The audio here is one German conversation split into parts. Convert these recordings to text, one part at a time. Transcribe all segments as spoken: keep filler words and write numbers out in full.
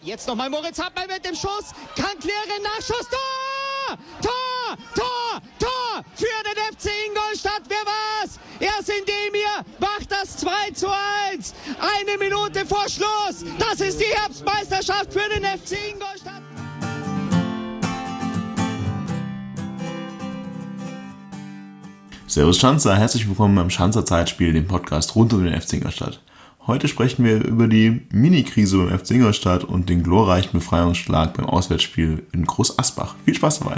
Jetzt nochmal Moritz Hartmann mit dem Schuss. Kann klären, Nachschuss. Tor! Tor! Tor! Tor! Für den F C Ingolstadt. Wer war's? Erst Indemir macht das zwei zu eins. Eine Minute vor Schluss. Das ist die Herbstmeisterschaft für den F C Ingolstadt. Servus Schanzer, herzlich willkommen beim Schanzer Zeitspiel, dem Podcast rund um den F C Ingolstadt. Heute sprechen wir über die Mini-Krise beim F C Ingolstadt und den glorreichen Befreiungsschlag beim Auswärtsspiel in Groß Asbach. Viel Spaß dabei!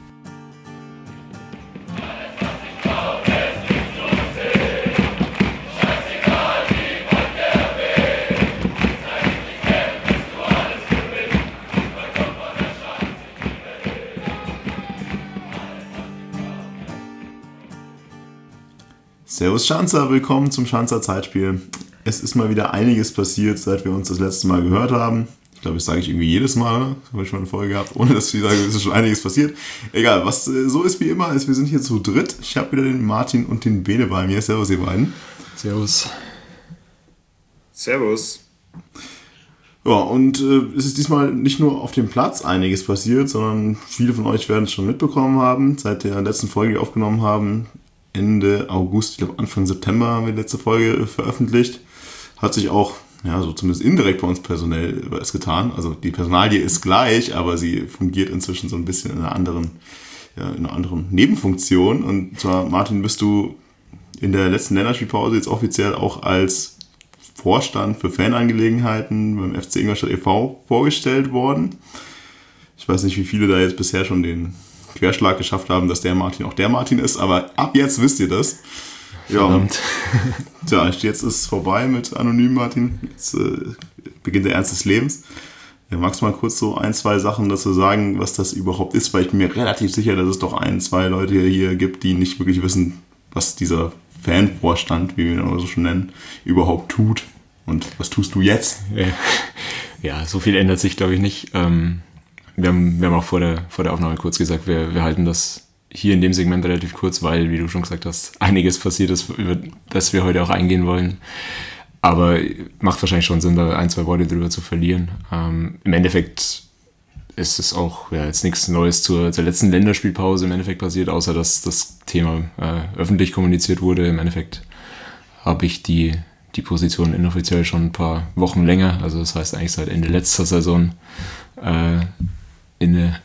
Servus Schanzer, willkommen zum Schanzer Zeitspiel. Es ist mal wieder einiges passiert, seit wir uns das letzte Mal gehört haben. Ich glaube, das sage ich irgendwie jedes Mal, das habe ich schon eine Folge gehabt, ohne dass ich sage, es ist schon einiges passiert. Egal, was so ist wie immer, ist, wir sind hier zu dritt. Ich habe wieder den Martin und den Bene bei mir. Servus, ihr beiden. Servus. Servus. Ja, und äh, es ist diesmal nicht nur auf dem Platz einiges passiert, sondern viele von euch werden es schon mitbekommen haben, seit der letzten Folge, die wir aufgenommen haben. Ende August, ich glaube Anfang September haben wir die letzte Folge veröffentlicht. Hat sich auch, ja, so zumindest indirekt bei uns personell was getan. Also die Personalie ist gleich, aber sie fungiert inzwischen so ein bisschen in einer anderen, ja, in einer anderen Nebenfunktion. Und zwar, Martin, bist du in der letzten Länderspielpause jetzt offiziell auch als Vorstand für Fanangelegenheiten beim F C Ingolstadt e V vorgestellt worden. Ich weiß nicht, wie viele da jetzt bisher schon den Querschlag geschafft haben, dass der Martin auch der Martin ist, aber ab jetzt wisst ihr das. Verdammt. Ja, tja, jetzt ist es vorbei mit Anonym Martin. Jetzt äh, beginnt der Ernst des Lebens. Ja, magst du mal kurz so ein, zwei Sachen dazu sagen, was das überhaupt ist? Weil ich bin mir relativ sicher, dass es doch ein, zwei Leute hier gibt, die nicht wirklich wissen, was dieser Fanvorstand, wie wir ihn auch so schon nennen, überhaupt tut. Und was tust du jetzt? Ja, so viel ändert sich, glaube ich, nicht. Ähm Wir haben, wir haben auch vor der, vor der Aufnahme kurz gesagt, wir, wir halten das hier in dem Segment relativ kurz, weil, wie du schon gesagt hast, einiges passiert ist, über das wir heute auch eingehen wollen. Aber macht wahrscheinlich schon Sinn, da ein, zwei Worte drüber zu verlieren. Ähm, Im Endeffekt ist es auch ja, jetzt nichts Neues zur, zur letzten Länderspielpause im Endeffekt passiert, außer dass das Thema äh, öffentlich kommuniziert wurde. Im Endeffekt habe ich die, die Position inoffiziell schon ein paar Wochen länger, also das heißt eigentlich seit Ende letzter Saison, äh, inne.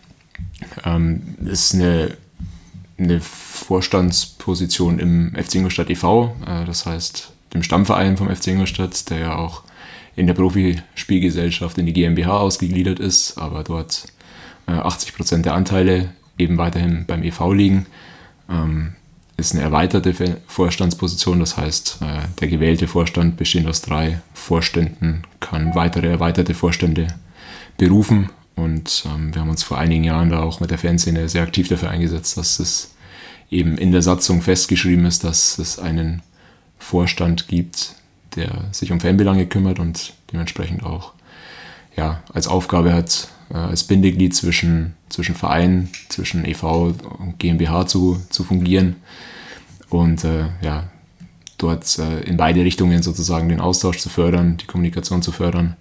Ähm, ist eine, eine Vorstandsposition im F C Ingolstadt e V, äh, das heißt dem Stammverein vom F C Ingolstadt, der ja auch in der Profispielgesellschaft in die GmbH ausgegliedert ist, aber dort äh, achtzig Prozent der Anteile eben weiterhin beim e V liegen. Ähm, ist eine erweiterte Vorstandsposition, das heißt äh, der gewählte Vorstand bestehend aus drei Vorständen kann weitere erweiterte Vorstände berufen. Und ähm, wir haben uns vor einigen Jahren da auch mit der Fanszene sehr aktiv dafür eingesetzt, dass es eben in der Satzung festgeschrieben ist, dass es einen Vorstand gibt, der sich um Fanbelange kümmert und dementsprechend auch ja, als Aufgabe hat, äh, als Bindeglied zwischen, zwischen Verein, zwischen e V und GmbH zu, zu fungieren und äh, ja, dort äh, in beide Richtungen sozusagen den Austausch zu fördern, die Kommunikation zu fördern.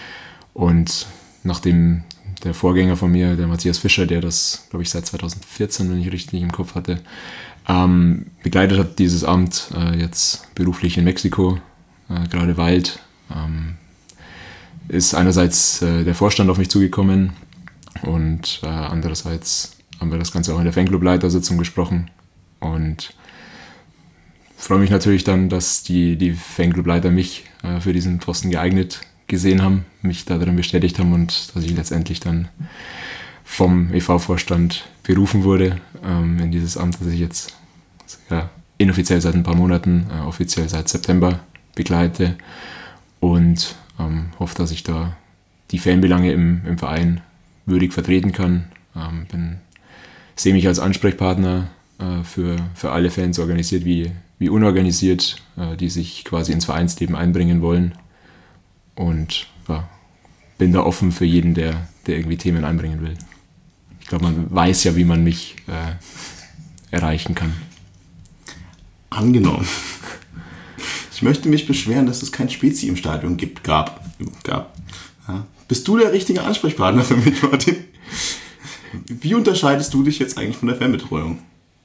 Und nachdem der Vorgänger von mir, der Matthias Fischer, der das, glaube ich, seit zweitausendvierzehn, wenn ich richtig im Kopf hatte, ähm, begleitet hat, dieses Amt äh, jetzt beruflich in Mexiko, äh, gerade weilt, ähm, ist einerseits äh, der Vorstand auf mich zugekommen und äh, andererseits haben wir das Ganze auch in der Fanclub-Leitersitzung besprochen und freue mich natürlich dann, dass die, die Fanclub-Leiter mich äh, für diesen Posten geeignet gesehen haben, mich da drin bestätigt haben und dass ich letztendlich dann vom e V-Vorstand berufen wurde ähm, in dieses Amt, das ich jetzt ja, inoffiziell seit ein paar Monaten, äh, offiziell seit September begleite und ähm, hoffe, dass ich da die Fanbelange im, im Verein würdig vertreten kann. Ähm, bin, sehe mich als Ansprechpartner äh, für, für alle Fans, organisiert wie, wie unorganisiert, äh, die sich quasi ins Vereinsleben einbringen wollen. Und ja, bin da offen für jeden, der, der irgendwie Themen einbringen will. Ich glaube, man weiß ja, wie man mich äh, erreichen kann. Angenommen. Ich möchte mich beschweren, dass es kein Spezi im Stadion gibt, gab. gab. Ja. Bist du der richtige Ansprechpartner für mich, Martin? Wie unterscheidest du dich jetzt eigentlich von der Fanbetreuung?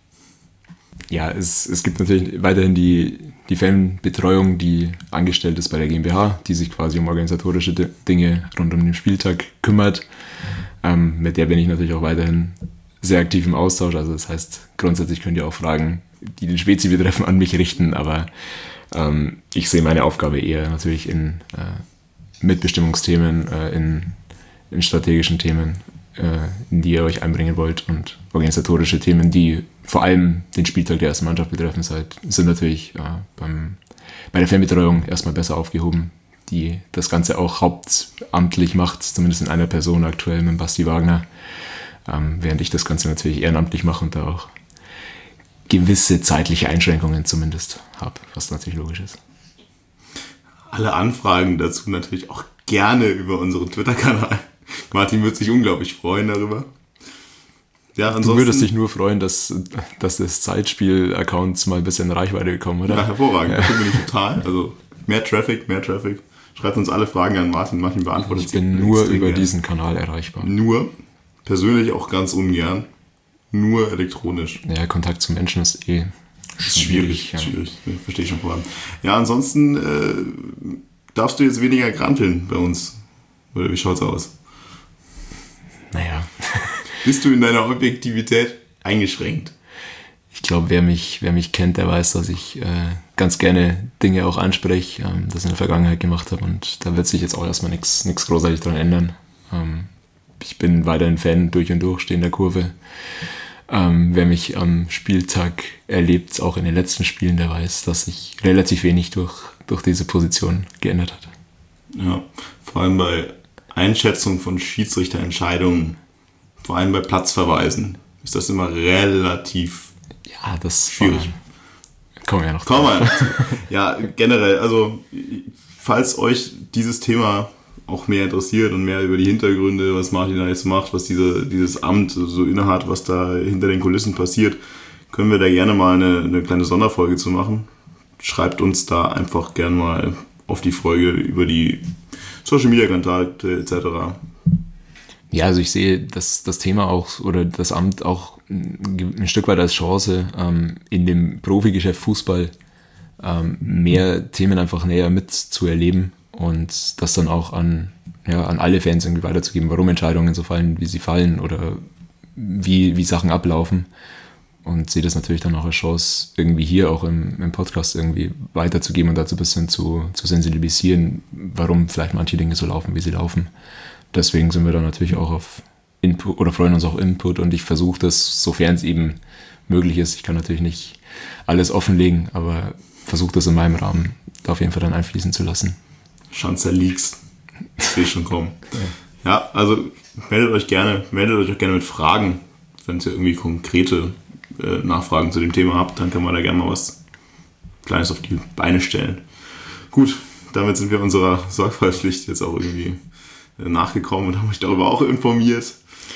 Ja, es, es gibt natürlich weiterhin die, die Fanbetreuung, die angestellt ist bei der GmbH, die sich quasi um organisatorische Dinge rund um den Spieltag kümmert. Ähm, mit der bin ich natürlich auch weiterhin sehr aktiv im Austausch. Also das heißt, grundsätzlich könnt ihr auch Fragen, die den Spezi betreffen, an mich richten. Aber ähm, ich sehe meine Aufgabe eher natürlich in äh, Mitbestimmungsthemen, äh, in, in strategischen Themen, äh, in die ihr euch einbringen wollt, und organisatorische Themen, die vor allem den Spieltag der ersten Mannschaft betreffen, seid, sind natürlich äh, beim, bei der Fanbetreuung erstmal besser aufgehoben, die das Ganze auch hauptamtlich macht, zumindest in einer Person aktuell mit Basti Wagner, ähm, während ich das Ganze natürlich ehrenamtlich mache und da auch gewisse zeitliche Einschränkungen zumindest habe, was natürlich logisch ist. Alle Anfragen dazu natürlich auch gerne über unseren Twitter-Kanal. Martin wird sich unglaublich freuen darüber. Ja, du würdest dich nur freuen, dass, dass das Zeitspiel-Accounts mal ein bisschen Reichweite bekommen, oder? Ja, hervorragend. Ja. Dafür bin ich total. Also mehr Traffic, mehr Traffic. Schreibt uns alle Fragen an Martin. Martin beantwortet Ich bin nur über gerne. diesen Kanal erreichbar. Nur. Persönlich auch ganz ungern. Nur elektronisch. Ja, Kontakt zu Menschen ist eh ist schwierig. Schwierig, ja. schwierig. Verstehe ich schon voran. Ja, ansonsten äh, darfst du jetzt weniger granteln bei uns. Oder wie schaut's aus? Naja. Bist du in deiner Objektivität eingeschränkt? Ich glaube, wer mich, wer mich kennt, der weiß, dass ich äh, ganz gerne Dinge auch anspreche, ähm, das in der Vergangenheit gemacht habe, und da wird sich jetzt auch erstmal nichts großartig dran ändern. Ähm, ich bin weiterhin Fan durch und durch, stehe in der Kurve. Ähm, wer mich am Spieltag erlebt, auch in den letzten Spielen, der weiß, dass sich relativ wenig durch, durch diese Position geändert hat. Ja, vor allem bei Einschätzung von Schiedsrichterentscheidungen, vor allem bei Platzverweisen, ist das immer relativ ja, das schwierig. War, kommen wir ja noch kommen wir ja noch zu. Ja, generell, also falls euch dieses Thema auch mehr interessiert und mehr über die Hintergründe, was Martin da jetzt macht, was diese, dieses Amt so innehat, was da hinter den Kulissen passiert, können wir da gerne mal eine, eine kleine Sonderfolge zu machen. Schreibt uns da einfach gerne mal auf die Folge über die Social-Media-Kontakte et cetera. Ja, also ich sehe das, das Thema auch oder das Amt auch ein Stück weit als Chance, ähm, in dem Profigeschäft Fußball ähm, mehr Themen einfach näher mitzuerleben und das dann auch an, ja, an alle Fans irgendwie weiterzugeben, warum Entscheidungen so fallen, wie sie fallen oder wie, wie Sachen ablaufen. Und sehe das natürlich dann auch als Chance, irgendwie hier auch im, im Podcast irgendwie weiterzugeben und dazu ein bisschen zu, zu sensibilisieren, warum vielleicht manche Dinge so laufen, wie sie laufen. Deswegen sind wir da natürlich auch auf Input oder freuen uns auch Input, und ich versuche das, sofern es eben möglich ist. Ich kann natürlich nicht alles offenlegen, aber versuche das in meinem Rahmen da auf jeden Fall dann einfließen zu lassen. Schanzer Leaks. Das sehe ich schon kommen. Ja. Ja, also meldet euch gerne, meldet euch auch gerne mit Fragen, wenn ihr irgendwie konkrete äh, Nachfragen zu dem Thema habt, dann kann man da gerne mal was Kleines auf die Beine stellen. Gut, damit sind wir unserer Sorgfaltspflicht jetzt auch irgendwie nachgekommen und haben euch darüber auch informiert.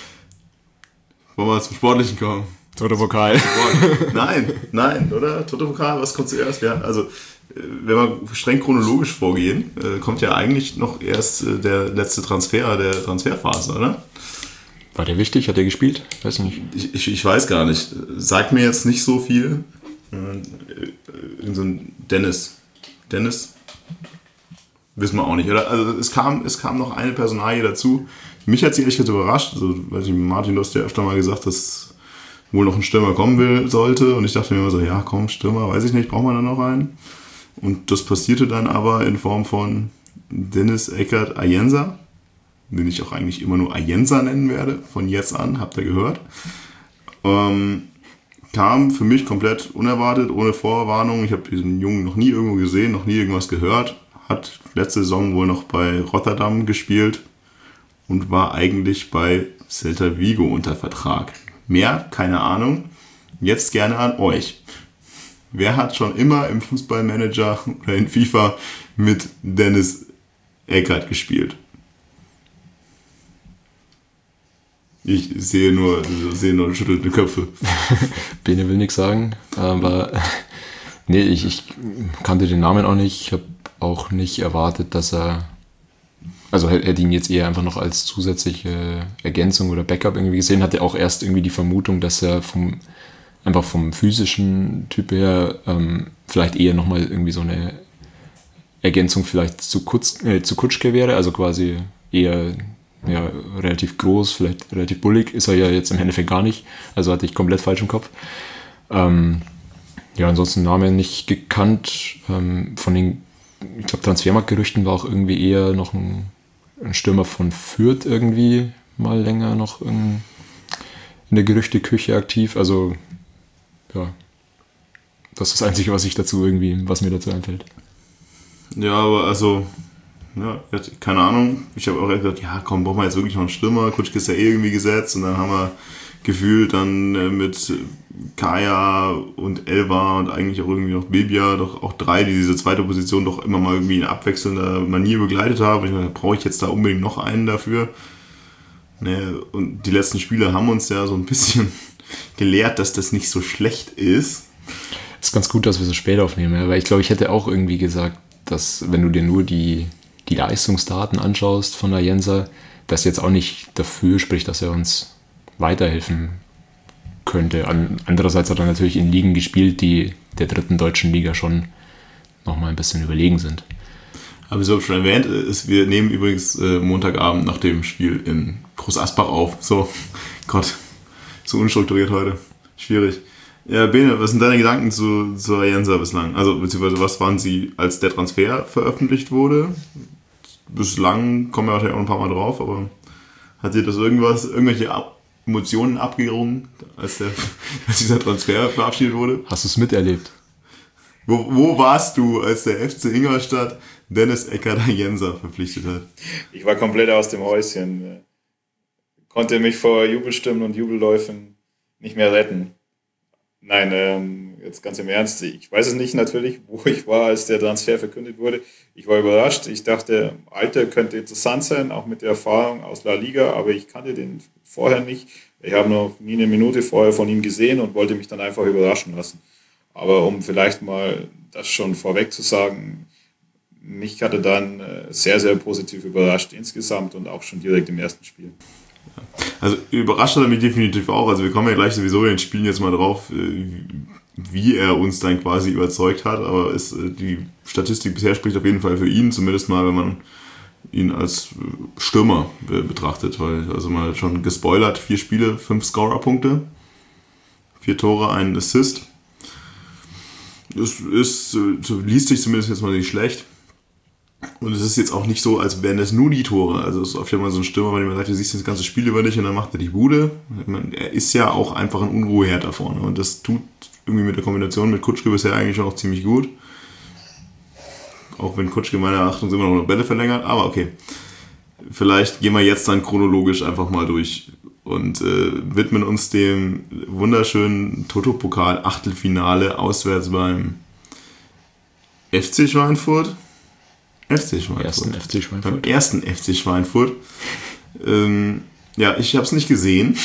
Wollen wir zum Sportlichen kommen? Toto-Pokal. Nein, nein, oder? Toto-Pokal, was kommt zuerst? Ja, also, wenn wir streng chronologisch vorgehen, kommt ja eigentlich noch erst der letzte Transfer der Transferphase, oder? War der wichtig? Hat der gespielt? Weiß ich nicht. Ich, ich, ich weiß gar nicht. Sagt mir jetzt nicht so viel. Irgend so ein Dennis. Dennis? Wissen wir auch nicht, oder? Also es kam, es kam noch eine Personalie dazu. Mich hat sie ehrlich gesagt überrascht. Also, weiß ich, Martin, du hast ja öfter mal gesagt, dass wohl noch ein Stürmer kommen will, sollte. Und ich dachte mir immer so, ja komm, Stürmer, weiß ich nicht, braucht man da noch einen? Und das passierte dann aber in Form von Dennis Eckert Ayensa, den ich auch eigentlich immer nur Ayensa nennen werde, von jetzt an, habt ihr gehört. Ähm, kam für mich komplett unerwartet, ohne Vorwarnung. Ich habe diesen Jungen noch nie irgendwo gesehen, noch nie irgendwas gehört. Hat letzte Saison wohl noch bei Rotterdam gespielt und war eigentlich bei Celta Vigo unter Vertrag. Mehr, keine Ahnung. Jetzt gerne an euch. Wer hat schon immer im Fußballmanager oder in FIFA mit Dennis Eckert gespielt? Ich sehe nur, sehe nur schüttelnde Köpfe. Bene will nichts sagen, aber nee, ich, ich kannte den Namen auch nicht. Ich habe auch nicht erwartet, dass er also hätte ihn jetzt eher einfach noch als zusätzliche Ergänzung oder Backup irgendwie gesehen, hatte auch erst irgendwie die Vermutung, dass er vom einfach vom physischen Typ her ähm, vielleicht eher nochmal irgendwie so eine Ergänzung vielleicht zu, Kutz, äh, zu Kutschke wäre, also quasi eher ja, relativ groß, vielleicht relativ bullig, ist er ja jetzt im Endeffekt gar nicht, also hatte ich komplett falsch im Kopf. Ähm, ja, ansonsten Namen nicht gekannt, ähm, von den, ich glaube, Transfermarktgerüchten war auch irgendwie eher noch ein, ein Stürmer von Fürth irgendwie mal länger noch in, in der Gerüchteküche aktiv, also ja, das ist das Einzige, was ich dazu irgendwie, was mir dazu einfällt. Ja, aber also, ja, keine Ahnung. Ich habe auch gesagt, ja, komm, brauchen wir jetzt wirklich noch einen Stürmer. Kutschke ist ja eh irgendwie gesetzt und dann haben wir gefühlt dann äh, mit Kaya und Elva und eigentlich auch irgendwie noch Bibia doch auch drei, die diese zweite Position doch immer mal irgendwie in abwechselnder Manier begleitet haben. Ich meine, brauche ich jetzt da unbedingt noch einen dafür? Ne, und die letzten Spiele haben uns ja so ein bisschen gelehrt, dass das nicht so schlecht ist. Ist ganz gut, dass wir so spät aufnehmen, ja, weil ich glaube, ich hätte auch irgendwie gesagt, dass wenn du dir nur die, die Leistungsdaten anschaust von der Jenser, das jetzt auch nicht dafür spricht, dass er uns weiterhelfen könnte. An, andererseits hat er natürlich in Ligen gespielt, die der dritten deutschen Liga schon nochmal ein bisschen überlegen sind. Aber wie so schon erwähnt ist, wir nehmen übrigens äh, Montagabend nach dem Spiel in Groß Asbach auf. So, Gott, so unstrukturiert heute. Schwierig. Ja, Bene, was sind deine Gedanken zu, zur Jenser bislang? Also, beziehungsweise, was waren sie, als der Transfer veröffentlicht wurde? Bislang kommen wir wahrscheinlich auch ein paar Mal drauf, aber hat dir das irgendwas, irgendwelche Ab- Emotionen abgerungen, als, der, als dieser Transfer verabschiedet wurde? Hast du es miterlebt? Wo, wo warst du, als der F C Ingolstadt Dennis Eckarter Jenser verpflichtet hat? Ich war komplett aus dem Häuschen. Konnte mich vor Jubelstimmen und Jubelläufen nicht mehr retten. Nein, ähm, jetzt ganz im Ernst, ich weiß es nicht natürlich, wo ich war, als der Transfer verkündet wurde. Ich war überrascht. Ich dachte, Alter könnte interessant sein, auch mit der Erfahrung aus La Liga, aber ich kannte den vorher nicht. Ich habe noch nie eine Minute vorher von ihm gesehen und wollte mich dann einfach überraschen lassen. Aber um vielleicht mal das schon vorweg zu sagen, mich hatte dann sehr, sehr positiv überrascht insgesamt und auch schon direkt im ersten Spiel. Also überrascht hat er mich definitiv auch. Also wir kommen ja gleich sowieso in den Spielen jetzt mal drauf, wie er uns dann quasi überzeugt hat. Aber es, die Statistik bisher spricht auf jeden Fall für ihn, zumindest mal, wenn man ihn als Stürmer betrachtet. Weil, also mal schon gespoilert, vier Spiele, fünf Scorer-Punkte, vier Tore, ein Assist. Das ist, so liest sich zumindest jetzt mal nicht schlecht. Und es ist jetzt auch nicht so, als wären das nur die Tore. Also es ist oft ja mal so ein Stürmer, wenn man sagt, du siehst das ganze Spiel über dich und dann macht er die Bude. Meine, er ist ja auch einfach ein Unruheherd da vorne. Und das tut irgendwie mit der Kombination mit Kutschke bisher eigentlich auch ziemlich gut. Auch wenn Kutschke meiner Achtung immer noch Bälle verlängert. Aber okay. Vielleicht gehen wir jetzt dann chronologisch einfach mal durch und äh, widmen uns dem wunderschönen Toto-Pokal-Achtelfinale auswärts beim F C Schweinfurt. F C Schweinfurt. Ersten F C Schweinfurt. Beim ersten F C Schweinfurt. Ähm, ja, ich habe es nicht gesehen.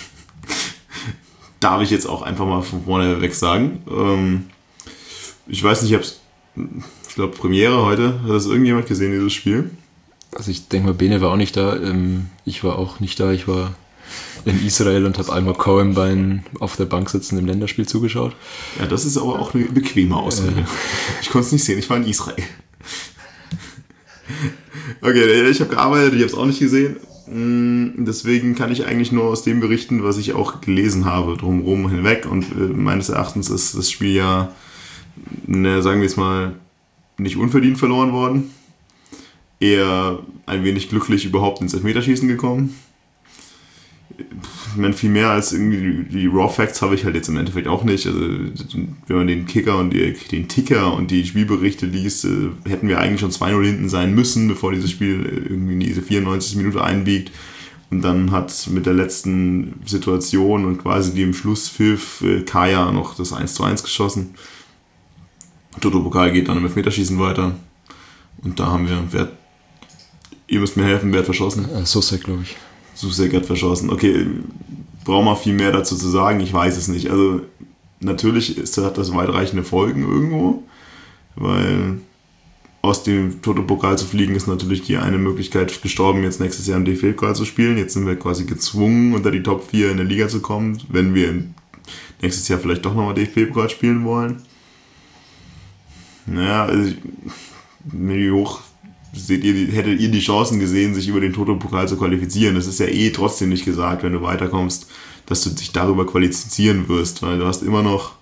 Darf ich jetzt auch einfach mal von vorne weg sagen. Ähm, ich weiß nicht, ich habe es, ich glaube, Premiere heute. Hat das irgendjemand gesehen, dieses Spiel? Also ich denke mal, Bene war auch nicht da. Ich war auch nicht da. Ich war in Israel und habe einmal Cohen beim auf der Bank sitzen im Länderspiel zugeschaut. Ja, das ist aber auch eine bequeme Ausrede. Äh. Ich konnte es nicht sehen, ich war in Israel. Okay, ich habe gearbeitet, ich habe es auch nicht gesehen. Deswegen kann ich eigentlich nur aus dem berichten, was ich auch gelesen habe, drumherum hinweg. Und meines Erachtens ist das Spiel ja, ne, sagen wir jetzt mal, nicht unverdient verloren worden. Eher ein wenig glücklich überhaupt ins Elfmeterschießen gekommen. Ich meine, viel mehr als irgendwie die Raw Facts habe ich halt jetzt im Endeffekt auch nicht. Also, wenn man den Kicker und die, den Ticker und die Spielberichte liest, hätten wir eigentlich schon zwei null hinten sein müssen, bevor dieses Spiel irgendwie in diese vierundneunzigste Minute einbiegt. Und dann hat mit der letzten Situation und quasi dem Schlusspfiff Kaya noch das eins zu eins geschossen. Toto-Pokal geht dann im Elfmeterschießen weiter. Und da haben wir, wer, ihr müsst mir helfen, wer hat verschossen? Äh, Susek, glaube ich. Susek hat verschossen. Okay, brauchen wir viel mehr dazu zu sagen? Ich weiß es nicht. Also natürlich ist, hat das weitreichende Folgen irgendwo, weil aus dem Toto-Pokal zu fliegen, ist natürlich die eine Möglichkeit gestorben, jetzt nächstes Jahr im D F B-Pokal zu spielen. Jetzt sind wir quasi gezwungen, unter die Top vier in der Liga zu kommen, wenn wir nächstes Jahr vielleicht doch nochmal D F B-Pokal spielen wollen. Naja, also, wie hoch seht ihr, hättet ihr die Chancen gesehen, sich über den Toto-Pokal zu qualifizieren? Das ist ja eh trotzdem nicht gesagt, wenn du weiterkommst, dass du dich darüber qualifizieren wirst, weil du hast immer noch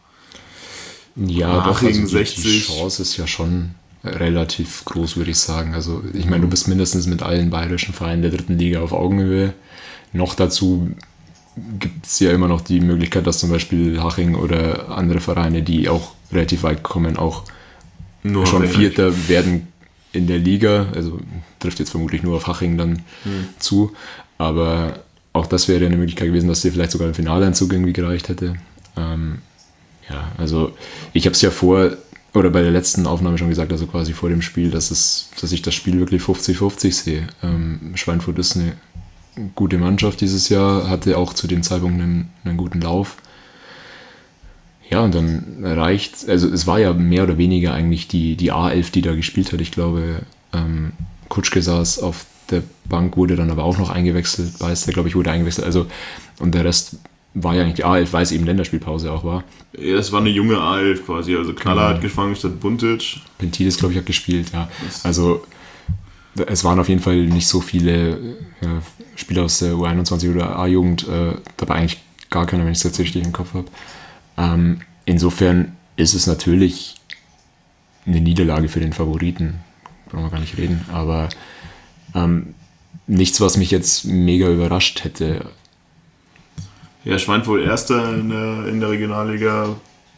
ja, doch, also die, sechzig. Die Chance ist ja schon relativ groß, würde ich sagen. Also ich meine, du bist mindestens mit allen bayerischen Vereinen der dritten Liga auf Augenhöhe. Noch dazu gibt es ja immer noch die Möglichkeit, dass zum Beispiel Haching oder andere Vereine, die auch relativ weit kommen, auch nur schon Vierter werden in der Liga. Also trifft jetzt vermutlich nur auf Haching dann hm. zu. Aber auch das wäre eine Möglichkeit gewesen, dass dir vielleicht sogar ein Finaleinzug irgendwie gereicht hätte. Ähm, ja, also ich habe es ja vor, oder bei der letzten Aufnahme schon gesagt, also quasi vor dem Spiel, dass, es, dass ich das Spiel wirklich fünfzig fünfzig sehe. Ähm, Schweinfurt ist eine gute Mannschaft dieses Jahr, hatte auch zu dem Zeitpunkt einen, einen guten Lauf. Ja, und dann reicht, also es war ja mehr oder weniger eigentlich die, die A elf, die da gespielt hat. Ich glaube, ähm, Kutschke saß auf der Bank, wurde dann aber auch noch eingewechselt, Beister, glaube ich, wurde eingewechselt. Also, und der Rest war ja eigentlich die A elf, weil es eben Länderspielpause auch war. Ja, es war eine junge A elf quasi, also Knaller genau. hat gefangen statt Buntic. Pentidis, glaube ich, hat gespielt, ja. Also es waren auf jeden Fall nicht so viele ja, Spieler aus der U einundzwanzig oder A-Jugend, äh, dabei eigentlich gar keiner, wenn ich es jetzt richtig im Kopf habe. Ähm, insofern ist es natürlich eine Niederlage für den Favoriten, brauchen wir gar nicht reden, aber ähm, nichts, was mich jetzt mega überrascht hätte. Ja, Schweinfurt Erster in der, in der Regionalliga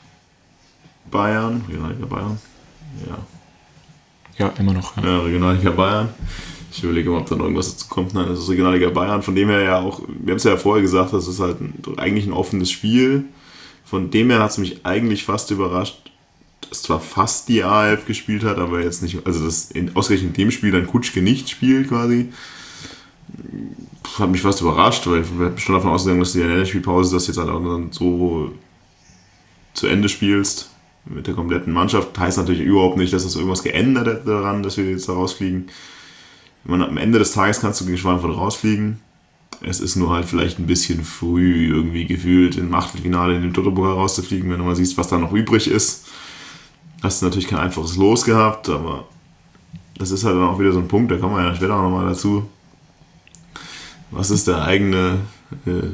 Bayern. Regionalliga Bayern? Ja. Ja, immer noch. Ja, ja Regionalliga Bayern. Ich überlege mal, ob dann irgendwas dazu kommt. Nein, das ist Regionalliga Bayern. Von dem her ja auch, wir haben es ja vorher gesagt, das ist halt ein, eigentlich ein offenes Spiel. Von dem her hat es mich eigentlich fast überrascht, dass zwar fast die A elf gespielt hat, aber jetzt nicht, also dass in, ausgerechnet in dem Spiel dann Kutschke nicht spielt quasi. Hat mich fast überrascht, weil ich bin schon davon ausgegangen, dass du in der Länderspielpause das jetzt halt auch dann so zu Ende spielst mit der kompletten Mannschaft. Heißt natürlich überhaupt nicht, dass das irgendwas geändert hat daran, dass wir jetzt da rausfliegen. Man, am Ende des Tages kannst du gegen Schweinfurt rausfliegen. Es ist nur halt vielleicht ein bisschen früh irgendwie gefühlt im Achtelfinale in den Toto-Pokal rauszufliegen, wenn du mal siehst, was da noch übrig ist. Hast du natürlich kein einfaches Los gehabt, aber das ist halt dann auch wieder so ein Punkt, da kommen wir ja später nochmal dazu. Was ist der eigene, äh,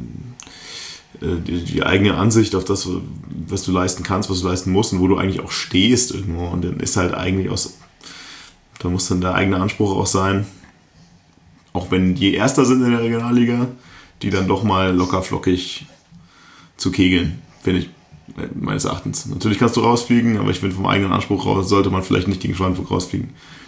die, die eigene Ansicht auf das, was du leisten kannst, was du leisten musst und wo du eigentlich auch stehst irgendwo. Und dann ist halt eigentlich aus, da muss dann der eigene Anspruch auch sein, auch wenn die Erster sind in der Regionalliga, die dann doch mal locker flockig zu kegeln, finde ich, meines Erachtens. Natürlich kannst du rausfliegen, aber ich finde, vom eigenen Anspruch raus sollte man vielleicht nicht gegen Schweinfurt rausfliegen.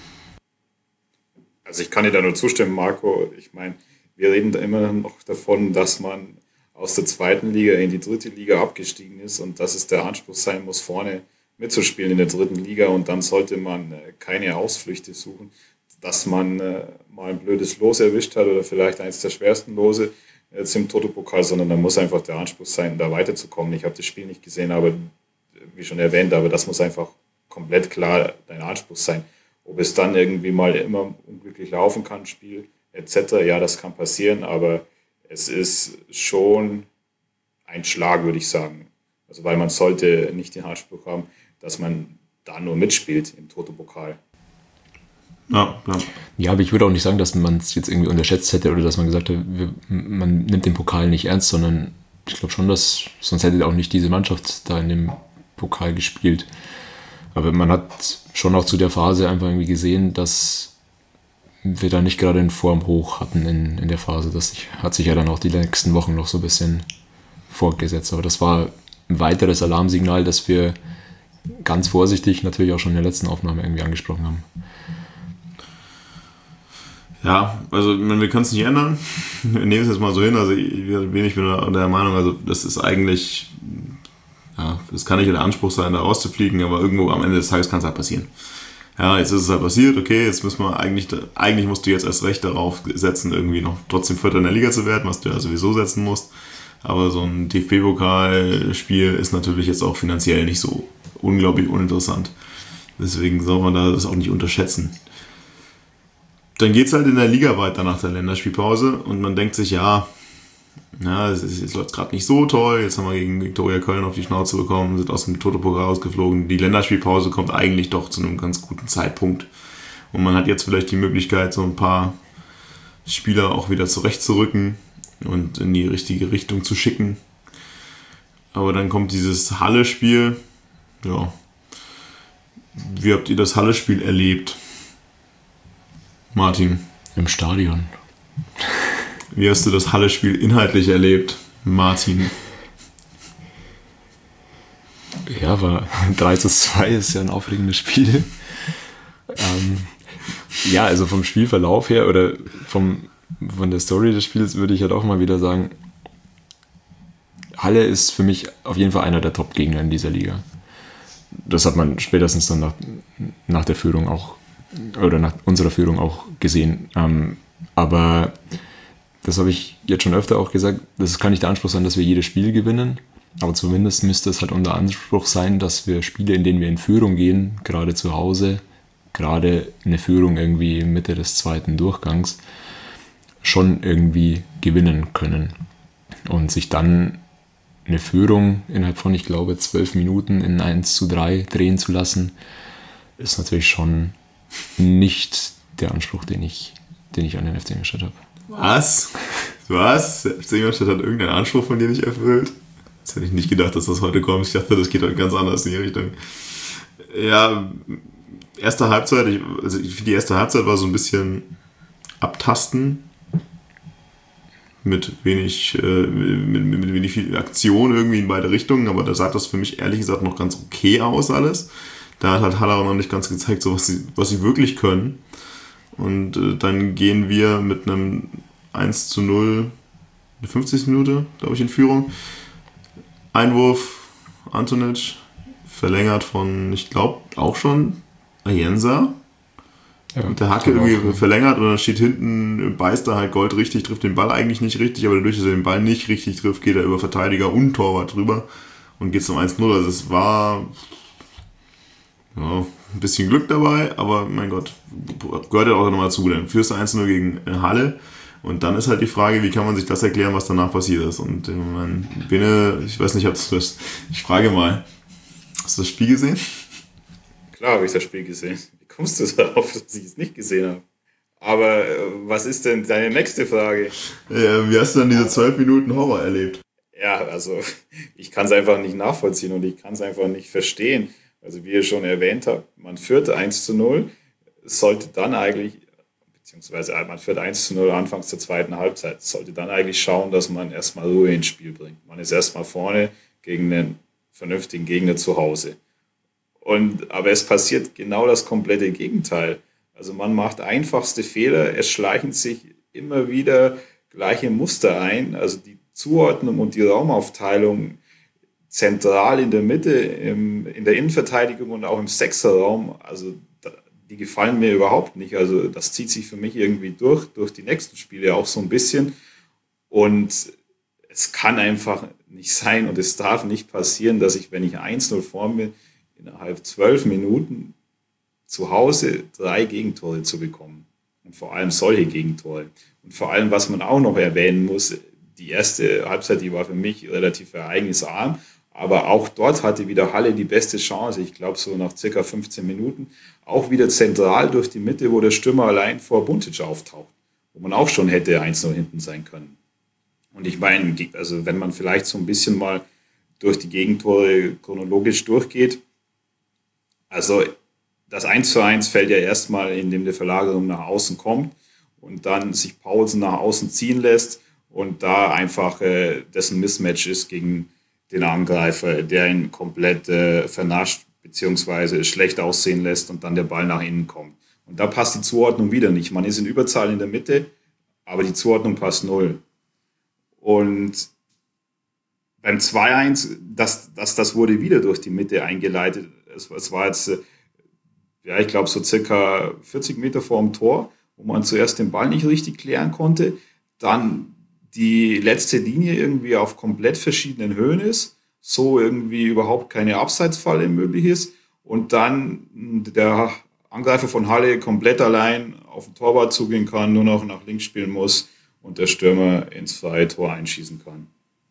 Also ich kann dir da nur zustimmen, Marco. Ich meine, wir reden da immer noch davon, dass man aus der zweiten Liga in die dritte Liga abgestiegen ist und dass es der Anspruch sein muss, vorne mitzuspielen in der dritten Liga, und dann sollte man keine Ausflüchte suchen, dass man mal ein blödes Los erwischt hat oder vielleicht eines der schwersten Lose jetzt im Toto-Pokal, sondern da muss einfach der Anspruch sein, da weiterzukommen. Ich habe das Spiel nicht gesehen, aber wie schon erwähnt, aber das muss einfach komplett klar dein Anspruch sein. Ob es dann irgendwie mal immer unglücklich laufen kann, Spiel et cetera, ja, das kann passieren, aber es ist schon ein Schlag, würde ich sagen. Also weil man sollte nicht den Anspruch haben, dass man da nur mitspielt im Toto-Pokal. Ja, ja. ja, aber ich würde auch nicht sagen, dass man es jetzt irgendwie unterschätzt hätte oder dass man gesagt hat, wir, man nimmt den Pokal nicht ernst, sondern ich glaube schon, dass sonst hätte auch nicht diese Mannschaft da in dem Pokal gespielt. Aber man hat schon auch zu der Phase einfach irgendwie gesehen, dass wir da nicht gerade in Form hoch hatten in, in der Phase. Das hat sich ja dann auch die nächsten Wochen noch so ein bisschen fortgesetzt. Aber das war ein weiteres Alarmsignal, das wir ganz vorsichtig natürlich auch schon in der letzten Aufnahme irgendwie angesprochen haben. Ja, also wir können es nicht ändern. Wir nehmen es jetzt mal so hin. Also ich, ich bin der Meinung, also das ist eigentlich, ja, das kann nicht der Anspruch sein, da rauszufliegen, aber irgendwo am Ende des Tages kann es halt passieren. Ja, jetzt ist es halt passiert, okay, jetzt müssen wir eigentlich, eigentlich musst du jetzt erst recht darauf setzen, irgendwie noch trotzdem Vierter in der Liga zu werden, was du ja sowieso setzen musst. Aber so ein D F B-Pokalspiel ist natürlich jetzt auch finanziell nicht so unglaublich uninteressant. Deswegen soll man da das auch nicht unterschätzen. Dann geht es halt in der Liga weiter nach der Länderspielpause und man denkt sich, ja, ja, es, ist, es läuft gerade nicht so toll, jetzt haben wir gegen Viktoria Köln auf die Schnauze bekommen, sind aus dem Toto-Pokal rausgeflogen. Die Länderspielpause kommt eigentlich doch zu einem ganz guten Zeitpunkt. Und man hat jetzt vielleicht die Möglichkeit, so ein paar Spieler auch wieder zurechtzurücken und in die richtige Richtung zu schicken. Aber dann kommt dieses Halle-Spiel. Ja. Wie habt ihr das Halle-Spiel erlebt? Martin? Im Stadion. Wie hast du das Halle-Spiel inhaltlich erlebt, Martin? Ja, war drei zu zwei, ist ja ein aufregendes Spiel. ähm, ja, also vom Spielverlauf her oder vom, von der Story des Spiels würde ich halt auch mal wieder sagen, Halle ist für mich auf jeden Fall einer der Top-Gegner in dieser Liga. Das hat man spätestens dann nach, nach der Führung auch, oder nach unserer Führung auch gesehen. Ähm, aber das habe ich jetzt schon öfter auch gesagt, das kann nicht der Anspruch sein, dass wir jedes Spiel gewinnen, aber zumindest müsste es halt unser Anspruch sein, dass wir Spiele, in denen wir in Führung gehen, gerade zu Hause, gerade eine Führung irgendwie Mitte des zweiten Durchgangs, schon irgendwie gewinnen können. Und sich dann eine Führung innerhalb von, ich glaube, zwölf Minuten in eins zu drei drehen zu lassen, ist natürlich schon nicht der Anspruch, den ich, den ich an den F C Ingolstadt habe. Was? Was? Der F C Ingolstadt hat irgendeinen Anspruch von dir nicht erfüllt? Jetzt hätte ich nicht gedacht, dass das heute kommt. Ich dachte, das geht heute ganz anders in die Richtung. Ja, erste Halbzeit, ich, also ich finde, die erste Halbzeit war so ein bisschen abtasten. Mit wenig, äh, mit, mit, mit wenig viel Aktion irgendwie in beide Richtungen, aber da sah das für mich ehrlich gesagt noch ganz okay aus alles. Da hat halt Halle auch noch nicht ganz gezeigt, so was sie, was sie wirklich können. Und äh, dann gehen wir mit einem eins zu null, eine fünfzigste Minute, glaube ich, in Führung. Einwurf, Antonic, verlängert von, ich glaube, auch schon Ayensa. Ja, mit der Hacke irgendwie verlängert und dann steht hinten, beißt er halt Gold richtig, trifft den Ball eigentlich nicht richtig, aber dadurch, dass er den Ball nicht richtig trifft, geht er über Verteidiger und Torwart drüber und geht zum eins null. Also es war ja, ein bisschen Glück dabei, aber mein Gott, gehört ja auch nochmal zu. Dann führst du eins null gegen Halle und dann ist halt die Frage, wie kann man sich das erklären, was danach passiert ist. Und ich meine, Bene, ich weiß nicht, ob du das, ich frage mal, hast du das Spiel gesehen? Klar habe ich das Spiel gesehen. Wie kommst du darauf, dass ich es nicht gesehen habe? Aber äh, was ist denn deine nächste Frage? Ja, wie hast du dann diese zwölf Minuten Horror erlebt? Ja, also ich kann es einfach nicht nachvollziehen und ich kann es einfach nicht verstehen. Also wie ihr schon erwähnt habt, man führt eins zu null, sollte dann eigentlich, beziehungsweise man führt eins zu null anfangs der zweiten Halbzeit, sollte dann eigentlich schauen, dass man erstmal Ruhe ins Spiel bringt. Man ist erstmal vorne gegen einen vernünftigen Gegner zu Hause. Und, aber es passiert genau das komplette Gegenteil. Also man macht einfachste Fehler, es schleichen sich immer wieder gleiche Muster ein. Also die Zuordnung und die Raumaufteilung zentral in der Mitte, im, in der Innenverteidigung und auch im Sechserraum, also die gefallen mir überhaupt nicht. Also das zieht sich für mich irgendwie durch, durch die nächsten Spiele auch so ein bisschen. Und es kann einfach nicht sein und es darf nicht passieren, dass ich, wenn ich eins null vorn bin, innerhalb zwölf Minuten zu Hause drei Gegentore zu bekommen. Und vor allem solche Gegentore. Und vor allem, was man auch noch erwähnen muss, die erste Halbzeit, die war für mich relativ ereignisarm, aber auch dort hatte wieder Halle die beste Chance, ich glaube so nach circa fünfzehn Minuten, auch wieder zentral durch die Mitte, wo der Stürmer allein vor Buntic auftaucht, wo man auch schon hätte eins null hinten sein können. Und ich meine, also wenn man vielleicht so ein bisschen mal durch die Gegentore chronologisch durchgeht, also das eins zu eins fällt ja erstmal, indem die Verlagerung nach außen kommt und dann sich Paulsen nach außen ziehen lässt und da einfach äh, dessen Mismatch ist gegen den Angreifer, der ihn komplett äh, vernascht bzw. schlecht aussehen lässt und dann der Ball nach innen kommt. Und da passt die Zuordnung wieder nicht. Man ist in Überzahl in der Mitte, aber die Zuordnung passt null. Und beim zwei eins, das, das, das wurde wieder durch die Mitte eingeleitet. Es, es war jetzt, ja, ich glaube, so circa vierzig Meter vor dem Tor, wo man zuerst den Ball nicht richtig klären konnte, dann die letzte Linie irgendwie auf komplett verschiedenen Höhen ist, so irgendwie überhaupt keine Abseitsfalle möglich ist und dann der Angreifer von Halle komplett allein auf den Torwart zugehen kann, nur noch nach links spielen muss und der Stürmer ins freie Tor einschießen kann.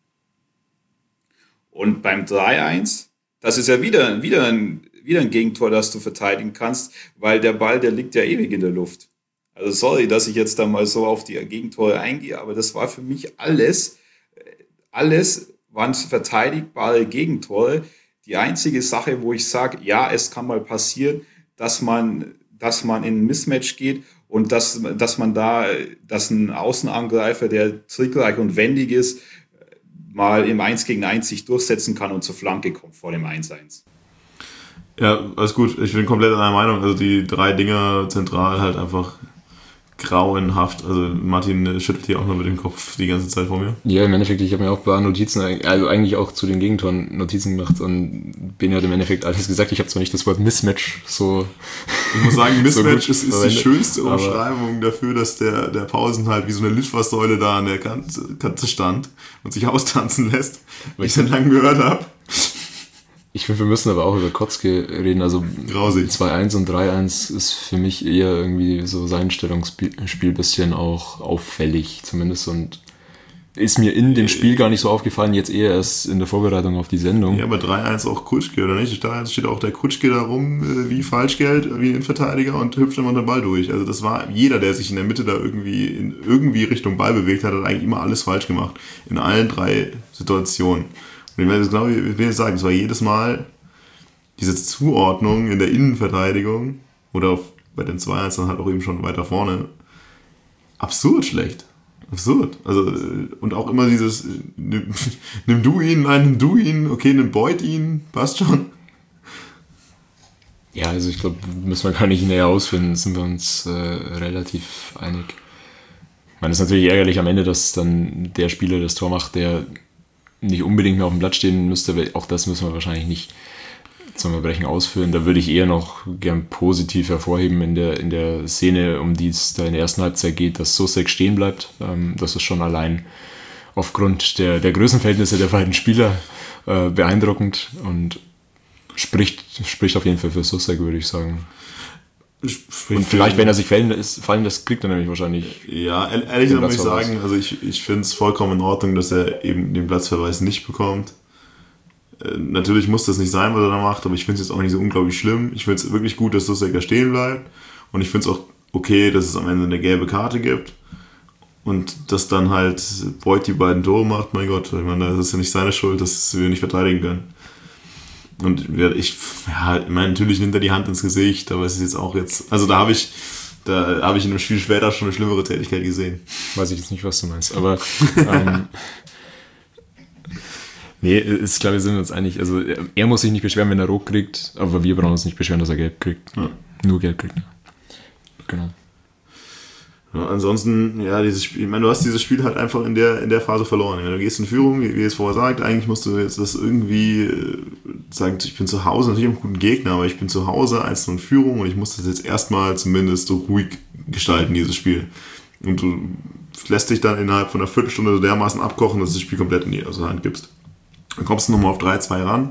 Und beim drei eins, das ist ja wieder, wieder, ein, wieder ein Gegentor, das du verteidigen kannst, weil der Ball, der liegt ja ewig in der Luft. Also sorry, dass ich jetzt da mal so auf die Gegentore eingehe, aber das war für mich alles, alles waren verteidigbare Gegentore. Die einzige Sache, wo ich sage, ja, es kann mal passieren, dass man, dass man in ein Mismatch geht und dass, dass man da, dass ein Außenangreifer, der trickreich und wendig ist, mal im eins gegen eins sich durchsetzen kann und zur Flanke kommt vor dem eins eins. Ja, alles gut. Ich bin komplett einer Meinung. Also die drei Dinger zentral halt einfach grauenhaft. Also Martin schüttelt hier auch noch mit dem Kopf die ganze Zeit vor mir. Ja, im Endeffekt, ich habe mir auch ein paar Notizen, also eigentlich auch zu den Gegentoren Notizen gemacht und Bene hat im Endeffekt alles gesagt. Ich habe zwar nicht das Wort Mismatch so. Ich muss sagen, Mismatch so ist, ist die schönste Umschreibung dafür, dass der, der Pausen halt wie so eine Litfaßsäule da an der Kante, Kante stand und sich austanzen lässt, weil ich dann lang gehört habe. Ich finde, wir müssen aber auch über Kotzke reden. Also Grausig. zwei eins und drei eins ist für mich eher irgendwie so sein Stellungsspiel ein bisschen auch auffällig zumindest und ist mir in dem Spiel gar nicht so aufgefallen, jetzt eher erst in der Vorbereitung auf die Sendung. Ja, aber drei eins auch Kutschke, oder nicht? Da steht auch der Kutschke da rum wie Falschgeld, wie ein Innenverteidiger und hüpft immer den Ball durch. Also das war jeder, der sich in der Mitte da irgendwie in irgendwie Richtung Ball bewegt hat, hat eigentlich immer alles falsch gemacht. In allen drei Situationen. Und ich werde genau, ich will jetzt sagen, es war jedes Mal diese Zuordnung in der Innenverteidigung oder auf, bei den zwei eins dann halt auch eben schon weiter vorne absurd schlecht. Absurd. Also, und auch immer dieses nimm, nimm du ihn, nein, nimm du ihn, okay, nimm Beut ihn, passt schon. Ja, also ich glaube, müssen wir gar nicht näher ausführen, sind wir uns äh, relativ einig. Ich meine, es ist natürlich ärgerlich am Ende, dass dann der Spieler das Tor macht, der nicht unbedingt mehr auf dem Platz stehen müsste, aber auch das müssen wir wahrscheinlich nicht zum Verbrechen ausführen. Da würde ich eher noch gern positiv hervorheben in der, in der Szene, um die es da in der ersten Halbzeit geht, dass Souček stehen bleibt. Ähm, das ist schon allein aufgrund der, der Größenverhältnisse der beiden Spieler äh, beeindruckend und spricht, spricht auf jeden Fall für Souček, würde ich sagen. Sprich, und vielleicht, wenn er sich fallen lässt, fallen lässt, kriegt er nämlich wahrscheinlich. Ja, ehrlich gesagt muss ich sagen, also ich, ich finde es vollkommen in Ordnung, dass er eben den Platzverweis nicht bekommt. Äh, natürlich muss das nicht sein, was er da macht, aber ich finde es jetzt auch nicht so unglaublich schlimm. Ich finde es wirklich gut, dass Souček da stehen bleibt und ich finde es auch okay, dass es am Ende eine gelbe Karte gibt und dass dann halt Beut die beiden Tore macht. Mein Gott, ich meine, das ist ja nicht seine Schuld, dass wir nicht verteidigen können. Und ich, ja, ich meine, natürlich nimmt er die Hand ins Gesicht, aber es ist jetzt auch jetzt, also da habe ich, da habe ich in einem Spiel später schon eine schlimmere Tätigkeit gesehen. Weiß ich jetzt nicht, was du meinst, aber ähm, nee, ist klar, wir sind uns einig, also er muss sich nicht beschweren, wenn er rot kriegt, aber wir brauchen uns nicht beschweren, dass er gelb kriegt. Ja. Nur gelb kriegt. Genau. Ja, ansonsten, ja, dieses Spiel, ich meine, du hast dieses Spiel halt einfach in der, in der Phase verloren. Wenn du gehst in Führung, wie, wie es vorher sagt, eigentlich musst du jetzt das irgendwie äh, sagen, ich bin zu Hause, natürlich einen guten Gegner, aber ich bin zu Hause, eins null in Führung und ich muss das jetzt erstmal zumindest so ruhig gestalten, dieses Spiel. Und du lässt dich dann innerhalb von einer Viertelstunde so dermaßen abkochen, dass du das Spiel komplett in die also Hand gibst. Dann kommst du nochmal auf drei zwei ran.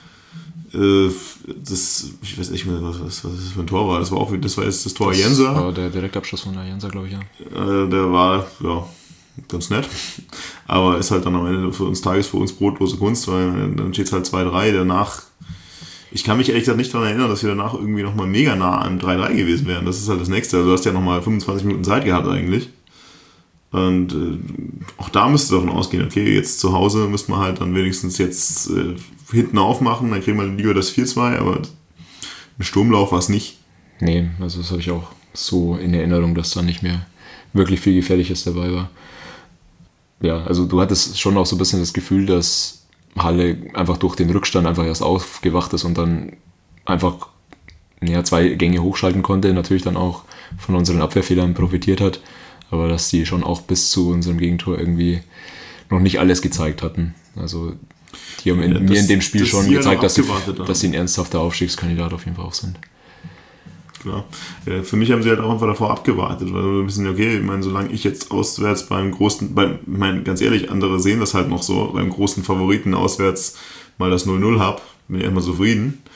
Das, ich weiß nicht mehr, was, was das für ein Tor war. Das war auch, das war jetzt das Tor das Jenser. Das war der Direktabschluss von der Jenser, glaube ich, ja. Der war, ja, ganz nett. Aber ist halt dann am Ende für uns Tages, für uns brotlose Kunst, weil dann steht es halt zwei drei. Danach, ich kann mich ehrlich gesagt nicht daran erinnern, dass wir danach irgendwie nochmal mega nah an drei drei gewesen wären. Das ist halt das Nächste. Also du hast ja nochmal fünfundzwanzig Minuten Zeit gehabt eigentlich. Und äh, auch da müsste davon ausgehen, okay, jetzt zu Hause müssten wir halt dann wenigstens jetzt äh, hinten aufmachen, dann kriegen wir lieber das vier zwei, aber ein Sturmlauf war es nicht. Nee, also das habe ich auch so in Erinnerung, dass da nicht mehr wirklich viel Gefährliches dabei war. Ja, also du hattest schon auch so ein bisschen das Gefühl, dass Halle einfach durch den Rückstand einfach erst aufgewacht ist und dann einfach ja, zwei Gänge hochschalten konnte, natürlich dann auch von unseren Abwehrfehlern profitiert hat, aber dass die schon auch bis zu unserem Gegentor irgendwie noch nicht alles gezeigt hatten. Also die haben in, ja, das, mir in dem Spiel schon gezeigt, dass sie, dass sie ein ernsthafter Aufstiegskandidat auf jeden Fall auch sind. Klar. Ja, für mich haben sie halt auch einfach davor abgewartet, weil wir wissen, okay, ich meine, solange ich jetzt auswärts beim großen, beim, ich meine, ganz ehrlich, andere sehen das halt noch so, beim großen Favoriten auswärts mal das null null habe, bin ich erstmal zufrieden.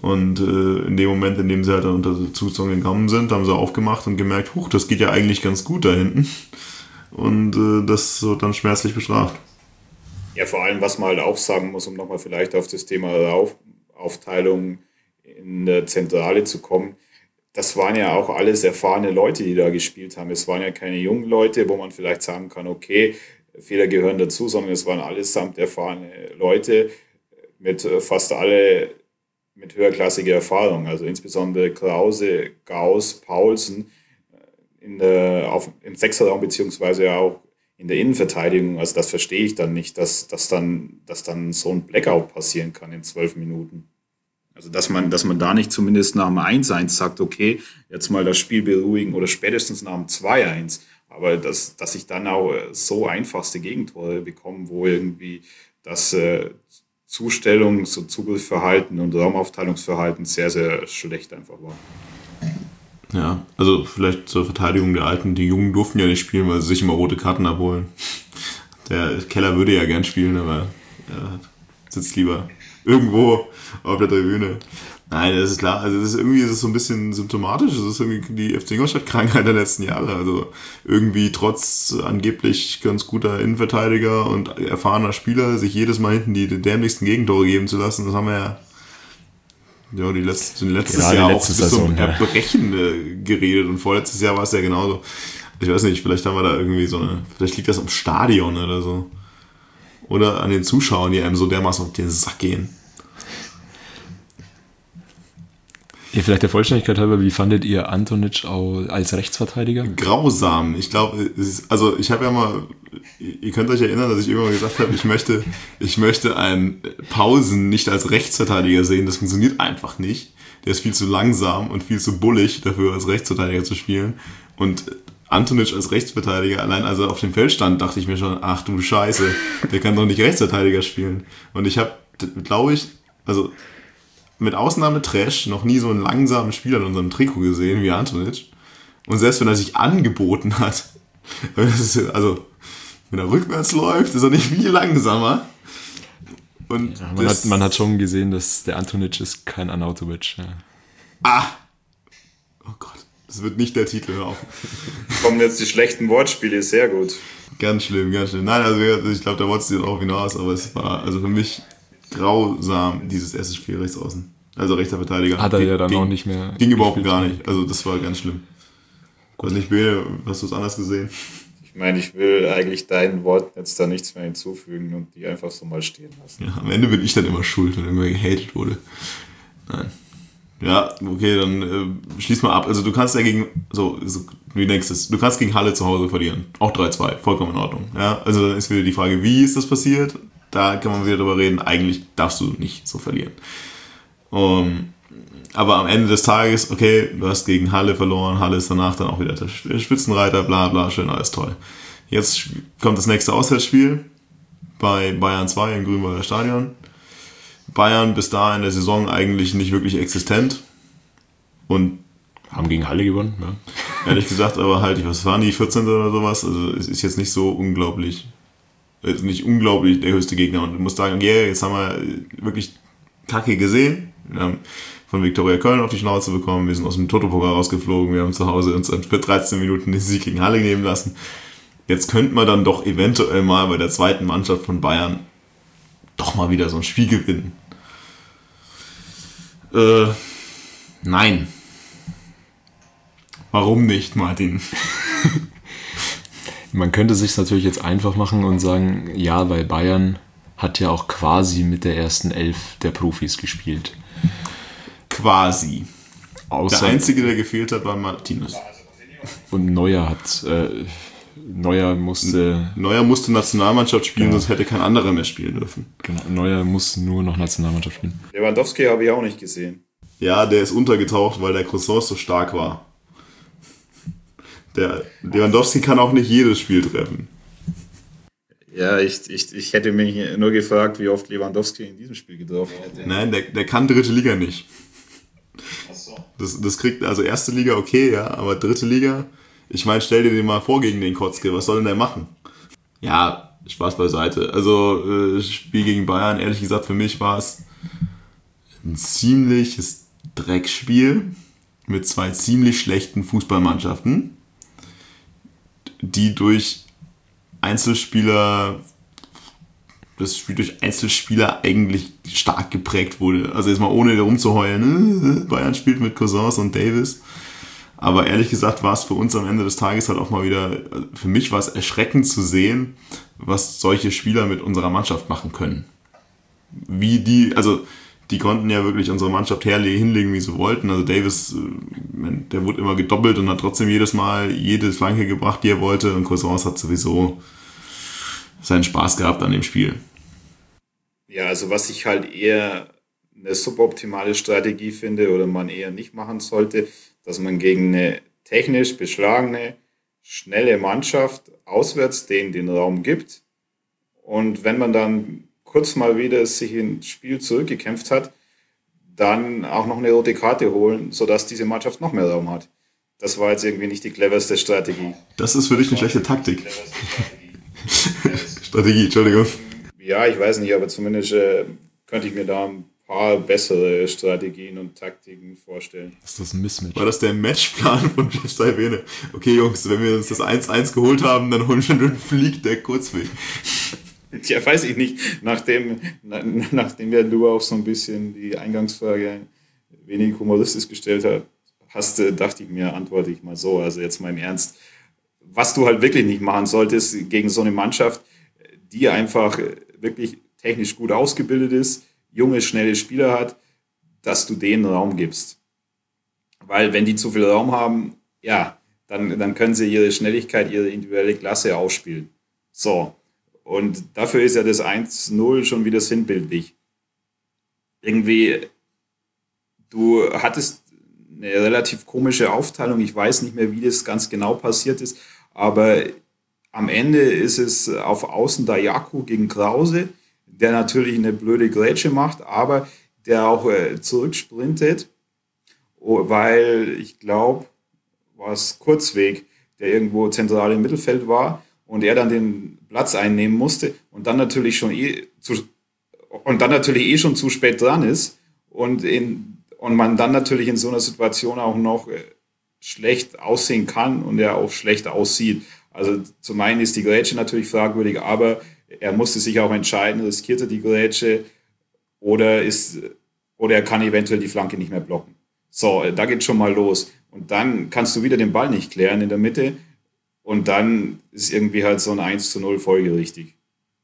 Und äh, in dem Moment, in dem sie halt dann unter Zugzwang gekommen sind, haben sie aufgemacht und gemerkt, huch, das geht ja eigentlich ganz gut da hinten. Und äh, das wird dann schmerzlich bestraft. Ja, vor allem, was man halt auch sagen muss, um nochmal vielleicht auf das Thema Auf- Aufteilung in der Zentrale zu kommen, das waren ja auch alles erfahrene Leute, die da gespielt haben. Es waren ja keine jungen Leute, wo man vielleicht sagen kann, okay, Fehler gehören dazu, sondern es waren allesamt erfahrene Leute mit äh, fast alle mit höherklassiger Erfahrung. Also insbesondere Krause, Gauss, Paulsen äh, in der, auf, im Sechserraum beziehungsweise auch in der Innenverteidigung. Also das verstehe ich dann nicht, dass, dass, dann, dass dann so ein Blackout passieren kann in zwölf Minuten. Also dass man, dass man da nicht zumindest nach dem eins eins sagt, okay, jetzt mal das Spiel beruhigen oder spätestens nach dem zwei eins. Aber dass, dass ich dann auch so einfachste Gegentore bekomme, wo irgendwie das äh, Zustellungs- und Zugriffsverhalten und Raumaufteilungsverhalten sehr, sehr schlecht einfach war. Ja, also vielleicht zur Verteidigung der Alten. Die Jungen durften ja nicht spielen, weil sie sich immer rote Karten abholen. Der Keller würde ja gern spielen, aber er sitzt lieber irgendwo auf der Tribüne. Nein, das ist klar. Also das ist irgendwie ist es so ein bisschen symptomatisch. Das ist irgendwie die F C Ingolstadt-Krankheit der letzten Jahre. Also irgendwie trotz angeblich ganz guter Innenverteidiger und erfahrener Spieler sich jedes Mal hinten die dämlichsten Gegentore geben zu lassen. Das haben wir ja, ja die letzten, letztes Gerade Jahr letzte auch bis zum Saison, ja. Erbrechen äh, geredet. Und vorletztes Jahr war es ja genauso. Ich weiß nicht, vielleicht haben wir da irgendwie so eine, vielleicht liegt das am Stadion oder so. Oder an den Zuschauern, die einem so dermaßen auf den Sack gehen. Ja, vielleicht der Vollständigkeit halber, wie fandet ihr Antonic auch als Rechtsverteidiger? Grausam. Ich glaube, also ich habe ja mal, ihr könnt euch erinnern, dass ich irgendwann gesagt habe, ich möchte, ich möchte einen Pausen nicht als Rechtsverteidiger sehen. Das funktioniert einfach nicht. Der ist viel zu langsam und viel zu bullig dafür, als Rechtsverteidiger zu spielen. Und Antonic als Rechtsverteidiger, allein als er auf dem Feld stand, dachte ich mir schon, ach du Scheiße, der kann doch nicht Rechtsverteidiger spielen. Und ich habe, glaube ich, also mit Ausnahme Trash noch nie so einen langsamen Spieler in unserem Trikot gesehen wie Antonic. Und selbst wenn er sich angeboten hat, also wenn er rückwärts läuft, ist er nicht viel langsamer. Und Ja, man, hat, man hat schon gesehen, dass der Antonic ist kein Arnautovic. Ja. Ah! Oh Gott, das wird nicht der Titel, hör auf. Kommen jetzt die schlechten Wortspiele, sehr gut. Ganz schlimm, ganz schlimm. Nein, also ich glaube, da wolltest du drauf hinaus, aber es war also für mich grausam, dieses erste Spiel rechts außen. Also rechter Verteidiger. Hat er Ging- ja dann ging, auch nicht mehr Ging überhaupt gespielt. gar nicht. Also das war ganz schlimm. Weiß nicht, Bene, hast du es anders gesehen? Ich meine, ich will eigentlich deinen Worten jetzt da nichts mehr hinzufügen und die einfach so mal stehen lassen. Ja, am Ende bin ich dann immer schuld, wenn irgendwer gehatet wurde. Nein. Ja, okay, dann äh, schließ mal ab. Also du kannst ja gegen, so, so wie denkst du es, du kannst gegen Halle zu Hause verlieren. Auch drei zwei, vollkommen in Ordnung. Ja, also dann ist wieder die Frage, wie ist das passiert? Da kann man wieder drüber reden. Eigentlich darfst du nicht so verlieren. Um, aber am Ende des Tages, okay, du hast gegen Halle verloren, Halle ist danach dann auch wieder der Spitzenreiter, bla bla, schön, alles toll. Jetzt kommt das nächste Auswärtsspiel bei Bayern zwei im Grünwalder Stadion. Bayern bis dahin in der Saison eigentlich nicht wirklich existent. Und Haben gegen Halle gewonnen, ja. ehrlich gesagt, aber halt, was waren die, vierzehnte oder sowas? Also es ist jetzt nicht so unglaublich, es ist nicht unglaublich der höchste Gegner. Und du musst sagen, yeah, jetzt haben wir wirklich Kacke gesehen. Wir haben von Viktoria Köln auf die Schnauze bekommen, wir sind aus dem Toto-Pokal rausgeflogen, wir haben zu Hause uns für dreizehn Minuten den Sieg gegen Halle nehmen lassen. Jetzt könnte man dann doch eventuell mal bei der zweiten Mannschaft von Bayern doch mal wieder so ein Spiel gewinnen. Äh, nein. Warum nicht, Martin? Man könnte sich natürlich jetzt einfach machen und sagen, ja, weil Bayern hat ja auch quasi mit der ersten Elf der Profis gespielt. Quasi. Außer Der Einzige, der gefehlt hat, war Martinez. und Neuer hat äh, Neuer musste Neuer musste Nationalmannschaft spielen, Genau. sonst hätte kein anderer mehr spielen dürfen. genau, Neuer muss nur noch Nationalmannschaft spielen. Lewandowski habe ich auch nicht gesehen. Ja, der ist untergetaucht, weil der Croissant so stark war. Der Lewandowski kann auch nicht jedes Spiel treffen. Ja, ich, ich, ich hätte mich nur gefragt, wie oft Lewandowski in diesem Spiel getroffen hätte. Nein, der, der kann dritte Liga nicht. Das, das kriegt, also erste Liga okay, ja, aber dritte Liga, ich meine, stell dir den mal vor gegen den Kotzke, was soll denn der machen? Ja, Spaß beiseite. Also, äh, Spiel gegen Bayern, ehrlich gesagt, für mich war es ein ziemliches Dreckspiel mit zwei ziemlich schlechten Fußballmannschaften, die durch Einzelspieler, das Spiel durch Einzelspieler eigentlich stark geprägt wurde. Also jetzt mal ohne rumzuheulen, Bayern spielt mit Cousins und Davis. Aber ehrlich gesagt war es für uns am Ende des Tages halt auch mal wieder, für mich war es erschreckend zu sehen, was solche Spieler mit unserer Mannschaft machen können. Wie die, also die konnten ja wirklich unsere Mannschaft herle- hinlegen, wie sie wollten. Also Davis, der wurde immer gedoppelt und hat trotzdem jedes Mal jede Flanke gebracht, die er wollte. Und Cousins hat sowieso seinen Spaß gehabt an dem Spiel. Ja, also was ich halt eher eine suboptimale Strategie finde oder man eher nicht machen sollte, dass man gegen eine technisch beschlagene, schnelle Mannschaft auswärts denen den Raum gibt. Und wenn man dann kurz mal wieder sich ins Spiel zurückgekämpft hat, dann auch noch eine rote Karte holen, sodass diese Mannschaft noch mehr Raum hat. Das war jetzt irgendwie nicht die cleverste Strategie. Das ist für dich eine schlechte Taktik. Strategie, Entschuldigung. Ja, ich weiß nicht, aber zumindest äh, könnte ich mir da ein paar bessere Strategien und Taktiken vorstellen. Ist das ein Missmatch? War das der Matchplan von Jeff Saibene? Okay, Jungs, wenn wir uns das eins eins geholt haben, dann holen wir einen Flieg der Kurzweg. Ja, weiß ich nicht. Nachdem, na, nachdem ja du auch so ein bisschen die Eingangsfrage wenig humoristisch gestellt hast, hast, dachte ich mir, antworte ich mal so. Also jetzt mal im Ernst. Was du halt wirklich nicht machen solltest gegen so eine Mannschaft, die einfach wirklich technisch gut ausgebildet ist, junge, schnelle Spieler hat, dass du denen Raum gibst. Weil wenn die zu viel Raum haben, ja, dann, dann können sie ihre Schnelligkeit, ihre individuelle Klasse ausspielen. So. Und dafür ist ja das eins null schon wieder sinnbildlich. Irgendwie, du hattest eine relativ komische Aufteilung, ich weiß nicht mehr, wie das ganz genau passiert ist, aber am Ende ist es auf Außen Dayaku gegen Krause, der natürlich eine blöde Grätsche macht, aber der auch äh, zurücksprintet, weil ich glaube, war es Kurzweg, der irgendwo zentral im Mittelfeld war und er dann den Platz einnehmen musste und dann natürlich schon eh zu, und dann natürlich eh schon zu spät dran ist und, in, und man dann natürlich in so einer Situation auch noch äh, schlecht aussehen kann und er auch schlecht aussieht. Also zum einen ist die Grätsche natürlich fragwürdig, aber er musste sich auch entscheiden, riskiert er die Grätsche oder, ist, oder er kann eventuell die Flanke nicht mehr blocken. So, da geht schon mal los. Und dann kannst du wieder den Ball nicht klären in der Mitte und dann ist irgendwie halt so ein eins zu null folgerichtig.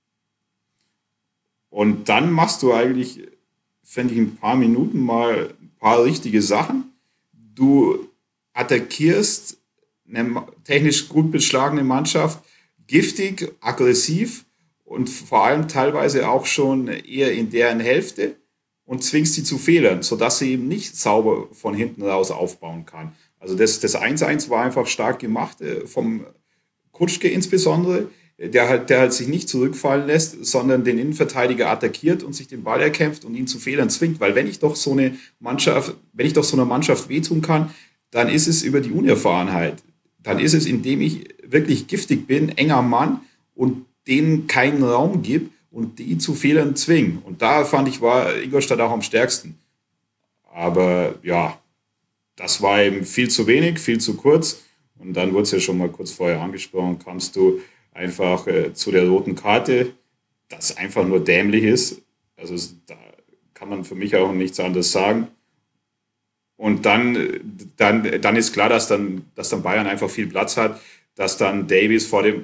Und dann machst du eigentlich, finde ich, in ein paar Minuten mal ein paar richtige Sachen. Du attackierst eine technisch gut beschlagene Mannschaft, giftig, aggressiv und vor allem teilweise auch schon eher in deren Hälfte und zwingst sie zu Fehlern, sodass sie eben nicht sauber von hinten raus aufbauen kann. Also das, das eins eins war einfach stark gemacht, vom Kutschke insbesondere, der halt, der halt sich nicht zurückfallen lässt, sondern den Innenverteidiger attackiert und sich den Ball erkämpft und ihn zu Fehlern zwingt. Weil wenn ich doch so eine Mannschaft, wenn ich doch so einer Mannschaft wehtun kann, dann ist es über die Unerfahrenheit. Dann ist es, indem ich wirklich giftig bin, enger Mann und denen keinen Raum gebe und die zu Fehlern zwingen. Und da fand ich, war Ingolstadt auch am stärksten. Aber ja, das war eben viel zu wenig, viel zu kurz. Und dann wurde es ja schon mal kurz vorher angesprochen, kamst du einfach äh, zu der roten Karte, das einfach nur dämlich ist. Also da kann man für mich auch nichts anderes sagen. Und dann, dann, dann ist klar, dass dann, dass dann Bayern einfach viel Platz hat, dass dann Davis vor dem,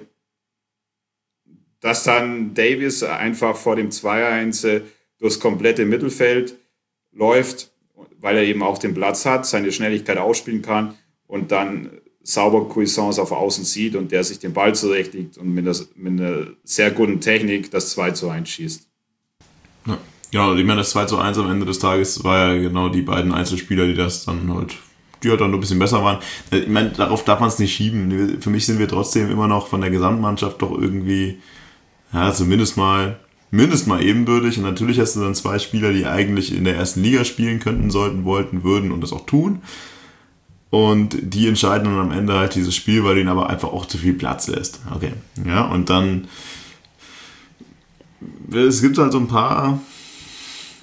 dass dann Davis einfach vor dem zwei eins durchs komplette Mittelfeld läuft, weil er eben auch den Platz hat, seine Schnelligkeit ausspielen kann und dann sauber Cuisance auf Außen sieht und der sich den Ball zurechtlegt und mit einer, mit einer sehr guten Technik das zwei zu eins schießt. Ja. Genau, ich meine, das zwei zu eins am Ende des Tages war ja genau die beiden Einzelspieler, die das dann halt, die halt dann nur ein bisschen besser waren. Ich meine, darauf darf man es nicht schieben. Für mich sind wir trotzdem immer noch von der Gesamtmannschaft doch irgendwie, ja, zumindest mal, mindestens mal ebenbürtig. Und natürlich hast du dann zwei Spieler, die eigentlich in der ersten Liga spielen könnten, sollten, wollten, würden und das auch tun. Und die entscheiden dann am Ende halt dieses Spiel, weil ihnen aber einfach auch zu viel Platz lässt. Okay, ja, und dann, es gibt halt so ein paar,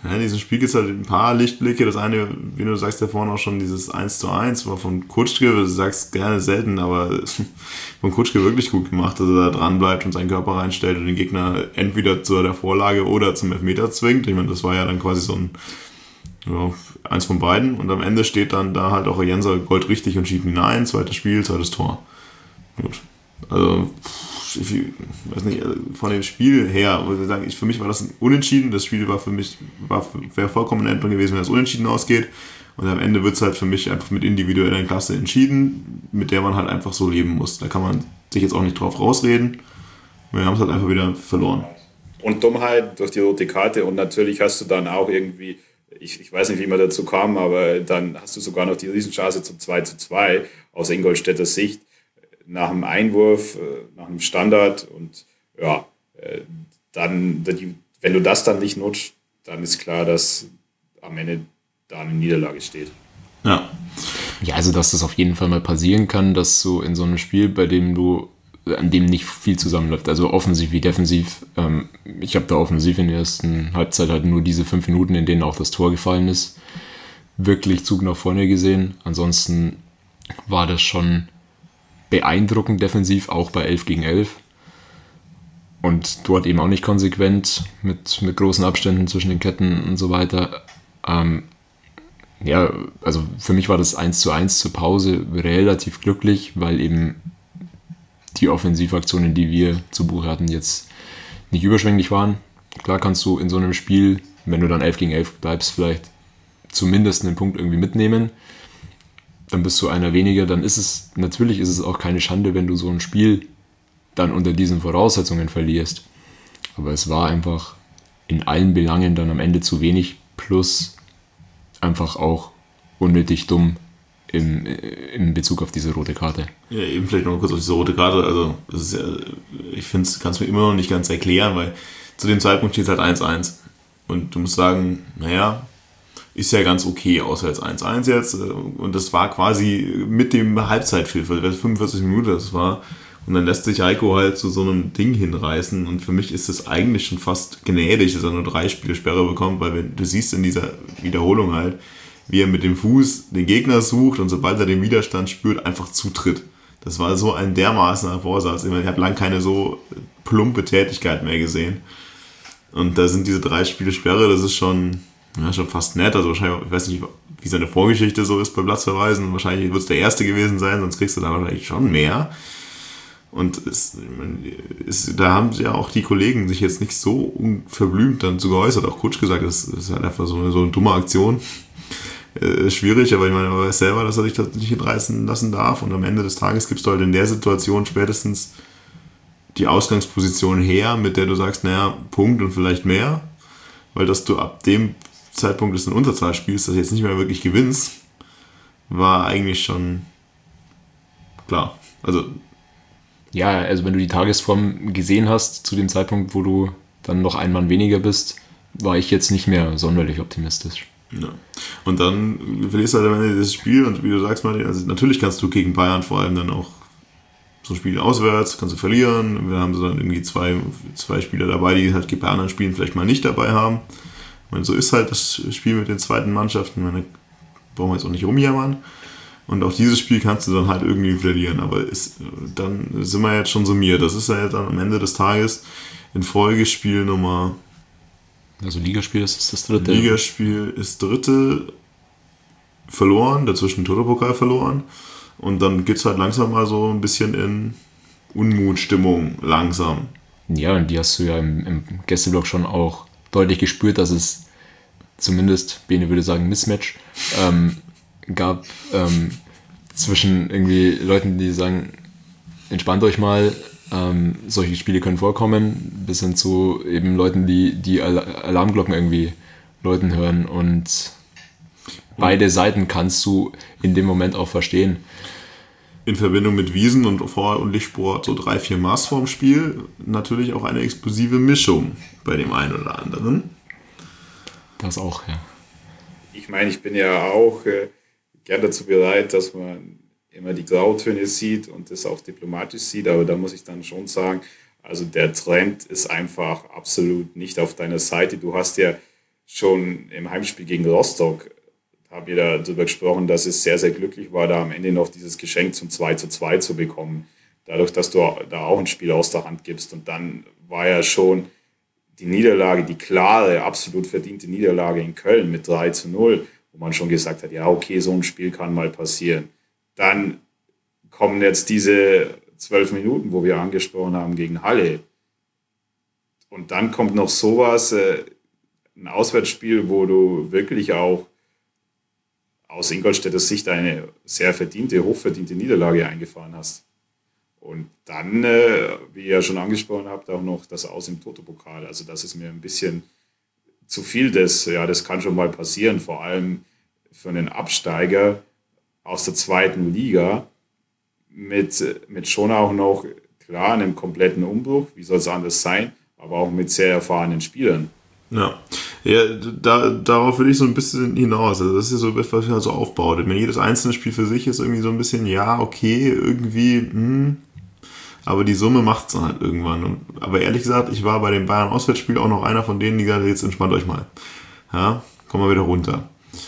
Ja, in diesem Spiel gibt es halt ein paar Lichtblicke. Das eine, wie du sagst ja vorhin auch schon, dieses eins zu eins war von Kutschke, du sagst gerne selten, aber von Kutschke wirklich gut gemacht, dass er da dran bleibt und seinen Körper reinstellt und den Gegner entweder zu der Vorlage oder zum Elfmeter zwingt. Ich meine, das war ja dann quasi so ein, ja, eins von beiden. Und am Ende steht dann da halt auch Jenser Gold richtig und schiebt ihn ein. Zweites Spiel, zweites Tor. Gut. Also, ich weiß nicht, von dem Spiel her, würde ich sagen, ich, für mich war das ein Unentschieden. Das Spiel war für mich, war, wäre vollkommen in Ordnung gewesen, wenn es unentschieden ausgeht. Und am Ende wird es halt für mich einfach mit individueller Klasse entschieden, mit der man halt einfach so leben muss. Da kann man sich jetzt auch nicht drauf rausreden. Wir haben es halt einfach wieder verloren. Und Dummheit durch die rote Karte. Und natürlich hast du dann auch irgendwie, ich, ich weiß nicht, wie man dazu kam, aber dann hast du sogar noch die Riesenchance zum zwei zu zwei aus Ingolstädter Sicht. Nach einem Einwurf, nach einem Standard und ja, dann, wenn du das dann nicht nutzt, dann ist klar, dass am Ende da eine Niederlage steht. Ja. Ja, also dass das auf jeden Fall mal passieren kann, dass du in so einem Spiel, bei dem du, an dem nicht viel zusammenläuft, also offensiv wie defensiv, ähm, ich habe da offensiv in der ersten Halbzeit halt nur diese fünf Minuten, in denen auch das Tor gefallen ist, wirklich Zug nach vorne gesehen. Ansonsten war das schon beeindruckend defensiv, auch bei elf gegen elf. Und dort eben auch nicht konsequent, mit, mit großen Abständen zwischen den Ketten und so weiter. Ähm, ja, also für mich war das eins zu eins zur Pause relativ glücklich, weil eben die Offensivaktionen, die wir zu Buche hatten, jetzt nicht überschwänglich waren. Klar kannst du in so einem Spiel, wenn du dann elf gegen elf bleibst, vielleicht zumindest einen Punkt irgendwie mitnehmen. Dann bist du einer weniger, dann ist es, natürlich ist es auch keine Schande, wenn du so ein Spiel dann unter diesen Voraussetzungen verlierst. Aber es war einfach in allen Belangen dann am Ende zu wenig, plus einfach auch unnötig dumm im, im Bezug auf diese rote Karte. Ja, eben vielleicht noch kurz auf diese rote Karte. Also, das ist ja, ich finde, es kannst du mir immer noch nicht ganz erklären, weil zu dem Zeitpunkt steht es halt eins eins. Und du musst sagen, naja, ist ja ganz okay, außer jetzt eins eins jetzt. Und das war quasi mit dem Halbzeitpfiff, weil das fünfundvierzig Minuten das war. Und dann lässt sich Heiko halt zu so einem Ding hinreißen. Und für mich ist es eigentlich schon fast gnädig, dass er nur drei Spiele Sperre bekommt, weil wenn, du siehst in dieser Wiederholung halt, wie er mit dem Fuß den Gegner sucht und sobald er den Widerstand spürt, einfach zutritt. Das war so ein dermaßener Vorsatz. Ich meine, ich habe lange keine so plumpe Tätigkeit mehr gesehen. Und da sind diese drei Spiele Sperre, das ist schon... Ja, schon fast nett. Also wahrscheinlich, ich weiß nicht, wie seine Vorgeschichte so ist bei Platzverweisen. Wahrscheinlich wird es der erste gewesen sein, sonst kriegst du da wahrscheinlich schon mehr. Und es, es, da haben ja auch die Kollegen sich jetzt nicht so verblümt dann zu geäußert. Auch Kutsch gesagt, das ist halt einfach so eine, so eine dumme Aktion. Äh, schwierig, aber ich meine, man weiß selber, dass er sich das nicht hinreißen lassen darf. Und am Ende des Tages gibst du halt in der Situation spätestens die Ausgangsposition her, mit der du sagst, naja, Punkt und vielleicht mehr. Weil dass du ab dem Zeitpunkt, dass du in Unterzahl spielst, das jetzt nicht mehr wirklich gewinnst, war eigentlich schon klar. Also ja, also wenn du die Tagesform gesehen hast, zu dem Zeitpunkt, wo du dann noch ein Mann weniger bist, war ich jetzt nicht mehr sonderlich optimistisch. Ja. Und dann verlierst du halt am Ende das Spiel und wie du sagst, Martin, also natürlich kannst du gegen Bayern vor allem dann auch so Spiele auswärts, kannst du verlieren. Wir haben so dann irgendwie zwei, zwei Spieler dabei, die halt bei anderen Spielen vielleicht mal nicht dabei haben. Ich meine, so ist halt das Spiel mit den zweiten Mannschaften. Ich meine, brauchen wir jetzt auch nicht rumjammern. Und auch dieses Spiel kannst du dann halt irgendwie verlieren. Aber ist, dann sind wir jetzt schon summiert. Das ist ja dann am Ende des Tages in Folgespiel Nummer... Also Ligaspiel ist das dritte. Ligaspiel ist dritte verloren, dazwischen Toto-Pokal verloren. Und dann geht es halt langsam mal so ein bisschen in Unmutstimmung, langsam. Ja, und die hast du ja im, im Gästeblock schon auch deutlich gespürt, dass es zumindest, Bene würde sagen, Mismatch ähm, gab ähm, zwischen irgendwie Leuten, die sagen, entspannt euch mal, ähm, solche Spiele können vorkommen, bis hin zu eben Leuten, die die Alarmglocken irgendwie läuten hören. Und beide Seiten kannst du in dem Moment auch verstehen. In Verbindung mit Wiesen und Vor- und Lichtsport so drei, vier Maß vorm Spiel natürlich auch eine explosive Mischung bei dem einen oder anderen. Das auch, ja. Ich meine, ich bin ja auch äh, gern dazu bereit, dass man immer die Grautöne sieht und das auch diplomatisch sieht, aber da muss ich dann schon sagen, also der Trend ist einfach absolut nicht auf deiner Seite. Du hast ja schon im Heimspiel gegen Rostock haben wir darüber gesprochen, dass es sehr, sehr glücklich war, da am Ende noch dieses Geschenk zum zwei zu zwei zu bekommen. Dadurch, dass du da auch ein Spiel aus der Hand gibst. Und dann war ja schon die Niederlage, die klare, absolut verdiente Niederlage in Köln mit drei zu null, wo man schon gesagt hat, ja okay, so ein Spiel kann mal passieren. Dann kommen jetzt diese zwölf Minuten, wo wir angesprochen haben, gegen Halle. Und dann kommt noch sowas, äh, ein Auswärtsspiel, wo du wirklich auch aus Ingolstädter Sicht eine sehr verdiente, hochverdiente Niederlage eingefahren hast. Und dann, äh, wie ihr ja schon angesprochen habt, auch noch das Aus im Toto-Pokal. Also das ist mir ein bisschen zu viel. Das, ja, das kann schon mal passieren, vor allem für einen Absteiger aus der zweiten Liga mit, mit schon auch noch, klar, einem kompletten Umbruch, wie soll es anders sein, aber auch mit sehr erfahrenen Spielern. Ja, ja da, darauf will ich so ein bisschen hinaus. Also das ist so etwas, was ich so aufbaut. Wenn jedes einzelne Spiel für sich ist, irgendwie so ein bisschen, ja, okay, irgendwie, hm, aber die Summe macht es dann halt irgendwann. Und, aber ehrlich gesagt, ich war bei dem Bayern-Auswärtsspiel auch noch einer von denen, die gesagt haben, jetzt entspannt euch mal. Ja, kommen wir wieder runter.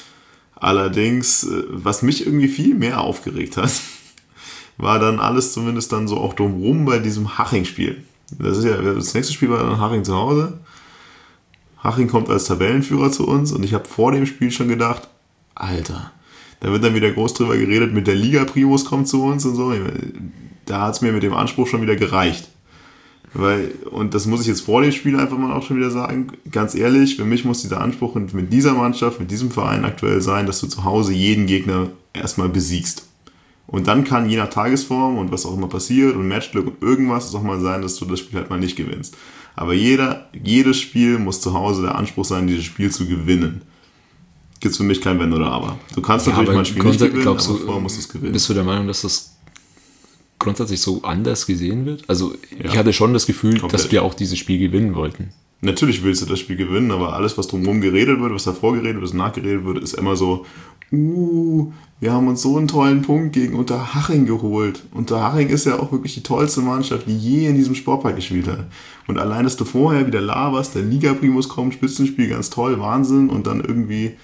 Allerdings, was mich irgendwie viel mehr aufgeregt hat, war dann alles zumindest dann so auch drumherum bei diesem Haching-Spiel. Das ist ja, das nächste Spiel war dann Haching zu Hause. Haching kommt als Tabellenführer zu uns und ich habe vor dem Spiel schon gedacht, Alter, da wird dann wieder groß drüber geredet, mit der Liga Primus kommt zu uns und so. Da hat es mir mit dem Anspruch schon wieder gereicht. Weil, und das muss ich jetzt vor dem Spiel einfach mal auch schon wieder sagen, ganz ehrlich, für mich muss dieser Anspruch mit dieser Mannschaft, mit diesem Verein aktuell sein, dass du zu Hause jeden Gegner erstmal besiegst. Und dann kann je nach Tagesform und was auch immer passiert und Matchglück und irgendwas es auch mal sein, dass du das Spiel halt mal nicht gewinnst. Aber jeder, jedes Spiel muss zu Hause der Anspruch sein, dieses Spiel zu gewinnen. Gibt es für mich kein Wenn oder Aber. Du kannst ja, natürlich mal ein Spiel nicht gewinnen, glaubst aber du, vorher musst du es gewinnen. Bist du der Meinung, dass das grundsätzlich so anders gesehen wird? Also ja, ich hatte schon das Gefühl, komplett, dass wir auch dieses Spiel gewinnen wollten. Natürlich willst du das Spiel gewinnen, aber alles, was drumherum geredet wird, was davor geredet wird, was nachgeredet wird, ist immer so, uh, wir haben uns so einen tollen Punkt gegen Unterhaching geholt. Unterhaching ist ja auch wirklich die tollste Mannschaft, die je in diesem Sportpark gespielt hat. Und allein, dass du vorher wieder laberst, der Liga-Primus kommt, Spitzenspiel, ganz toll, Wahnsinn, und dann irgendwie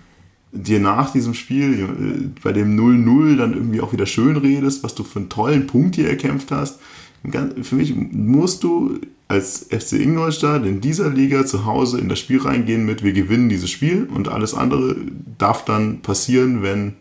dir nach diesem Spiel bei dem null null dann irgendwie auch wieder schön redest, was du für einen tollen Punkt hier erkämpft hast. Für mich musst du als F C Ingolstadt in dieser Liga zu Hause in das Spiel reingehen mit, wir gewinnen dieses Spiel, und alles andere darf dann passieren, wenn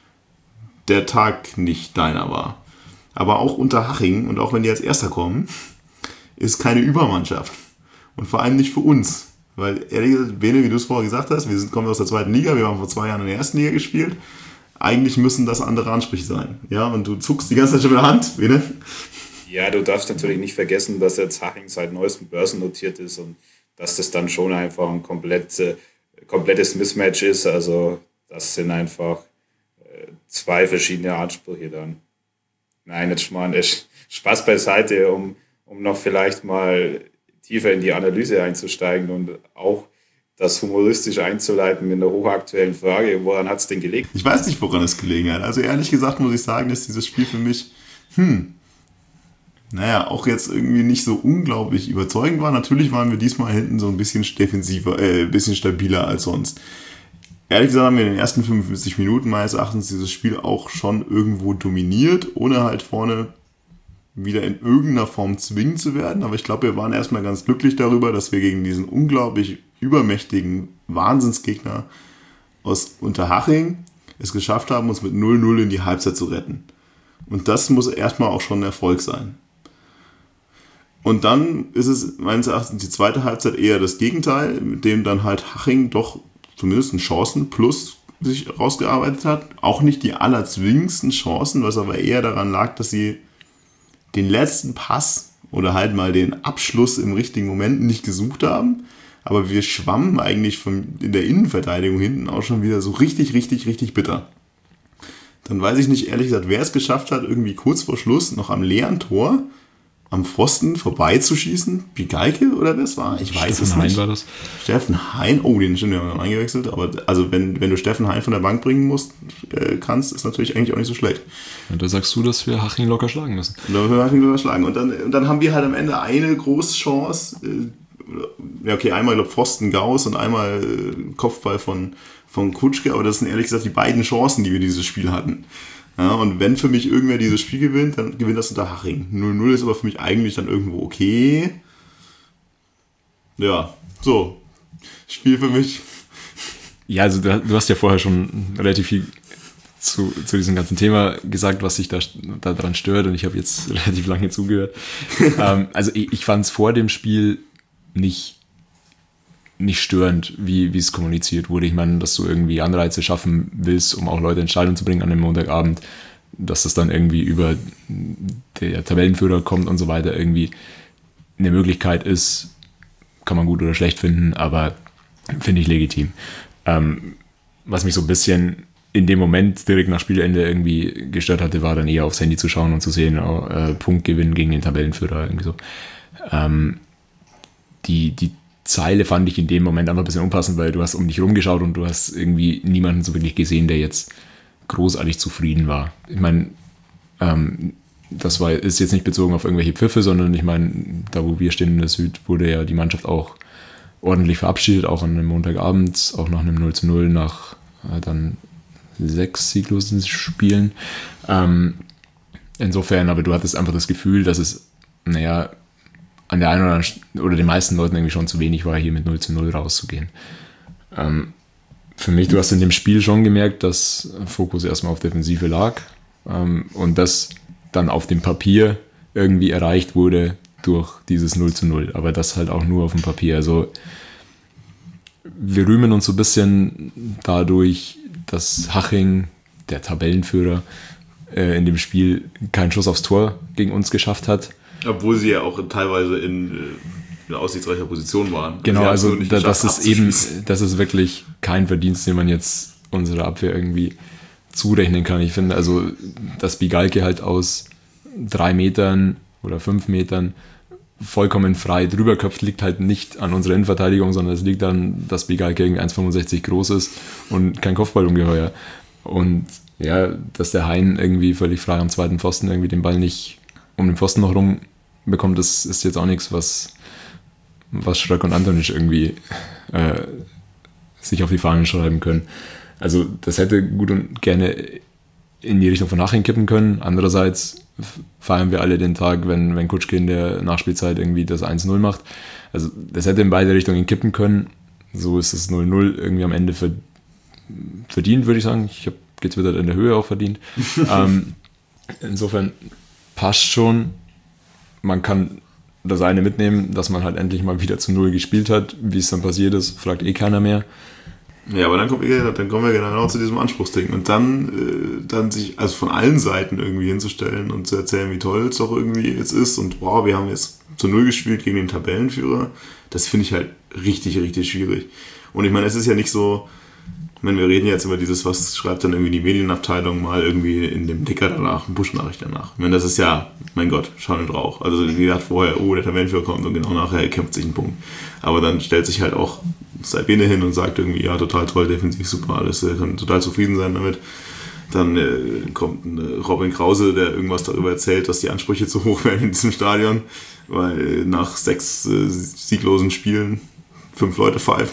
der Tag nicht deiner war. Aber auch Unterhaching, und auch wenn die als Erster kommen, ist keine Übermannschaft. Und vor allem nicht für uns. Weil, ehrlich gesagt, Bene, wie du es vorher gesagt hast, wir sind, kommen aus der zweiten Liga, wir haben vor zwei Jahren in der ersten Liga gespielt. Eigentlich müssen das andere Ansprüche sein. Ja, und du zuckst die ganze Zeit schon mit der Hand, Bene. Ja, du darfst natürlich nicht vergessen, dass jetzt Haching seit neuestem börsennotiert ist und dass das dann schon einfach ein komplett, äh, komplettes Mismatch ist. Also das sind einfach äh, zwei verschiedene Ansprüche dann. Nein, jetzt mal Spaß beiseite, um, um noch vielleicht mal tiefer in die Analyse einzusteigen und auch das humoristisch einzuleiten mit einer hochaktuellen Frage, woran hat es denn gelegen? Ich weiß nicht, woran es gelegen hat. Also ehrlich gesagt muss ich sagen, dass dieses Spiel für mich, hm, naja, auch jetzt irgendwie nicht so unglaublich überzeugend war. Natürlich waren wir diesmal hinten so ein bisschen defensiver, äh, ein bisschen stabiler als sonst. Ehrlich gesagt haben wir in den ersten fünfundfünfzig Minuten meines Erachtens dieses Spiel auch schon irgendwo dominiert, ohne halt vorne wieder in irgendeiner Form zwingen zu werden. Aber ich glaube, wir waren erstmal ganz glücklich darüber, dass wir gegen diesen unglaublich übermächtigen Wahnsinnsgegner aus Unterhaching es geschafft haben, uns mit null null in die Halbzeit zu retten. Und das muss erstmal auch schon ein Erfolg sein. Und dann ist es meines Erachtens die zweite Halbzeit eher das Gegenteil, mit dem dann halt Haching doch zumindest einen Chancen-Plus sich rausgearbeitet hat. Auch nicht die allerzwingendsten Chancen, was aber eher daran lag, dass sie den letzten Pass oder halt mal den Abschluss im richtigen Moment nicht gesucht haben. Aber wir schwammen eigentlich von, in der Innenverteidigung hinten auch schon wieder so richtig, richtig, richtig bitter. Dann weiß ich nicht, ehrlich gesagt, wer es geschafft hat, irgendwie kurz vor Schluss noch am leeren Tor am Pfosten vorbeizuschießen. Bigalke oder wer es war? Ich weiß Steffen es nicht. Hein war das. Steffen Hein, oh, den stimmt, wir haben eingewechselt. Aber also wenn, wenn du Steffen Hein von der Bank bringen musst, äh, kannst, ist natürlich eigentlich auch nicht so schlecht. Und da sagst du, dass wir Haching locker schlagen müssen. Da wir Haching locker schlagen. Und dann, und dann haben wir halt am Ende eine große Chance, äh, ja okay, einmal glaube Pfosten Gauss und einmal äh, Kopfball von, von Kutschke, aber das sind ehrlich gesagt die beiden Chancen, die wir dieses Spiel hatten. Ja, und wenn für mich irgendwer dieses Spiel gewinnt, dann gewinnt das unter Haching. null null ist aber für mich eigentlich dann irgendwo okay. Ja, so. Spiel für mich. Ja, also du, du hast ja vorher schon relativ viel zu, zu diesem ganzen Thema gesagt, was sich da daran stört, und ich habe jetzt relativ lange zugehört. ähm, also ich, ich fand es vor dem Spiel nicht, nicht störend, wie wie es kommuniziert wurde. Ich meine, dass du irgendwie Anreize schaffen willst, um auch Leute in Stadion zu bringen an dem Montagabend, dass das dann irgendwie über der Tabellenführer kommt und so weiter irgendwie eine Möglichkeit ist, kann man gut oder schlecht finden, aber finde ich legitim. Ähm, was mich so ein bisschen in dem Moment direkt nach Spielende irgendwie gestört hatte, war dann eher aufs Handy zu schauen und zu sehen, oh, äh, Punktgewinn gegen den Tabellenführer, irgendwie so. Ähm, die, die Zeile fand ich in dem Moment einfach ein bisschen unpassend, weil du hast um dich rumgeschaut und du hast irgendwie niemanden so wirklich gesehen, der jetzt großartig zufrieden war. Ich meine, ähm, das war, ist jetzt nicht bezogen auf irgendwelche Pfiffe, sondern ich meine, da wo wir stehen in der Süd, wurde ja die Mannschaft auch ordentlich verabschiedet, auch an einem Montagabend, auch nach einem null zu null, nach äh, dann sechs sieglosen Spielen. Ähm, insofern, aber du hattest einfach das Gefühl, dass es, naja, an der einen oder anderen, oder den meisten Leuten irgendwie schon zu wenig war, hier mit null zu null rauszugehen. Ähm, für mich, du hast in dem Spiel schon gemerkt, dass Fokus erstmal auf Defensive lag, ähm, und das dann auf dem Papier irgendwie erreicht wurde durch dieses null zu null, aber das halt auch nur auf dem Papier. Also wir rühmen uns so ein bisschen dadurch, dass Haching, der Tabellenführer, äh, in dem Spiel keinen Schuss aufs Tor gegen uns geschafft hat. Obwohl sie ja auch teilweise in, in einer aussichtsreicher Position waren. Genau, also da, das ist eben, abzuschließen. das ist wirklich kein Verdienst, den man jetzt unserer Abwehr irgendwie zurechnen kann. Ich finde, also, dass Bigalke halt aus drei Metern oder fünf Metern vollkommen frei drüber köpft, liegt halt nicht an unserer Innenverteidigung, sondern es liegt daran, dass Bigalke irgendwie eins Komma fünfundsechzig groß ist und kein Kopfballungeheuer. Und ja, dass der Hein irgendwie völlig frei am zweiten Pfosten irgendwie den Ball nicht um den Pfosten noch rum bekommt, das ist jetzt auch nichts, was, was Schröck und Antonic irgendwie äh, sich auf die Fahnen schreiben können. Also das hätte gut und gerne in die Richtung von Haching kippen können. Andererseits feiern wir alle den Tag, wenn, wenn Kutschke in der Nachspielzeit irgendwie das eins null macht. Also das hätte in beide Richtungen kippen können. So ist das null null irgendwie am Ende verdient, würde ich sagen. Ich habe getwittert, in der Höhe auch verdient. ähm, insofern passt schon. Man kann das eine mitnehmen, dass man halt endlich mal wieder zu Null gespielt hat. Wie es dann passiert ist, fragt eh keiner mehr. Ja, aber dann, kommt, dann kommen wir genau zu diesem Anspruchsding. Und dann, äh, dann sich also von allen Seiten irgendwie hinzustellen und zu erzählen, wie toll es doch irgendwie jetzt ist. Und wow, wir haben jetzt zu Null gespielt gegen den Tabellenführer. Das finde ich halt richtig, richtig schwierig. Und ich meine, es ist ja nicht so, ich meine, wir reden jetzt über dieses, was schreibt dann irgendwie die Medienabteilung mal irgendwie in dem Ticker danach, Push-Nachricht danach. Ich meine, das ist ja, mein Gott, Schall und Rauch. Also wie gesagt vorher, oh, der Tabellenführer kommt und genau nachher erkämpft sich ein Punkt. Aber dann stellt sich halt auch Saibene hin und sagt irgendwie, ja, total toll, defensiv super, alles, er kann total zufrieden sein damit. Dann äh, kommt ein Robin Krause, der irgendwas darüber erzählt, dass die Ansprüche zu hoch werden in diesem Stadion, weil äh, nach sechs äh, sieglosen Spielen fünf Leute pfeifen.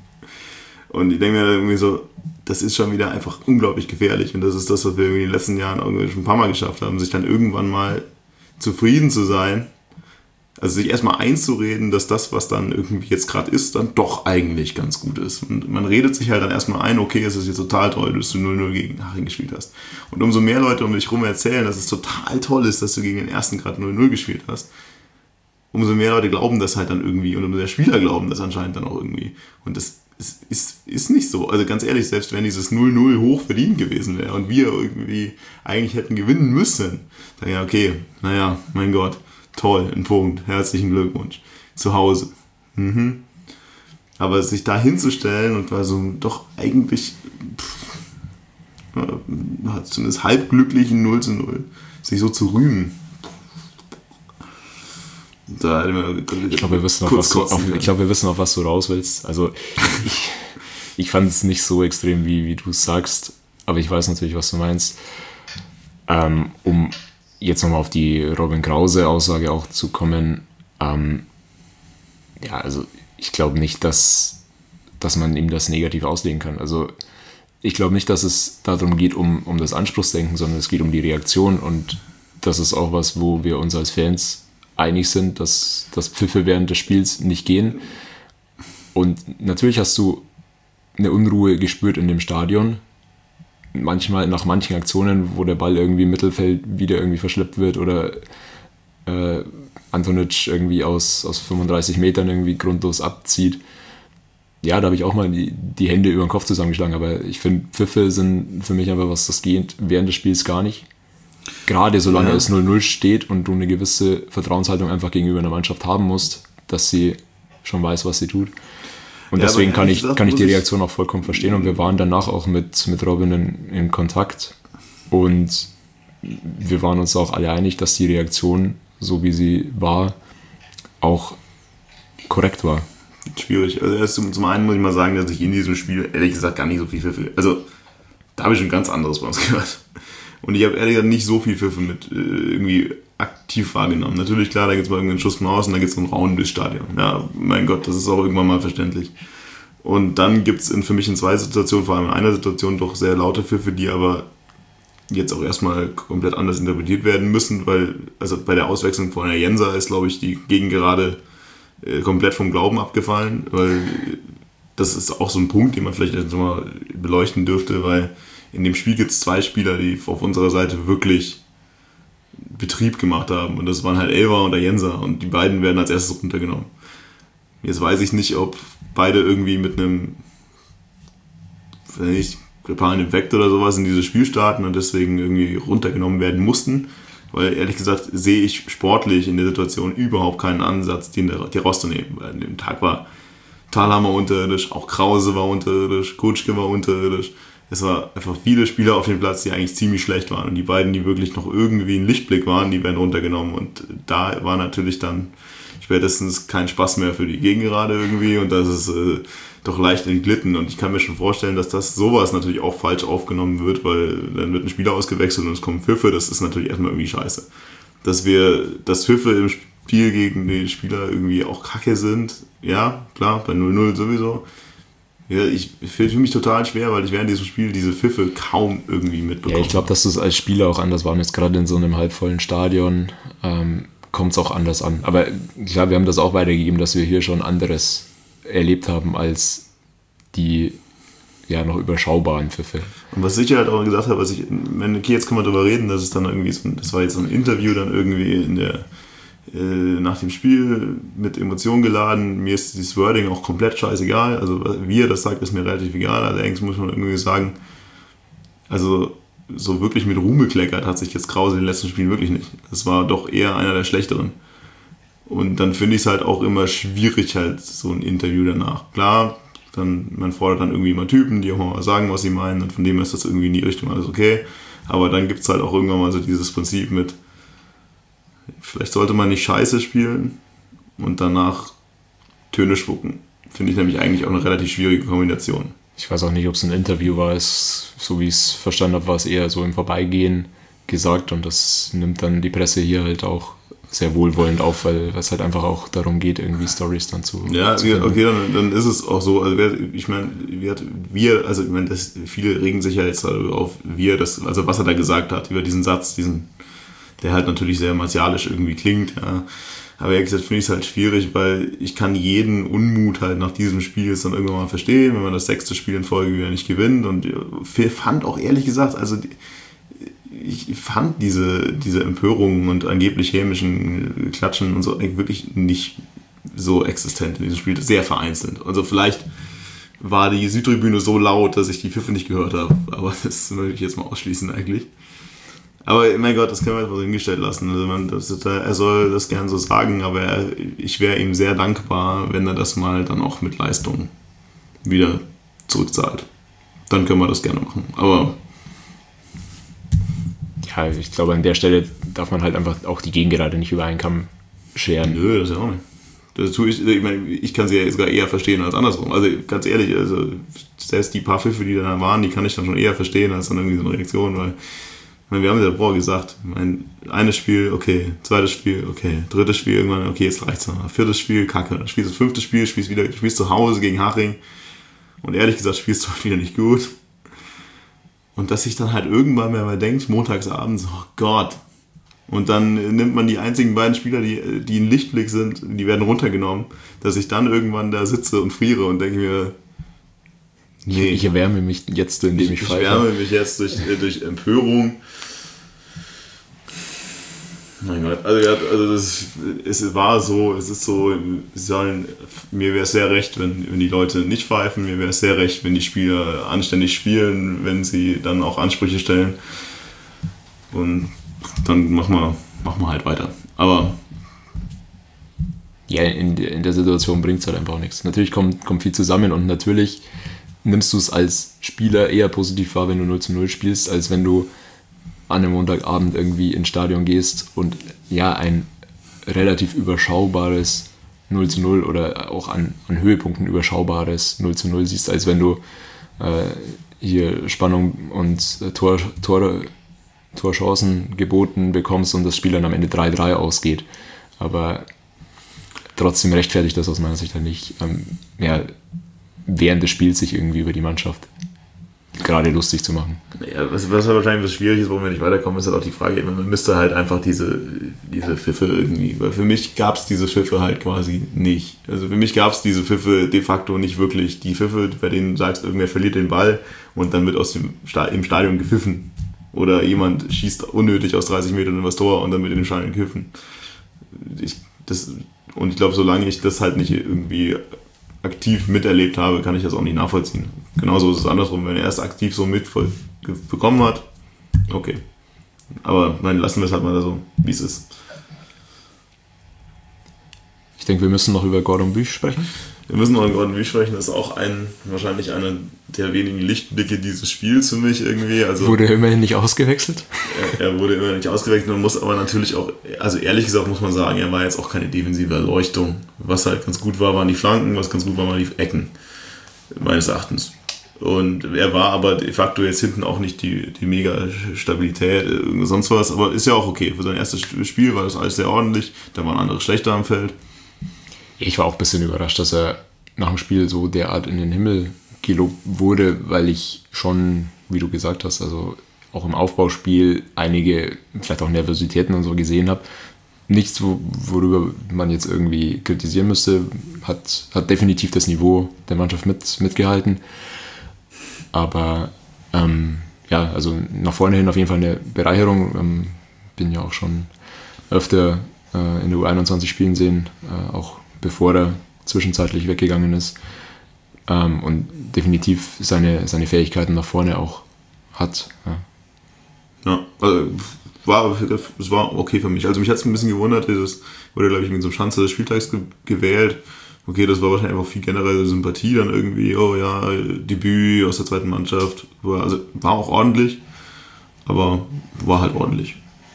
Und ich denke mir irgendwie so, das ist schon wieder einfach unglaublich gefährlich. Und das ist das, was wir in den letzten Jahren irgendwie schon ein paar Mal geschafft haben, sich dann irgendwann mal zufrieden zu sein. Also sich erstmal einzureden, dass das, was dann irgendwie jetzt gerade ist, dann doch eigentlich ganz gut ist. Und man redet sich halt dann erstmal ein, okay, es ist jetzt total toll, dass du null null gegen Haching gespielt hast. Und umso mehr Leute um dich rum erzählen, dass es total toll ist, dass du gegen den ersten gerade null null gespielt hast, umso mehr Leute glauben das halt dann irgendwie und umso mehr Spieler glauben das anscheinend dann auch irgendwie. Und das ist, ist, ist nicht so. Also ganz ehrlich, selbst wenn dieses null null hoch verdient gewesen wäre und wir irgendwie eigentlich hätten gewinnen müssen, dann ja, okay, naja, mein Gott, toll, ein Punkt, herzlichen Glückwunsch, zu Hause. Mhm. Aber sich da hinzustellen und war so doch eigentlich pff, zumindest halbglücklichen null zu null, sich so zu rühmen. Da ich glaube, wir wissen, auf was, du, auf, ich glaub, wir wissen, auf was du raus willst. Also ich, ich fand es nicht so extrem, wie, wie du es sagst, aber ich weiß natürlich, was du meinst. Ähm, um jetzt nochmal auf die Robin Krause-Aussage auch zu kommen, ähm, ja, also ich glaube nicht, dass, dass man ihm das negativ auslegen kann. Also ich glaube nicht, dass es darum geht, um, um das Anspruchsdenken, sondern es geht um die Reaktion, und das ist auch was, wo wir uns als Fans einig sind, dass, dass Pfiffe während des Spiels nicht gehen. Und natürlich hast du eine Unruhe gespürt in dem Stadion. Manchmal nach manchen Aktionen, wo der Ball irgendwie im Mittelfeld wieder irgendwie verschleppt wird oder äh, Antonic irgendwie aus, aus fünfunddreißig Metern irgendwie grundlos abzieht. Ja, da habe ich auch mal die, die Hände über den Kopf zusammengeschlagen, aber ich finde, Pfiffe sind für mich einfach, was das geht, während des Spiels gar nicht. Gerade solange ja. es null null steht und du eine gewisse Vertrauenshaltung einfach gegenüber einer Mannschaft haben musst, dass sie schon weiß, was sie tut. Und ja, deswegen kann ich, kann ich die Reaktion auch vollkommen verstehen. Und wir waren danach auch mit, mit Robin in, in Kontakt. Und wir waren uns auch alle einig, dass die Reaktion, so wie sie war, auch korrekt war. Schwierig. Also erst zum, zum einen muss ich mal sagen, dass ich in diesem Spiel ehrlich gesagt gar nicht so viel Pfiffe. Also da habe ich schon ganz anderes bei uns gehört. Und ich habe ehrlich gesagt nicht so viel Pfiffe mit äh, irgendwie aktiv wahrgenommen. Natürlich, klar, da gibt es mal irgendeinen Schuss von außen, da gibt es einen Rauen durchs Stadion. Ja, mein Gott, das ist auch irgendwann mal verständlich. Und dann gibt es für mich in zwei Situationen, vor allem in einer Situation, doch sehr laute Pfiffe, die aber jetzt auch erstmal komplett anders interpretiert werden müssen, weil also bei der Auswechslung von der Jenser ist, glaube ich, die Gegengerade äh, komplett vom Glauben abgefallen, weil das ist auch so ein Punkt, den man vielleicht jetzt mal beleuchten dürfte, weil in dem Spiel gibt es zwei Spieler, die auf unserer Seite wirklich Betrieb gemacht haben. Und das waren halt Elva und der Jenser. Und die beiden werden als erstes runtergenommen. Jetzt weiß ich nicht, ob beide irgendwie mit einem nicht, grippalen Infekt oder sowas in dieses Spiel starten und deswegen irgendwie runtergenommen werden mussten. Weil ehrlich gesagt sehe ich sportlich in der Situation überhaupt keinen Ansatz, die, die rauszunehmen. Weil an dem Tag war Thalhammer unterirdisch, auch Krause war unterirdisch, Kutschke war unterirdisch. Es war einfach viele Spieler auf dem Platz, die eigentlich ziemlich schlecht waren. Und die beiden, die wirklich noch irgendwie ein Lichtblick waren, die werden runtergenommen. Und da war natürlich dann spätestens kein Spaß mehr für die Gegengerade irgendwie. Und das ist äh, doch leicht entglitten. Und ich kann mir schon vorstellen, dass das sowas natürlich auch falsch aufgenommen wird, weil dann wird ein Spieler ausgewechselt und es kommen Pfiffe. Das ist natürlich erstmal irgendwie scheiße. Dass wir, dass Pfiffe im Spiel gegen die Spieler irgendwie auch kacke sind, ja, klar, bei null null sowieso. Ja, ich fühle mich total schwer, weil ich während diesem Spiel diese Pfiffe kaum irgendwie mitbekomme. Ja, ich glaube, dass du es als Spieler auch anders wahrnimmst. Gerade in so einem halbvollen Stadion ähm, kommt es auch anders an. Aber klar, wir haben das auch weitergegeben, dass wir hier schon anderes erlebt haben als die ja noch überschaubaren Pfiffe. Und was ich halt auch gesagt habe, was ich, okay, jetzt können wir darüber reden, dass es dann irgendwie so, das war jetzt so ein Interview dann irgendwie in der nach dem Spiel mit Emotionen geladen. Mir ist dieses Wording auch komplett scheißegal. Also wie er das sagt, ist mir relativ egal. Allerdings muss man irgendwie sagen, also so wirklich mit Ruhm bekleckert hat sich jetzt Krause in den letzten Spielen wirklich nicht. Das war doch eher einer der schlechteren. Und dann finde ich es halt auch immer schwierig, halt so ein Interview danach. Klar, dann, man fordert dann irgendwie mal Typen, die auch mal sagen, was sie meinen, und von dem ist das irgendwie in die Richtung alles okay. Aber dann gibt es halt auch irgendwann mal so dieses Prinzip mit, vielleicht sollte man nicht Scheiße spielen und danach Töne spucken. Finde ich nämlich eigentlich auch eine relativ schwierige Kombination. Ich weiß auch nicht, ob es ein Interview war. Es, so wie ich es verstanden habe, war es eher so im Vorbeigehen gesagt, und das nimmt dann die Presse hier halt auch sehr wohlwollend auf, weil es halt einfach auch darum geht, irgendwie Storys dann zu Ja, zu okay, dann, dann ist es auch so. Also ich meine, wir, also ich meine, das, viele regen sich ja jetzt auf, wir, das, also was er da gesagt hat über diesen Satz, diesen der halt natürlich sehr martialisch irgendwie klingt, ja. Aber ehrlich gesagt finde ich es halt schwierig, weil ich kann jeden Unmut halt nach diesem Spiel jetzt dann irgendwann mal verstehen, wenn man das sechste Spiel in Folge wieder nicht gewinnt. Und ich fand auch ehrlich gesagt, also ich fand diese, diese Empörungen und angeblich hämischen Klatschen und so wirklich nicht so existent in diesem Spiel, sehr vereinzelt. Also vielleicht war die Südtribüne so laut, dass ich die Pfiffe nicht gehört habe, aber das würde ich jetzt mal ausschließen eigentlich. Aber mein Gott, das können wir jetzt mal hingestellt lassen. Also man, das ist, er soll das gern so sagen, aber er, ich wäre ihm sehr dankbar, wenn er das mal dann auch mit Leistung wieder zurückzahlt. Dann können wir das gerne machen. Aber ja, ich glaube, an der Stelle darf man halt einfach auch die Gegengerade nicht über einen Kamm scheren. Nö, das ja auch nicht. Das tue ich, ich meine, ich kann sie ja sogar eher verstehen als andersrum. Also ganz ehrlich, also selbst die paar Pfiffe, die da waren, die kann ich dann schon eher verstehen als dann irgendwie so eine Reaktion, weil meine, wir haben ja vorher gesagt, mein eines Spiel, okay, zweites Spiel, okay, drittes Spiel, irgendwann, okay, jetzt reicht's noch. Viertes Spiel, kacke. Dann spielst du das fünfte Spiel, spielst wieder, spielst zu Hause gegen Haching. Und ehrlich gesagt, spielst du wieder nicht gut. Und dass sich dann halt irgendwann, wenn man denkt, montagsabends, oh Gott. Und dann nimmt man die einzigen beiden Spieler, die, die ein Lichtblick sind, die werden runtergenommen, dass ich dann irgendwann da sitze und friere und denke mir, nee. Ich, ich erwärme mich jetzt, indem ich, ich pfeife. Ich erwärme mich jetzt durch, durch Empörung. Mein Gott, also, ja, also das, es war so, es ist so, sie sollen, mir wäre es sehr recht, wenn, wenn die Leute nicht pfeifen, mir wäre es sehr recht, wenn die Spieler anständig spielen, wenn sie dann auch Ansprüche stellen. Und dann machen wir, machen wir halt weiter. Aber ja, in, in der Situation bringt es halt einfach auch nichts. Natürlich kommt, kommt viel zusammen und natürlich nimmst du es als Spieler eher positiv wahr, wenn du null zu null spielst, als wenn du an einem Montagabend irgendwie ins Stadion gehst und ja, ein relativ überschaubares null zu null oder auch an, an Höhepunkten überschaubares null zu null siehst, als wenn du äh, hier Spannung und äh, Tor, Tor, Torchancen geboten bekommst und das Spiel dann am Ende drei drei ausgeht. Aber trotzdem rechtfertigt das aus meiner Sicht dann nicht, ähm, ja, während des Spiels sich irgendwie über die Mannschaft gerade lustig zu machen. Ja, was, was wahrscheinlich was schwierig ist, warum wir nicht weiterkommen, ist halt auch die Frage, man müsste halt einfach diese, diese Pfiffe irgendwie, weil für mich gab es diese Pfiffe halt quasi nicht. Also für mich gab es diese Pfiffe de facto nicht wirklich. Die Pfiffe, bei denen du sagst, irgendwer verliert den Ball und dann wird aus dem Sta- im Stadion gepfiffen. Oder jemand schießt unnötig aus dreißig Metern in das Tor und dann wird in dem Stadion gepfiffen. Ich, das, und ich glaube, solange ich das halt nicht irgendwie aktiv miterlebt habe, kann ich das auch nicht nachvollziehen. Genauso ist es andersrum, wenn er erst aktiv so mitbekommen hat, okay. Aber nein, lassen wir es halt mal so, wie es ist. Ich denke, wir müssen noch über Gordon Büch sprechen. Wir müssen noch über Gordon Büch sprechen, das ist auch ein, wahrscheinlich einer der wenigen Lichtblicke dieses Spiels für mich irgendwie. Also, wurde er immerhin nicht ausgewechselt? Er, er wurde immerhin nicht ausgewechselt und muss aber natürlich auch, also ehrlich gesagt muss man sagen, er war jetzt auch keine defensive Erleuchtung. Was halt ganz gut war, waren die Flanken, was ganz gut war, waren die Ecken, meines Erachtens. Und er war aber de facto jetzt hinten auch nicht die, die mega Stabilität, sonst was, aber ist ja auch okay. Für sein erstes Spiel war das alles sehr ordentlich, da waren andere schlechter am Feld. Ich war auch ein bisschen überrascht, dass er nach dem Spiel so derart in den Himmel gelobt wurde, weil ich schon, wie du gesagt hast, also auch im Aufbauspiel einige, vielleicht auch Nervositäten und so gesehen habe. Nichts, wo, worüber man jetzt irgendwie kritisieren müsste, hat, hat definitiv das Niveau der Mannschaft mit, mitgehalten. Aber ähm, ja, also nach vorne hin auf jeden Fall eine Bereicherung. Ähm, bin ja auch schon öfter äh, in der U einundzwanzig spielen sehen, äh, auch bevor er zwischenzeitlich weggegangen ist. Ähm, und definitiv seine, seine Fähigkeiten nach vorne auch hat. Ja, ja also war, es war okay für mich. Also mich hat es ein bisschen gewundert, dieses wurde, glaube ich, mit so einem Schanze des Spieltags ge gewählt. Okay, das war wahrscheinlich einfach viel generelle Sympathie dann irgendwie. Oh ja, Debüt aus der zweiten Mannschaft. War, also war auch ordentlich, aber war halt ordentlich.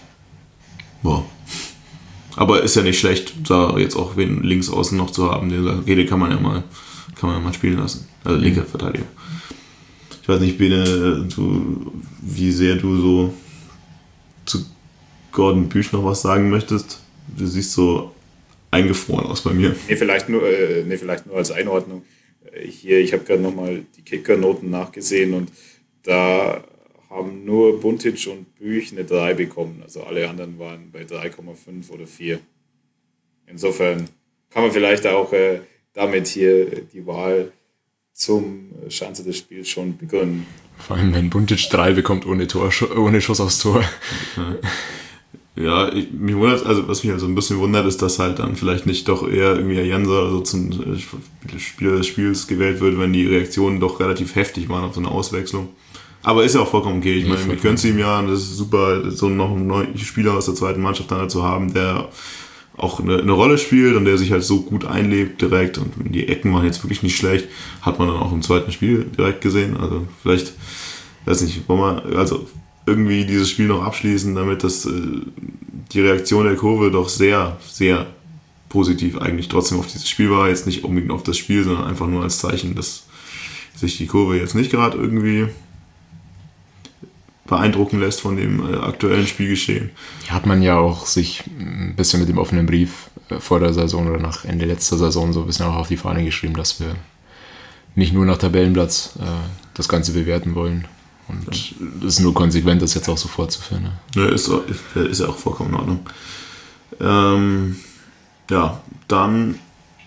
Boah. Aber ist ja nicht schlecht, da jetzt auch wen links außen noch zu haben, der sagt, okay, den kann man ja mal, kann man ja mal spielen lassen. Also linker mhm. Verteidiger. Ich weiß nicht, Bene, du, wie sehr du so zu Gordon Büch noch was sagen möchtest. Du siehst so eingefroren aus bei mir. Nee, vielleicht nur, äh, nee, vielleicht nur als Einordnung. Hier, ich habe gerade nochmal die Kicker-Noten nachgesehen und da haben nur Buntic und Büch eine drei bekommen. Also alle anderen waren bei drei Komma fünf oder vier. Insofern kann man vielleicht auch äh, damit hier die Wahl zum Schanze des Spiels schon begründen. Vor allem, wenn Buntic drei bekommt ohne, Tor, ohne Schuss aufs Tor. Ja, ich, mich wundert, also was mich halt so ein bisschen wundert, ist, dass halt dann vielleicht nicht doch eher irgendwie Jenser oder so zum Spieler des Spiels gewählt wird, wenn die Reaktionen doch relativ heftig waren auf so eine Auswechslung. Aber ist ja auch vollkommen okay. Ich meine, ich gönn's ihm ja, und das ist super, so noch einen neuen Spieler aus der zweiten Mannschaft dann zu haben, der auch eine, eine Rolle spielt und der sich halt so gut einlebt direkt, und die Ecken waren jetzt wirklich nicht schlecht, hat man dann auch im zweiten Spiel direkt gesehen. Also vielleicht, weiß nicht, wollen wir also irgendwie dieses Spiel noch abschließen, damit das, die Reaktion der Kurve doch sehr, sehr positiv eigentlich trotzdem auf dieses Spiel war. Jetzt nicht unbedingt auf das Spiel, sondern einfach nur als Zeichen, dass sich die Kurve jetzt nicht gerade irgendwie beeindrucken lässt von dem äh, aktuellen Spielgeschehen. Hier hat man ja auch sich ein bisschen mit dem offenen Brief äh, vor der Saison oder nach Ende letzter Saison so ein bisschen auch auf die Fahne geschrieben, dass wir nicht nur nach Tabellenplatz äh, das Ganze bewerten wollen. Und es ist nur konsequent, das jetzt auch so fortzuführen. Ne? Ja, ist, ist ja auch vollkommen in Ordnung. Ähm, ja, dann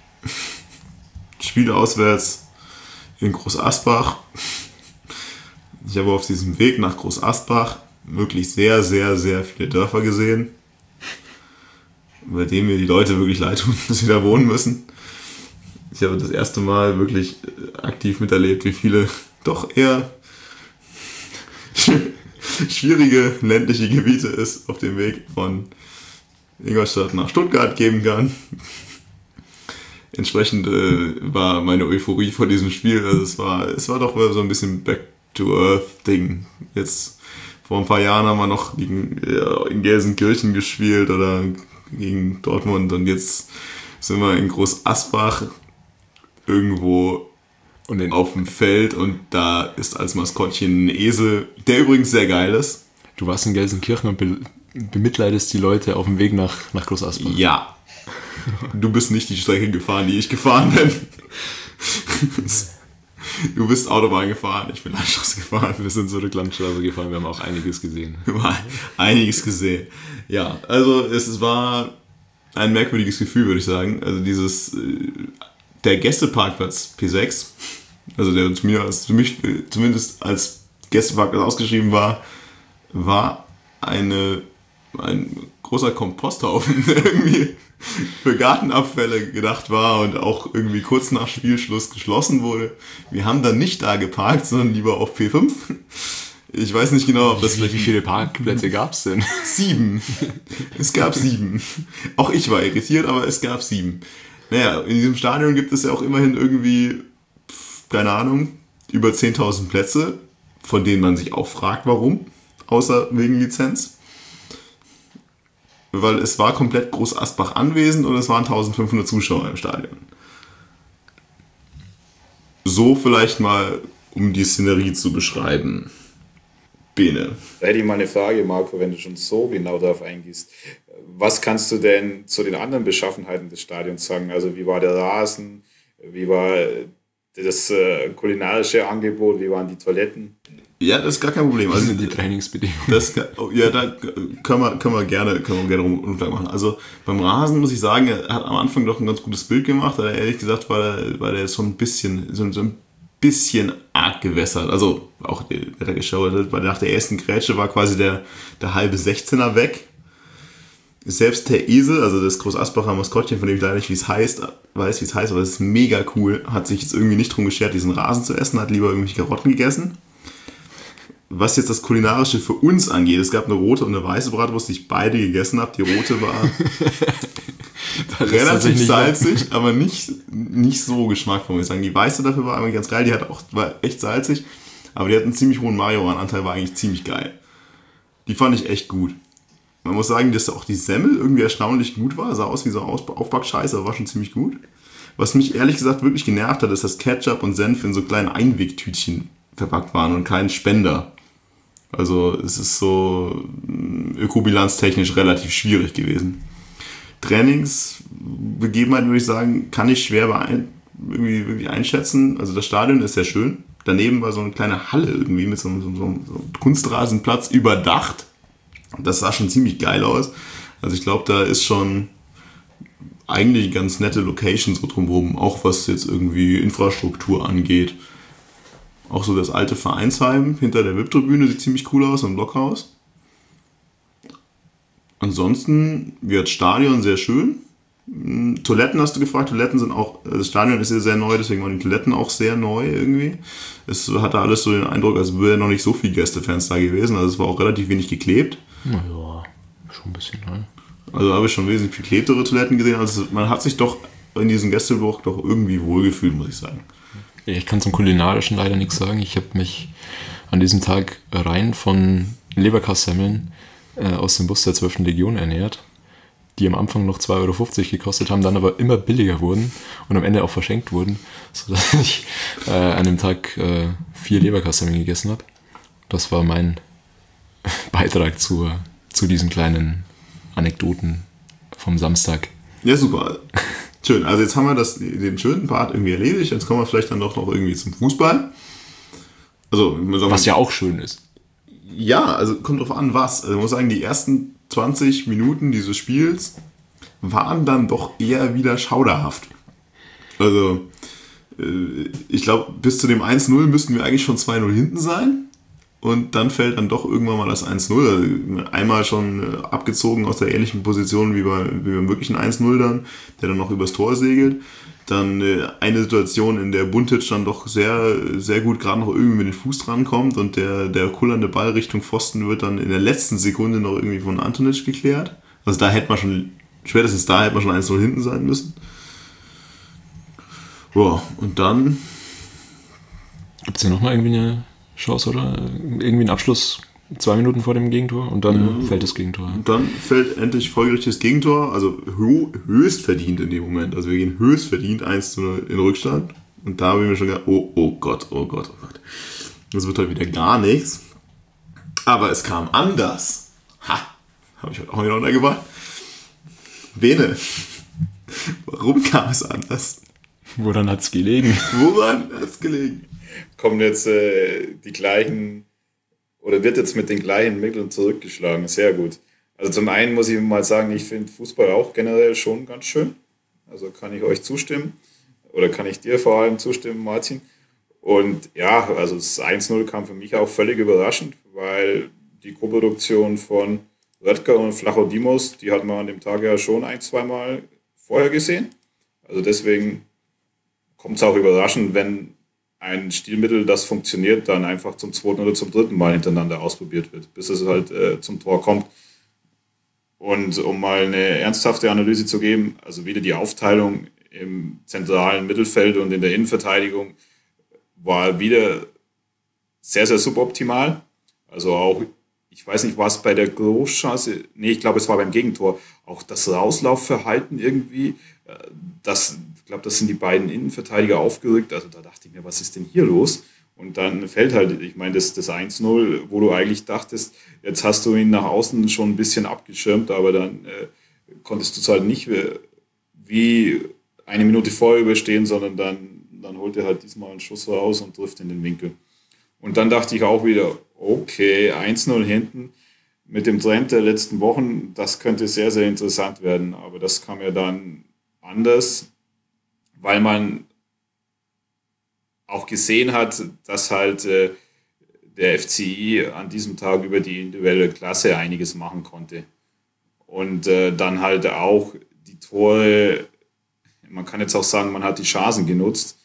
Spiel auswärts in Groß Asbach. Ich habe auf diesem Weg nach Groß Asbach wirklich sehr, sehr, sehr viele Dörfer gesehen, bei denen mir die Leute wirklich leid tun, dass sie da wohnen müssen. Ich habe das erste Mal wirklich aktiv miterlebt, wie viele doch eher schwierige ländliche Gebiete es auf dem Weg von Ingolstadt nach Stuttgart geben kann. Entsprechend äh, war meine Euphorie vor diesem Spiel, also es war, es war doch so ein bisschen Back-to-Earth-Ding. Jetzt vor ein paar Jahren haben wir noch gegen, ja, in Gelsenkirchen gespielt oder gegen Dortmund und jetzt sind wir in Groß Asbach irgendwo und in, auf dem Feld und da ist als Maskottchen ein Esel, der übrigens sehr geil ist. Du warst in Gelsenkirchen und be- bemitleidest die Leute auf dem Weg nach, nach Groß Asbach. Ja. Du bist nicht die Strecke gefahren, die ich gefahren bin. Du bist Autobahn gefahren, ich bin Landstraße gefahren. Wir sind zurück Landstraße gefahren, wir haben auch einiges gesehen. Einiges gesehen. Ja, also es war ein merkwürdiges Gefühl, würde ich sagen. Also dieses, der Gästeparkplatz P sechs, also der zu mir, für mich zumindest als Gästeparkplatz ausgeschrieben war, war eine, ein großer Komposthaufen, der irgendwie für Gartenabfälle gedacht war und auch irgendwie kurz nach Spielschluss geschlossen wurde. Wir haben dann nicht da geparkt, sondern lieber auf P fünf. Ich weiß nicht genau, ob das... Wie, wie viele Parkplätze gab es denn? Sieben. Es gab sieben. Auch ich war irritiert, aber es gab sieben. Naja, in diesem Stadion gibt es ja auch immerhin irgendwie, keine Ahnung, über zehntausend Plätze, von denen man sich auch fragt, warum, außer wegen Lizenz. Weil es war komplett Groß Asbach anwesend und es waren eintausendfünfhundert Zuschauer im Stadion. So vielleicht mal, um die Szenerie zu beschreiben. Bene. Da hätte ich mal eine Frage, Marco, wenn du schon so genau darauf eingehst. Was kannst du denn zu den anderen Beschaffenheiten des Stadions sagen? Also wie war der Rasen? Wie war das äh, kulinarische Angebot? Wie waren die Toiletten? Ja, das ist gar kein Problem. Also die Trainingsbedingungen. Das, ja, da können wir, können wir gerne, können wir gerne Rundgang machen. Also beim Rasen muss ich sagen, er hat am Anfang doch ein ganz gutes Bild gemacht, aber ehrlich gesagt war der, war der so ein bisschen, so, so ein bisschen arg gewässert. Also auch der, der geschaut hat, weil nach der ersten Grätsche war quasi der, der halbe sechzehner weg. Selbst der Esel, also das Groß Asbacher Maskottchen, von dem ich leider nicht wie es heißt, weiß, wie es heißt, aber es ist mega cool, hat sich jetzt irgendwie nicht drum geschert, diesen Rasen zu essen, hat lieber irgendwelche Karotten gegessen. Was jetzt das Kulinarische für uns angeht, es gab eine rote und eine weiße Bratwurst, die ich beide gegessen habe. Die rote war relativ salzig, aber nicht, nicht so geschmackvoll, muss ich sagen. Die weiße dafür war eigentlich ganz geil, die hat auch, war echt salzig, aber die hat einen ziemlich hohen Majoran-Anteil, war eigentlich ziemlich geil. Die fand ich echt gut. Man muss sagen, dass auch die Semmel irgendwie erstaunlich gut war, sah aus wie so Aufbackscheiße, aber war schon ziemlich gut. Was mich ehrlich gesagt wirklich genervt hat, ist, dass Ketchup und Senf in so kleinen Einwegtütchen verpackt waren und kein Spender. Also es ist so ökobilanztechnisch relativ schwierig gewesen. Trainingsbegebenheiten würde ich sagen, kann ich schwer beein- irgendwie, irgendwie einschätzen. Also das Stadion ist sehr schön. Daneben war so eine kleine Halle irgendwie mit so, so, so einem Kunstrasenplatz überdacht. Das sah schon ziemlich geil aus. Also ich glaube, da ist schon eigentlich eine ganz nette Location so drumherum, auch was jetzt irgendwie Infrastruktur angeht. Auch so das alte Vereinsheim hinter der W I P-Tribüne sieht ziemlich cool aus, so ein Blockhaus. Ansonsten wird das Stadion sehr schön. Toiletten hast du gefragt, Toiletten sind auch, das Stadion ist ja sehr neu, deswegen waren die Toiletten auch sehr neu irgendwie. Es hatte alles so den Eindruck, als wäre noch nicht so viele Gästefans da gewesen, also es war auch relativ wenig geklebt. Naja, schon ein bisschen, ne? Also habe ich schon wesentlich viel klebtere Toiletten gesehen, also man hat sich doch in diesem Gästeblock doch irgendwie wohlgefühlt, muss ich sagen. Ich kann zum Kulinarischen leider nichts sagen. Ich habe mich an diesem Tag rein von Leberkassemmeln äh, aus dem Bus der zwölften Legion ernährt, die am Anfang noch zwei Euro fünfzig gekostet haben, dann aber immer billiger wurden und am Ende auch verschenkt wurden, sodass ich äh, an dem Tag äh, vier Leberkassemmeln gegessen habe. Das war mein Beitrag zur, zu diesen kleinen Anekdoten vom Samstag. Ja, super. Schön. Also jetzt haben wir das, den schönen Part irgendwie erledigt. Jetzt kommen wir vielleicht dann doch noch irgendwie zum Fußball. Also, was ja auch schön ist. Ja, also kommt drauf an, was. Also ich muss sagen, die ersten zwanzig Minuten dieses Spiels waren dann doch eher wieder schauderhaft. Also, ich glaube, bis zu dem eins null müssten wir eigentlich schon zwei null hinten sein. Und dann fällt dann doch irgendwann mal das eins null. Einmal schon abgezogen aus der ähnlichen Position wie, bei, wie beim wirklichen eins null dann, der dann noch übers Tor segelt. Dann eine Situation, in der Buntic dann doch sehr, sehr gut gerade noch irgendwie mit dem Fuß drankommt und der, der kullernde Ball Richtung Pfosten wird dann in der letzten Sekunde noch irgendwie von Antonic geklärt. Also da hätte man schon, spätestens da hätte man schon eins null hinten sein müssen. Ja, und dann... Gibt es ja nochmal irgendwie eine Chance, oder? Irgendwie einen Abschluss zwei Minuten vor dem Gegentor und dann ja. fällt das Gegentor. Und dann fällt endlich folgerichtig das Gegentor, also höchst verdient in dem Moment. Also wir gehen höchst verdient eins zu null in Rückstand. Und da habe ich mir schon gedacht, oh, oh Gott, oh Gott, oh Gott. Das wird heute wieder gar nichts. Aber es kam anders. Ha, habe ich heute auch wieder untergebracht. Bene, warum kam es anders? Woran hat es gelegen? Woran hat es gelegen? Kommen jetzt äh, die gleichen, oder wird jetzt mit den gleichen Mitteln zurückgeschlagen. Sehr gut. Also zum einen muss ich mal sagen, ich finde Fußball auch generell schon ganz schön. Also kann ich euch zustimmen. Oder kann ich dir vor allem zustimmen, Martin. Und ja, also das eins null kam für mich auch völlig überraschend, weil die Koproduktion von Röttger und Flachodimos, die hat man an dem Tag ja schon ein, zweimal vorher gesehen. Also deswegen kommt es auch überraschend, wenn ein Stilmittel, das funktioniert, dann einfach zum zweiten oder zum dritten Mal hintereinander ausprobiert wird, bis es halt äh, zum Tor kommt. Und um mal eine ernsthafte Analyse zu geben, also wieder die Aufteilung im zentralen Mittelfeld und in der Innenverteidigung war wieder sehr, sehr suboptimal. Also auch, ich weiß nicht, was bei der Großchance, nee, ich glaube, es war beim Gegentor, auch das Rauslaufverhalten irgendwie, das, ich glaube, das sind die beiden Innenverteidiger aufgerückt, also da dachte ich mir, was ist denn hier los? Und dann fällt halt, ich meine, das, das eins null, wo du eigentlich dachtest, jetzt hast du ihn nach außen schon ein bisschen abgeschirmt, aber dann äh, konntest du es halt nicht wie eine Minute vorher überstehen, sondern dann, dann holt er halt diesmal einen Schuss raus und trifft in den Winkel. Und dann dachte ich auch wieder, okay, eins null hinten mit dem Trend der letzten Wochen, das könnte sehr, sehr interessant werden. Aber das kam ja dann anders, weil man auch gesehen hat, dass halt äh, der F C I an diesem Tag über die individuelle Klasse einiges machen konnte. Und äh, dann halt auch die Tore, man kann jetzt auch sagen, man hat die Chancen genutzt.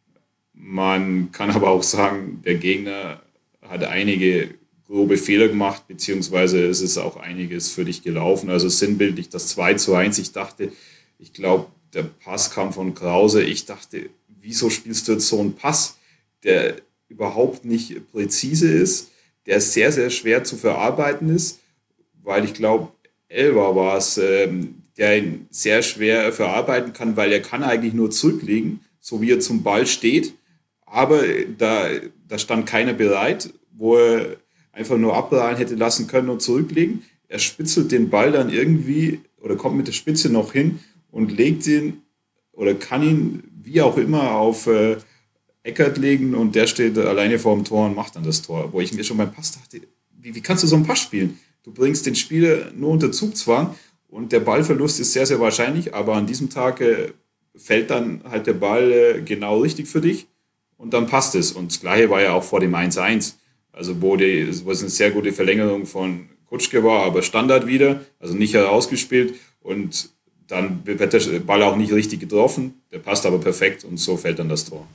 Man kann aber auch sagen, der Gegner hat einige grobe Fehler gemacht, beziehungsweise es ist auch einiges für dich gelaufen. Also sinnbildlich das zwei zu eins. Ich dachte, ich glaube, der Pass kam von Krause. Ich dachte, wieso spielst du jetzt so einen Pass, der überhaupt nicht präzise ist, der sehr, sehr schwer zu verarbeiten ist, weil ich glaube, Elber war es, ähm, der ihn sehr schwer verarbeiten kann, weil er kann eigentlich nur zurücklegen, so wie er zum Ball steht, aber da, da stand keiner bereit, wo er einfach nur abprallen hätte lassen können und zurücklegen. Er spitzelt den Ball dann irgendwie oder kommt mit der Spitze noch hin und legt ihn oder kann ihn wie auch immer auf äh, Eckert legen und der steht alleine vor dem Tor und macht dann das Tor. Wo ich mir schon beim Pass dachte, wie, wie kannst du so einen Pass spielen? Du bringst den Spieler nur unter Zugzwang und der Ballverlust ist sehr, sehr wahrscheinlich, aber an diesem Tag äh, fällt dann halt der Ball äh, genau richtig für dich und dann passt es. Und das Gleiche war ja auch vor dem eins eins. Also wo, die, wo es eine sehr gute Verlängerung von Kutschke war, aber Standard wieder, also nicht herausgespielt und dann wird der Ball auch nicht richtig getroffen, der passt aber perfekt und so fällt dann das Tor.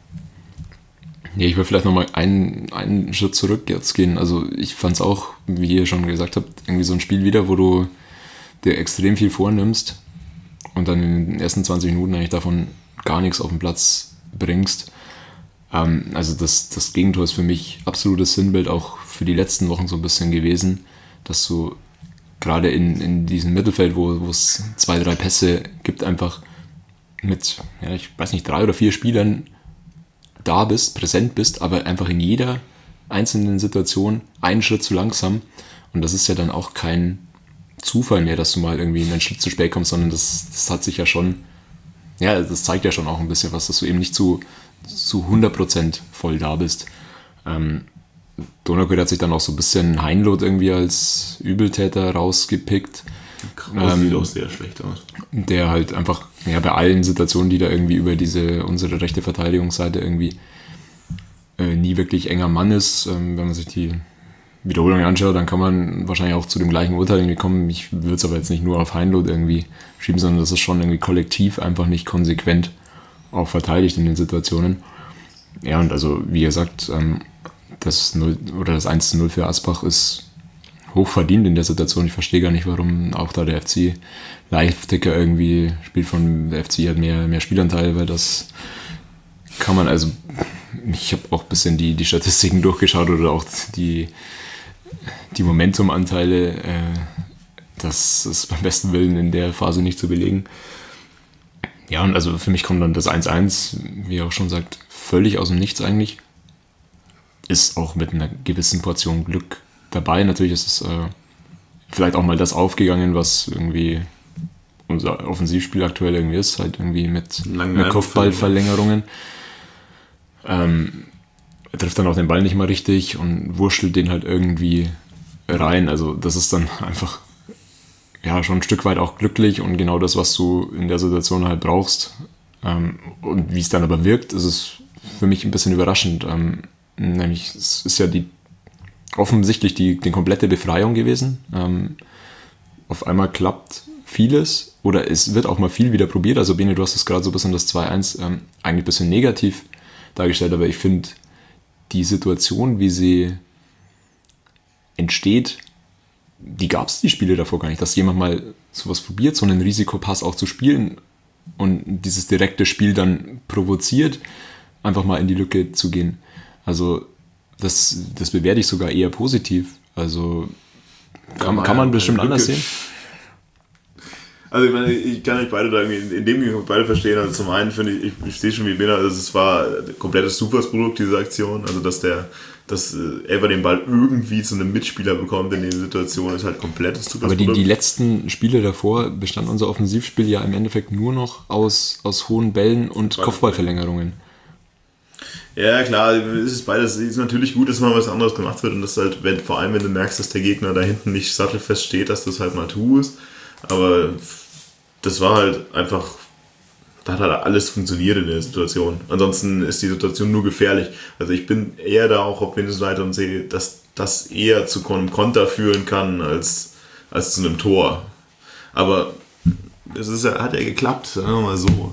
Ja, ich will vielleicht nochmal einen, einen Schritt zurück jetzt gehen. Also ich fand es auch, wie ihr schon gesagt habt, irgendwie so ein Spiel wieder, wo du dir extrem viel vornimmst und dann in den ersten zwanzig Minuten eigentlich davon gar nichts auf den Platz bringst. Ähm, also das, das Gegentor ist für mich absolutes Sinnbild auch für die letzten Wochen so ein bisschen gewesen, dass du gerade in, in diesem Mittelfeld, wo, wo es zwei, drei Pässe gibt, einfach mit, ja, ich weiß nicht, drei oder vier Spielern da bist, präsent bist, aber einfach in jeder einzelnen Situation einen Schritt zu langsam. Und das ist ja dann auch kein Zufall mehr, dass du mal irgendwie einen Schritt zu spät kommst, sondern das, das hat sich ja schon, ja, das zeigt ja schon auch ein bisschen was, dass du eben nicht zu, zu hundert Prozent voll da bist. Ähm, Donaukuri hat sich dann auch so ein bisschen Heinloth irgendwie als Übeltäter rausgepickt. Kraus ähm, sieht auch sehr schlecht aus. Der halt einfach, ja, bei allen Situationen, die da irgendwie über diese, unsere rechte Verteidigungsseite irgendwie äh, nie wirklich enger Mann ist. Ähm, wenn man sich die Wiederholung anschaut, dann kann man wahrscheinlich auch zu dem gleichen Urteil irgendwie kommen. Ich würde es aber jetzt nicht nur auf Heinloth irgendwie schieben, sondern das ist schon irgendwie kollektiv einfach nicht konsequent auch verteidigt in den Situationen. Ja, und also, wie gesagt, ähm, das null oder das eins zu null für Asbach ist hoch verdient in der Situation. Ich verstehe gar nicht, warum auch da der F C Live-Ticker irgendwie spielt von der F C hat mehr, mehr Spielanteil, weil das kann man, also ich habe auch ein bisschen die, die Statistiken durchgeschaut oder auch die, die Momentum-Anteile, äh, das ist beim besten Willen in der Phase nicht zu belegen. Ja, und also für mich kommt dann das eins eins, wie er auch schon sagt, völlig aus dem Nichts eigentlich. Ist auch mit einer gewissen Portion Glück dabei. Natürlich ist es äh, vielleicht auch mal das aufgegangen, was irgendwie unser Offensivspiel aktuell irgendwie ist, halt irgendwie mit, mit Kopfballverlängerungen. Ähm, er trifft dann auch den Ball nicht mal richtig und wurschtelt den halt irgendwie rein. Also das ist dann einfach ja schon ein Stück weit auch glücklich und genau das, was du in der Situation halt brauchst. Ähm, und wie es dann aber wirkt, ist es für mich ein bisschen überraschend. Ähm, nämlich es ist ja die offensichtlich die, die komplette Befreiung gewesen. Ähm, auf einmal klappt vieles oder es wird auch mal viel wieder probiert. Also Bene, du hast es gerade so ein bisschen das zwei eins ähm, eigentlich ein bisschen negativ dargestellt, aber ich finde die Situation, wie sie entsteht, die gab es die Spiele davor gar nicht, dass jemand mal sowas probiert, so einen Risikopass auch zu spielen und dieses direkte Spiel dann provoziert, einfach mal in die Lücke zu gehen. Also das, das bewerte ich sogar eher positiv. Also kann, kann man bestimmt anders sehen. Also ich meine, ich kann euch beide da irgendwie, in dem ich beide verstehen. Also zum einen finde ich, ich, ich sehe schon wie Bena, also es war ein komplettes Zufallsprodukt, diese Aktion. Also dass der, dass Elfer den Ball irgendwie zu einem Mitspieler bekommt in der Situation, ist halt komplettes Zufallsprodukt. Aber die, die letzten Spiele davor bestand unser Offensivspiel ja im Endeffekt nur noch aus, aus hohen Bällen und Kopfballverlängerungen. Ja, klar, es ist beides. Es ist natürlich gut, dass mal was anderes gemacht wird und das halt, wenn, vor allem wenn du merkst, dass der Gegner da hinten nicht sattelfest steht, dass du es halt mal tust. Aber das war halt einfach, da hat halt alles funktioniert in der Situation. Ansonsten ist die Situation nur gefährlich. Also ich bin eher da auch auf Windows-Seite und sehe, dass das eher zu einem Konter führen kann als, als zu einem Tor. Aber es ist, hat ja geklappt, sagen wir mal so.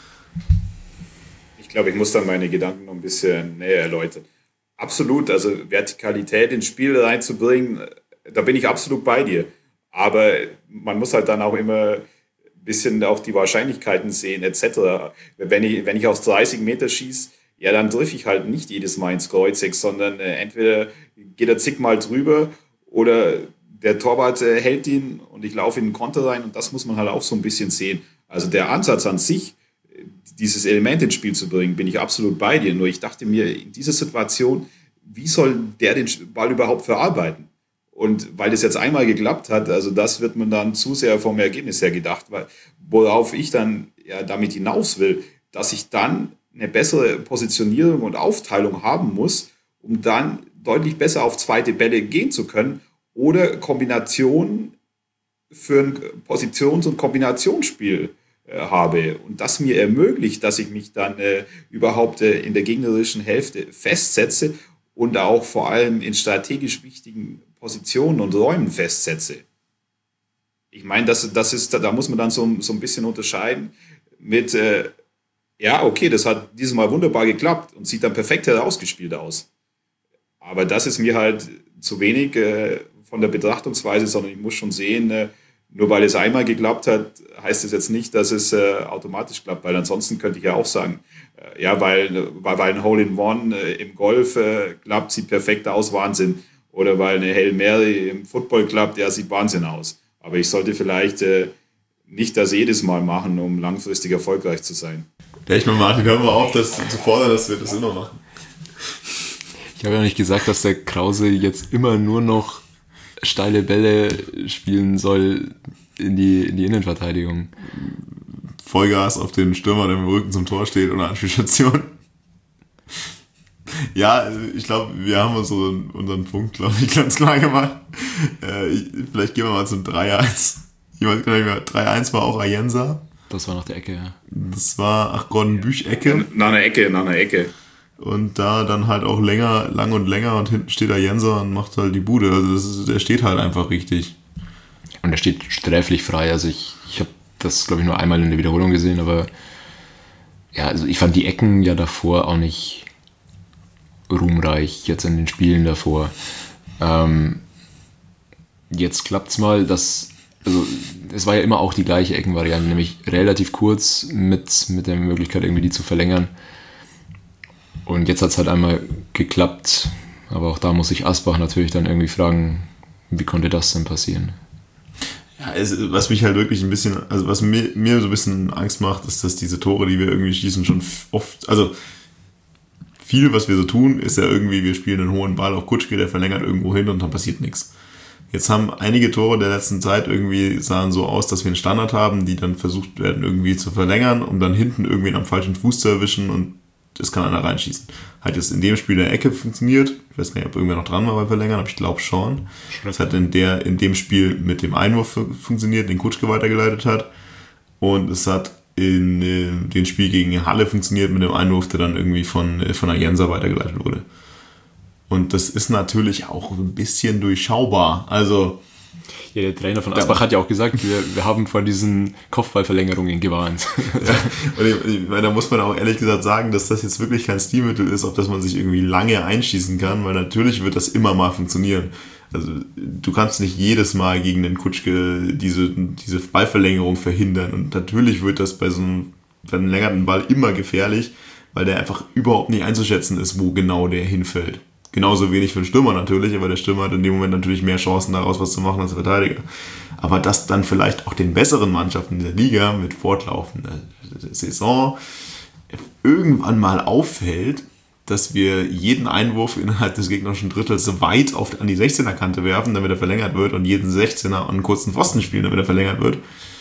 Ich glaube, ich muss dann meine Gedanken noch ein bisschen näher erläutern. Absolut, also Vertikalität ins Spiel reinzubringen, da bin ich absolut bei dir. Aber man muss halt dann auch immer ein bisschen auch die Wahrscheinlichkeiten sehen, et cetera. Wenn ich, wenn ich aus dreißig Meter schieße, ja, dann treffe ich halt nicht jedes Mal ins Kreuzeck, sondern äh, entweder geht er zigmal drüber oder der Torwart äh, hält ihn und ich laufe in den Konter rein und das muss man halt auch so ein bisschen sehen. Also der Ansatz an sich, dieses Element ins Spiel zu bringen, bin ich absolut bei dir. Nur ich dachte mir, in dieser Situation, wie soll der den Ball überhaupt verarbeiten? Und weil das jetzt einmal geklappt hat, also das wird man dann zu sehr vom Ergebnis her gedacht, weil, worauf ich dann ja damit hinaus will, dass ich dann eine bessere Positionierung und Aufteilung haben muss, um dann deutlich besser auf zweite Bälle gehen zu können oder Kombinationen für ein Positions- und Kombinationsspiel äh, habe und das mir ermöglicht, dass ich mich dann äh, überhaupt äh, in der gegnerischen Hälfte festsetze und auch vor allem in strategisch wichtigen Positionen und Räumen festsetze. Ich meine, das, das ist, da muss man dann so, so ein bisschen unterscheiden mit, äh, ja, okay, das hat dieses Mal wunderbar geklappt und sieht dann perfekt herausgespielt aus. Aber das ist mir halt zu wenig äh, von der Betrachtungsweise, sondern ich muss schon sehen, äh, nur weil es einmal geklappt hat, heißt es jetzt nicht, dass es äh, automatisch klappt, weil ansonsten könnte ich ja auch sagen, äh, ja, weil, weil, weil ein Hole-in-One äh, im Golf äh, klappt, sieht perfekt aus, Wahnsinn. Oder weil eine Hail Mary im Football klappt, ja, sieht Wahnsinn aus. Aber ich sollte vielleicht äh, nicht das jedes Mal machen, um langfristig erfolgreich zu sein. Ja, ich meine, Martin, hör mal auf, das zu fordern, dass wir das immer machen. Ich habe ja nicht gesagt, dass der Krause jetzt immer nur noch steile Bälle spielen soll in die, in die Innenverteidigung. Vollgas auf den Stürmer, der mit dem Rücken zum Tor steht, ohne Anspielstation. Ja, ich glaube, wir haben unseren, unseren Punkt, glaube ich, ganz klar gemacht. Äh, ich, vielleicht gehen wir mal zum drei eins. Ich weiß gar nicht mehr, drei eins war auch Ayensa. Das war nach der Ecke, ja. Das war, ach, Gordon Büch-Ecke. Nach einer Ecke, nach einer Ecke. Und da dann halt auch länger, lang und länger und hinten steht Ayensa und macht halt die Bude. Also das ist, der steht halt einfach richtig. Und er steht sträflich frei. Also ich, ich habe das, glaube ich, nur einmal in der Wiederholung gesehen, aber ja, also ich fand die Ecken ja davor auch nicht ruhmreich, jetzt in den Spielen davor. Ähm, jetzt klappt's mal, dass, also es war ja immer auch die gleiche Eckenvariante, nämlich relativ kurz mit, mit der Möglichkeit, irgendwie die zu verlängern. Und jetzt hat es halt einmal geklappt, aber auch da muss sich Asbach natürlich dann irgendwie fragen, wie konnte das denn passieren? Ja, es, was mich halt wirklich ein bisschen, also was mir, mir so ein bisschen Angst macht, ist, dass diese Tore, die wir irgendwie schießen, schon oft, also viel, was wir so tun, ist ja irgendwie, wir spielen einen hohen Ball auf Kutschke, der verlängert irgendwo hin und dann passiert nichts. Jetzt haben einige Tore der letzten Zeit irgendwie sahen so aus, dass wir einen Standard haben, die dann versucht werden irgendwie zu verlängern, um dann hinten irgendwie am falschen Fuß zu erwischen und das kann einer reinschießen. Hat jetzt in dem Spiel der Ecke funktioniert. Ich weiß nicht, ob irgendwer noch dran war bei Verlängern, aber ich glaube schon. Es hat in, der, in dem Spiel mit dem Einwurf funktioniert, den Kutschke weitergeleitet hat. Und es hat in äh, dem Spiel gegen Halle funktioniert mit dem Einwurf, der dann irgendwie von, äh, von Ayensa weitergeleitet wurde. Und das ist natürlich auch ein bisschen durchschaubar. Also ja, der Trainer von Asbach hat ja auch gesagt, wir, wir haben vor diesen Kopfballverlängerungen gewarnt. Ja, und ich, ich meine, da muss man auch ehrlich gesagt sagen, dass das jetzt wirklich kein Stilmittel ist, auf das man sich irgendwie lange einschießen kann, weil natürlich wird das immer mal funktionieren. Also du kannst nicht jedes Mal gegen den Kutschke diese, diese Ballverlängerung verhindern und natürlich wird das bei so einem verlängerten Ball immer gefährlich, weil der einfach überhaupt nicht einzuschätzen ist, wo genau der hinfällt. Genauso wenig für den Stürmer natürlich, aber der Stürmer hat in dem Moment natürlich mehr Chancen daraus was zu machen als der Verteidiger. Aber dass dann vielleicht auch den besseren Mannschaften der Liga mit fortlaufender Saison irgendwann mal auffällt, dass wir jeden Einwurf innerhalb des gegnerischen Drittels weit auf, an die sechzehner-Kante werfen, damit er verlängert wird und jeden sechzehner an einen kurzen Pfosten spielen, damit er verlängert wird.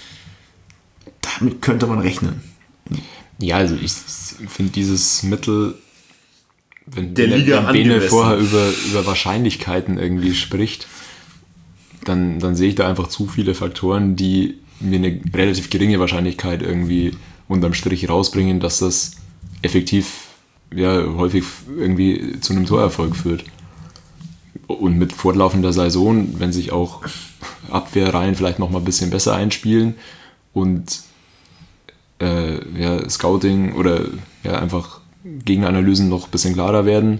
Damit könnte man rechnen. Ja, also ich finde dieses Mittel, wenn der Liga wenn Bene vorher über, über Wahrscheinlichkeiten irgendwie spricht, dann, dann sehe ich da einfach zu viele Faktoren, die mir eine relativ geringe Wahrscheinlichkeit irgendwie unterm Strich rausbringen, dass das effektiv ja häufig irgendwie zu einem Torerfolg führt. Und mit fortlaufender Saison, wenn sich auch Abwehrreihen vielleicht noch mal ein bisschen besser einspielen und äh, ja, Scouting oder ja einfach Gegneranalysen noch ein bisschen klarer werden,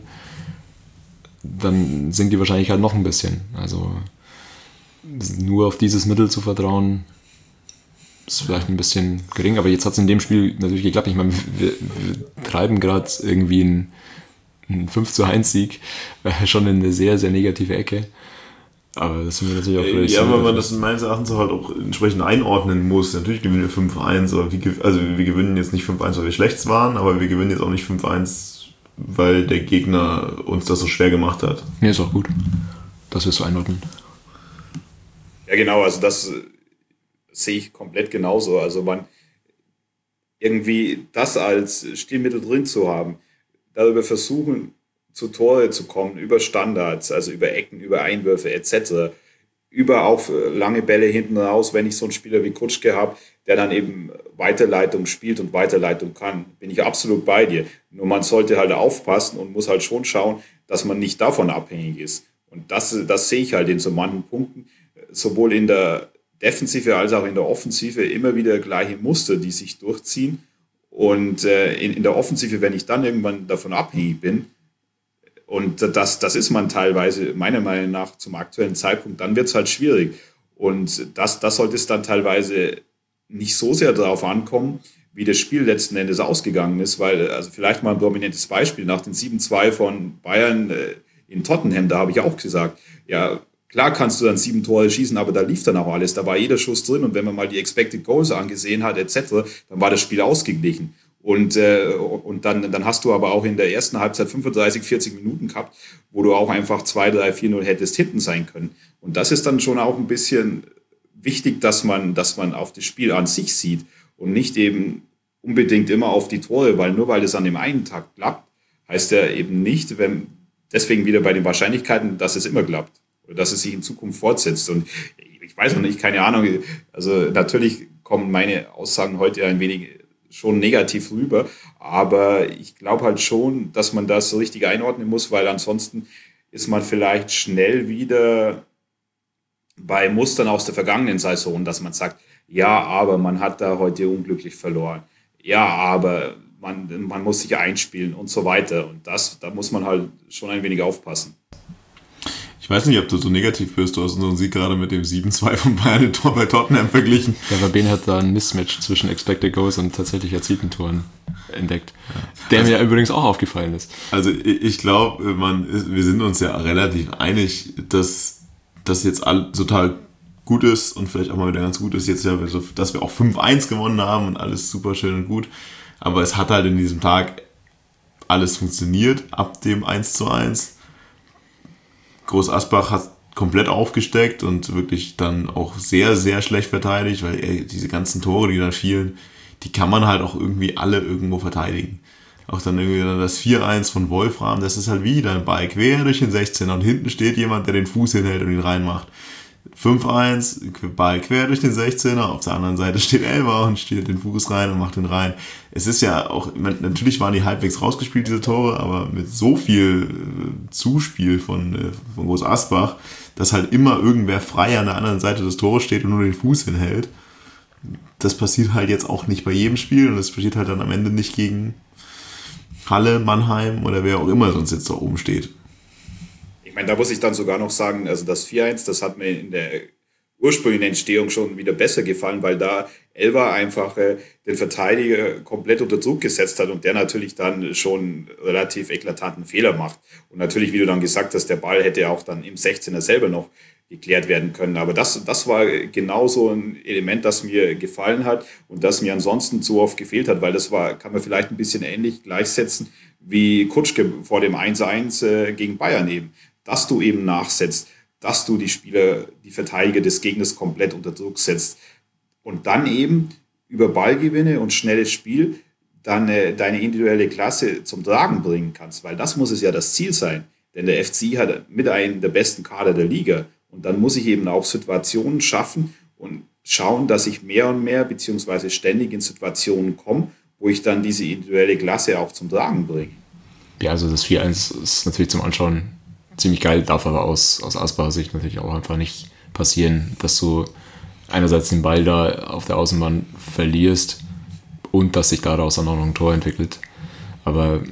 dann sinkt die Wahrscheinlichkeit noch ein bisschen. Also nur auf dieses Mittel zu vertrauen, ist vielleicht ein bisschen gering, aber jetzt hat es in dem Spiel natürlich geklappt. Ich meine, wir, wir treiben gerade irgendwie einen, einen fünf zu eins Sieg äh, schon in eine sehr, sehr negative Ecke. Aber das sind wir natürlich auch vielleicht. Ja, weil man das meines Erachtens halt auch entsprechend einordnen muss. Natürlich gewinnen wir fünf eins, aber wir, also wir gewinnen jetzt nicht fünf eins, weil wir schlecht waren, aber wir gewinnen jetzt auch nicht fünf eins, weil der Gegner uns das so schwer gemacht hat. Nee, ist auch gut, dass wir es so einordnen. Ja, genau, also das sehe ich komplett genauso. Also man irgendwie das als Stilmittel drin zu haben, darüber versuchen, zu Tore zu kommen, über Standards, also über Ecken, über Einwürfe et cetera, über auch lange Bälle hinten raus, wenn ich so einen Spieler wie Kutschke habe, der dann eben Weiterleitung spielt und Weiterleitung kann, bin ich absolut bei dir. Nur man sollte halt aufpassen und muss halt schon schauen, dass man nicht davon abhängig ist. Und das, das sehe ich halt in so manchen Punkten, sowohl in der Defensive als auch in der Offensive immer wieder gleiche Muster, die sich durchziehen. Und äh, in, in der Offensive, wenn ich dann irgendwann davon abhängig bin, und das, das ist man teilweise, meiner Meinung nach, zum aktuellen Zeitpunkt, dann wird es halt schwierig. Und das, das sollte es dann teilweise nicht so sehr darauf ankommen, wie das Spiel letzten Endes ausgegangen ist, weil, also vielleicht mal ein prominentes Beispiel, nach den sieben zwei von Bayern äh, in Tottenham, da habe ich auch gesagt, ja, klar kannst du dann sieben Tore schießen, aber da lief dann auch alles, da war jeder Schuss drin und wenn man mal die Expected Goals angesehen hat, et cetera, dann war das Spiel ausgeglichen. Und, äh, und dann, dann hast du aber auch in der ersten Halbzeit fünfunddreißig, vierzig Minuten gehabt, wo du auch einfach zwei, drei, vier null hättest hinten sein können. Und das ist dann schon auch ein bisschen wichtig, dass man, dass man auf das Spiel an sich sieht und nicht eben unbedingt immer auf die Tore, weil nur weil es an dem einen Tag klappt, heißt ja eben nicht, wenn deswegen wieder bei den Wahrscheinlichkeiten, dass es immer klappt oder dass es sich in Zukunft fortsetzt. Und ich weiß noch nicht, keine Ahnung, also natürlich kommen meine Aussagen heute ein wenig schon negativ rüber, aber ich glaube halt schon, dass man das so richtig einordnen muss, weil ansonsten ist man vielleicht schnell wieder bei Mustern aus der vergangenen Saison, dass man sagt, ja, aber man hat da heute unglücklich verloren. Ja, aber man, man muss sich einspielen und so weiter. Und das, da muss man halt schon ein wenig aufpassen. Ich weiß nicht, ob du so negativ bist. Du hast unseren Sieg gerade mit dem sieben zwei von Bayern bei Tottenham verglichen. Der Verbeen hat da ein Mismatch zwischen Expected Goals und tatsächlich erzielten Toren entdeckt, der also, mir übrigens auch aufgefallen ist. Also ich glaube, man, wir sind uns ja relativ einig, dass das jetzt all, total gut ist und vielleicht auch mal wieder ganz gut ist, jetzt ja, dass wir auch fünf eins gewonnen haben und alles super schön und gut. Aber es hat halt in diesem Tag alles funktioniert ab dem eins zu eins. Groß Asbach hat komplett aufgesteckt und wirklich dann auch sehr, sehr schlecht verteidigt, weil ey, diese ganzen Tore, die dann fielen, die kann man halt auch irgendwie alle irgendwo verteidigen. Auch dann irgendwie dann das vier eins von Wolfram, das ist halt wieder ein Ball quer durch den sechzehner und hinten steht jemand, der den Fuß hinhält und ihn reinmacht. fünf eins, Ball quer durch den sechzehner, auf der anderen Seite steht Elber und steht den Fuß rein und macht den rein. Es ist ja auch, natürlich waren die halbwegs rausgespielt, diese Tore, aber mit so viel Zuspiel von, von Groß Asbach, dass halt immer irgendwer frei an der anderen Seite des Tores steht und nur den Fuß hinhält. Das passiert halt jetzt auch nicht bei jedem Spiel und das passiert halt dann am Ende nicht gegen Halle, Mannheim oder wer auch immer sonst jetzt da oben steht. Ich meine, da muss ich dann sogar noch sagen, also das vier eins, das hat mir in der ursprünglichen Entstehung schon wieder besser gefallen, weil da Elber einfach äh, den Verteidiger komplett unter Druck gesetzt hat und der natürlich dann schon relativ eklatanten Fehler macht. Und natürlich, wie du dann gesagt hast, der Ball hätte auch dann im sechzehner selber noch geklärt werden können. Aber das, das war genau so ein Element, das mir gefallen hat und das mir ansonsten zu oft gefehlt hat, weil das war, kann man vielleicht ein bisschen ähnlich gleichsetzen wie Kutschke vor dem eins eins äh, gegen Bayern eben. Dass du eben nachsetzt, dass du die Spieler, die Verteidiger des Gegners komplett unter Druck setzt und dann eben über Ballgewinne und schnelles Spiel dann äh, deine individuelle Klasse zum Tragen bringen kannst, weil das muss es ja das Ziel sein, denn der F C hat mit einem der besten Kader der Liga und dann muss ich eben auch Situationen schaffen und schauen, dass ich mehr und mehr beziehungsweise ständig in Situationen komme, wo ich dann diese individuelle Klasse auch zum Tragen bringe. Ja, also das vier eins ist natürlich zum Anschauen ziemlich geil, darf aber aus, aus Asbacher Sicht natürlich auch einfach nicht passieren, dass du einerseits den Ball da auf der Außenbahn verlierst und dass sich daraus dann auch noch ein Tor entwickelt. Aber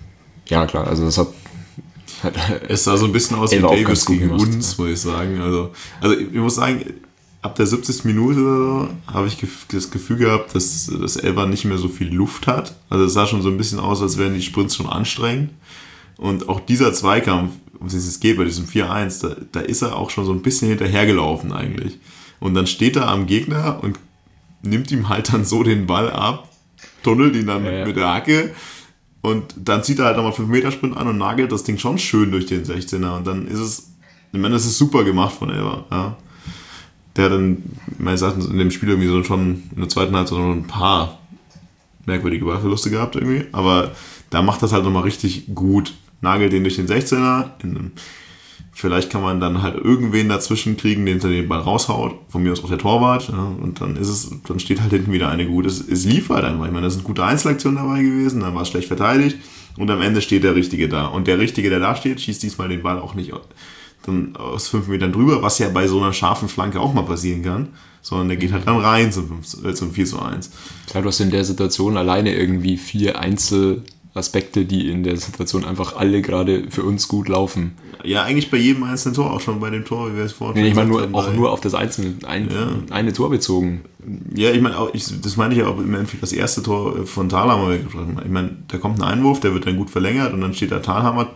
ja, klar, also das hat... hat es sah so ein bisschen aus wie Davis gegen uns, muss ich sagen. Also, also ich muss sagen, ab der siebzigsten Minute oder so habe ich das Gefühl gehabt, dass das Elber nicht mehr so viel Luft hat. Also es sah schon so ein bisschen aus, als wären die Sprints schon anstrengend. Und auch dieser Zweikampf, um es jetzt geht bei diesem vier eins, da, da ist er auch schon so ein bisschen hinterhergelaufen eigentlich. Und dann steht er am Gegner und nimmt ihm halt dann so den Ball ab, tunnelt ihn dann ja, ja. mit der Hacke und dann zieht er halt nochmal fünf Meter Sprint an und nagelt das Ding schon schön durch den sechzehner und dann ist es, ich meine, das ist super gemacht von Elber, ja. Der hat dann, meines Erachtens in dem Spiel irgendwie so schon in der zweiten Halbzeit noch ein paar merkwürdige Ballverluste gehabt irgendwie, aber da macht das halt nochmal richtig gut. Nagelt den durch den sechzehner. In, vielleicht kann man dann halt irgendwen dazwischen kriegen, den den Ball raushaut. Von mir aus auch der Torwart. Ja, und dann ist es, dann steht halt hinten wieder eine gute. Es, es lief halt einfach. Ich meine, da sind gute Einzelaktionen dabei gewesen, dann war es schlecht verteidigt. Und am Ende steht der Richtige da. Und der Richtige, der da steht, schießt diesmal den Ball auch nicht dann aus fünf Metern drüber, was ja bei so einer scharfen Flanke auch mal passieren kann. Sondern der geht halt dann rein zum, zum vier zu eins. Klar, du hast in der Situation alleine irgendwie vier Einzel Aspekte, die in der Situation einfach alle gerade für uns gut laufen. Ja, eigentlich bei jedem einzelnen Tor, auch schon bei dem Tor, wie wir es vorhin nee, ich meine nur, auch nur auf das einzelne, ein, ja. eine Tor bezogen. Ja, ich meine, auch, ich, das meine ich ja auch im Endeffekt das erste Tor von Thalhammer weggesprochen. Ich meine, da kommt ein Einwurf, der wird dann gut verlängert und dann steht da Thalhammer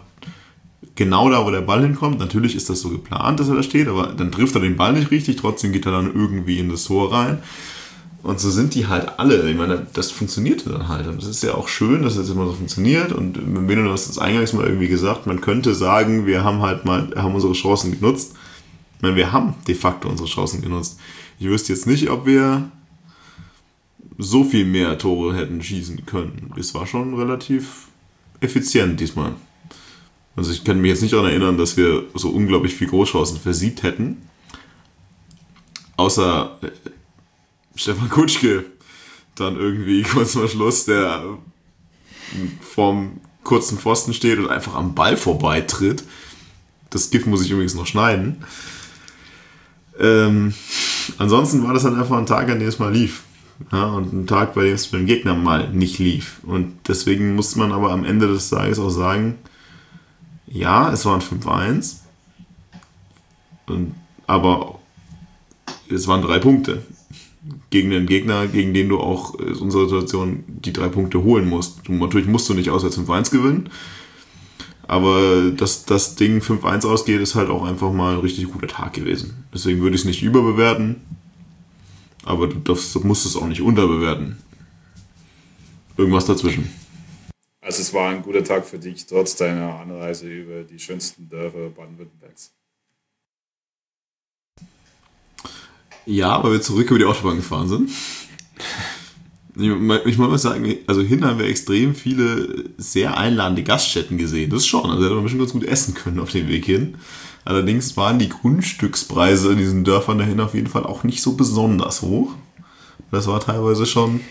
genau da, wo der Ball hinkommt. Natürlich ist das so geplant, dass er da steht, aber dann trifft er den Ball nicht richtig, trotzdem geht er dann irgendwie in das Tor rein. Und so sind die halt alle. Ich meine, das funktionierte dann halt. Und das ist ja auch schön, dass das immer so funktioniert. Und Benno, du hast das eingangs mal irgendwie gesagt, man könnte sagen, wir haben halt mal, haben unsere Chancen genutzt. Ich meine, wir haben de facto unsere Chancen genutzt. Ich wüsste jetzt nicht, ob wir so viel mehr Tore hätten schießen können. Es war schon relativ effizient diesmal. Also ich kann mich jetzt nicht daran erinnern, dass wir so unglaublich viel Großchancen versiebt hätten. Außer äh, Stefan Kutschke dann irgendwie kurz vor Schluss, der vorm kurzen Pfosten steht und einfach am Ball vorbeitritt. Das Gift muss ich übrigens noch schneiden. Ähm, ansonsten war das halt einfach ein Tag, an dem es mal lief. Ja, und ein Tag, bei dem es beim Gegner mal nicht lief. Und deswegen muss man aber am Ende des Tages auch sagen, ja, es war ein fünf eins, und, aber es waren drei Punkte gegen den Gegner, gegen den du auch in unserer Situation die drei Punkte holen musst. Du, natürlich musst du nicht auswärts fünf eins gewinnen, aber dass das Ding fünf eins ausgeht, ist halt auch einfach mal ein richtig guter Tag gewesen. Deswegen würde ich es nicht überbewerten, aber du darfst, musst es auch nicht unterbewerten. Irgendwas dazwischen. Also es war ein guter Tag für dich, trotz deiner Anreise über die schönsten Dörfer Baden-Württembergs. Ja, weil wir zurück über die Autobahn gefahren sind. Ich, ich muss mal sagen, also hin haben wir extrem viele sehr einladende Gaststätten gesehen. Das schon, also hätte man bestimmt ganz gut essen können auf dem Weg hin. Allerdings waren die Grundstückspreise in diesen Dörfern dahin auf jeden Fall auch nicht so besonders hoch. Das war teilweise schon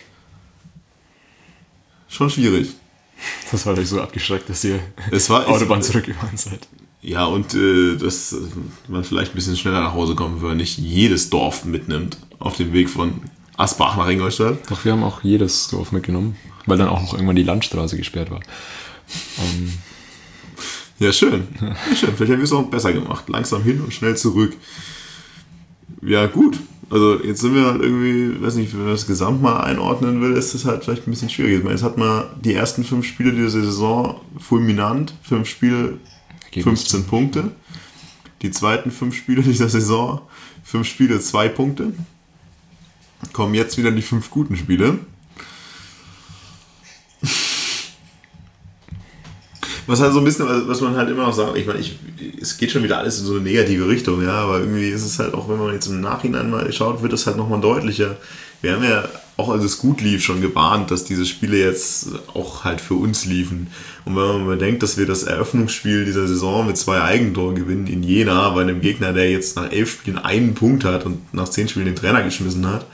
schon schwierig. Das war euch so abgeschreckt, dass ihr es war, Autobahn zurückgefahren seid. Ja, und äh, dass äh, man vielleicht ein bisschen schneller nach Hause kommen würde, nicht jedes Dorf mitnimmt auf dem Weg von Asbach nach Ingolstadt. Doch, wir haben auch jedes Dorf mitgenommen, weil dann auch noch irgendwann die Landstraße gesperrt war. Ähm, ja, schön. Ja, schön. Vielleicht haben wir es auch besser gemacht. Langsam hin und schnell zurück. Ja, gut. Also jetzt sind wir halt irgendwie, weiß nicht, wenn man das Gesamt mal einordnen will, ist das halt vielleicht ein bisschen schwierig. Ich meine, jetzt hat man die ersten fünf Spiele dieser Saison fulminant. Fünf Spiele, fünfzehn Punkte. Die zweiten fünf Spiele dieser Saison, fünf Spiele, zwei Punkte. Kommen jetzt wieder die fünf guten Spiele. Was halt so ein bisschen, was man halt immer noch sagt, ich meine, ich, es geht schon wieder alles in so eine negative Richtung, ja, aber irgendwie ist es halt auch, wenn man jetzt im Nachhinein mal schaut, wird das halt nochmal deutlicher. Wir haben ja auch, als es gut lief, schon gewarnt, dass diese Spiele jetzt auch halt für uns liefen. Und wenn man mal denkt, dass wir das Eröffnungsspiel dieser Saison mit zwei Eigentoren gewinnen in Jena, bei einem Gegner, der jetzt nach elf Spielen einen Punkt hat und nach zehn Spielen den Trainer geschmissen hat,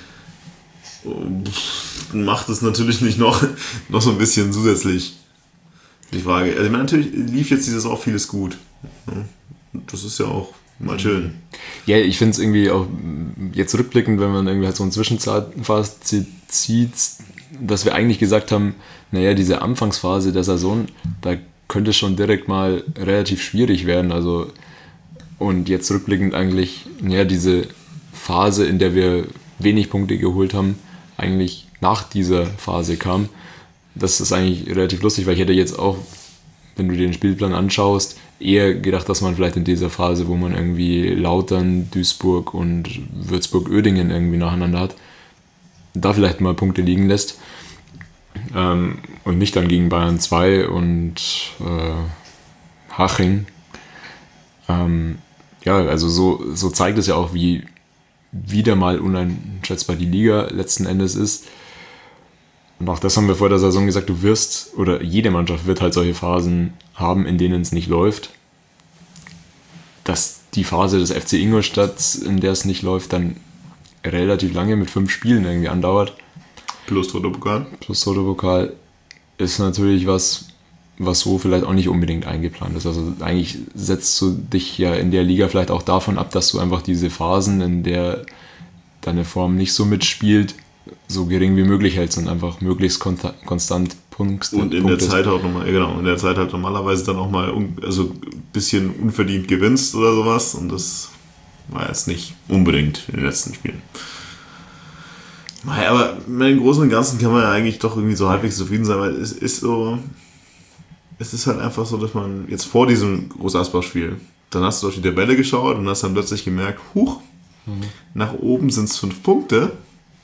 macht es natürlich nicht noch, noch so ein bisschen zusätzlich die Frage. Also natürlich lief jetzt die Saison vieles gut. Das ist ja auch mal schön. Ja, ich finde es irgendwie auch jetzt rückblickend, wenn man irgendwie halt so ein Zwischenfazit zieht, dass wir eigentlich gesagt haben, naja, diese Anfangsphase der Saison, da könnte es schon direkt mal relativ schwierig werden. Also und jetzt rückblickend eigentlich, naja, diese Phase, in der wir wenig Punkte geholt haben, eigentlich nach dieser Phase kam. Das ist eigentlich relativ lustig, weil ich hätte jetzt auch, wenn du dir den Spielplan anschaust, eher gedacht, dass man vielleicht in dieser Phase, wo man irgendwie Lautern, Duisburg und Würzburg-Oedingen irgendwie nacheinander hat, da vielleicht mal Punkte liegen lässt. Ähm, und nicht dann gegen Bayern zwei und äh, Haching. Ähm, ja, also so, so zeigt es ja auch, wie wieder mal uneinschätzbar die Liga letzten Endes ist. Und auch das haben wir vor der Saison gesagt, du wirst, oder jede Mannschaft wird halt solche Phasen haben, in denen es nicht läuft. Dass die Phase des F C Ingolstadt, in der es nicht läuft, dann relativ lange mit fünf Spielen irgendwie andauert. Plus Toto-Pokal. Plus Toto-Pokal ist natürlich was, was so vielleicht auch nicht unbedingt eingeplant ist. Also eigentlich setzt du dich ja in der Liga vielleicht auch davon ab, dass du einfach diese Phasen, in der deine Form nicht so mitspielt, so gering wie möglich hältst und einfach möglichst konta- konstant Punkt. Und in der Zeit auch nochmal, genau, in der Zeit halt normalerweise dann auch mal un, also ein bisschen unverdient gewinnst oder sowas. Und das war jetzt nicht unbedingt in den letzten Spielen. Aber mit dem Großen und Ganzen kann man ja eigentlich doch irgendwie so halbwegs zufrieden sein, weil es ist so, es ist halt einfach so, dass man jetzt vor diesem Groß-Asbach-Spiel, dann hast du auf die Tabelle geschaut und hast dann plötzlich gemerkt, huch, mhm. nach oben sind es fünf Punkte.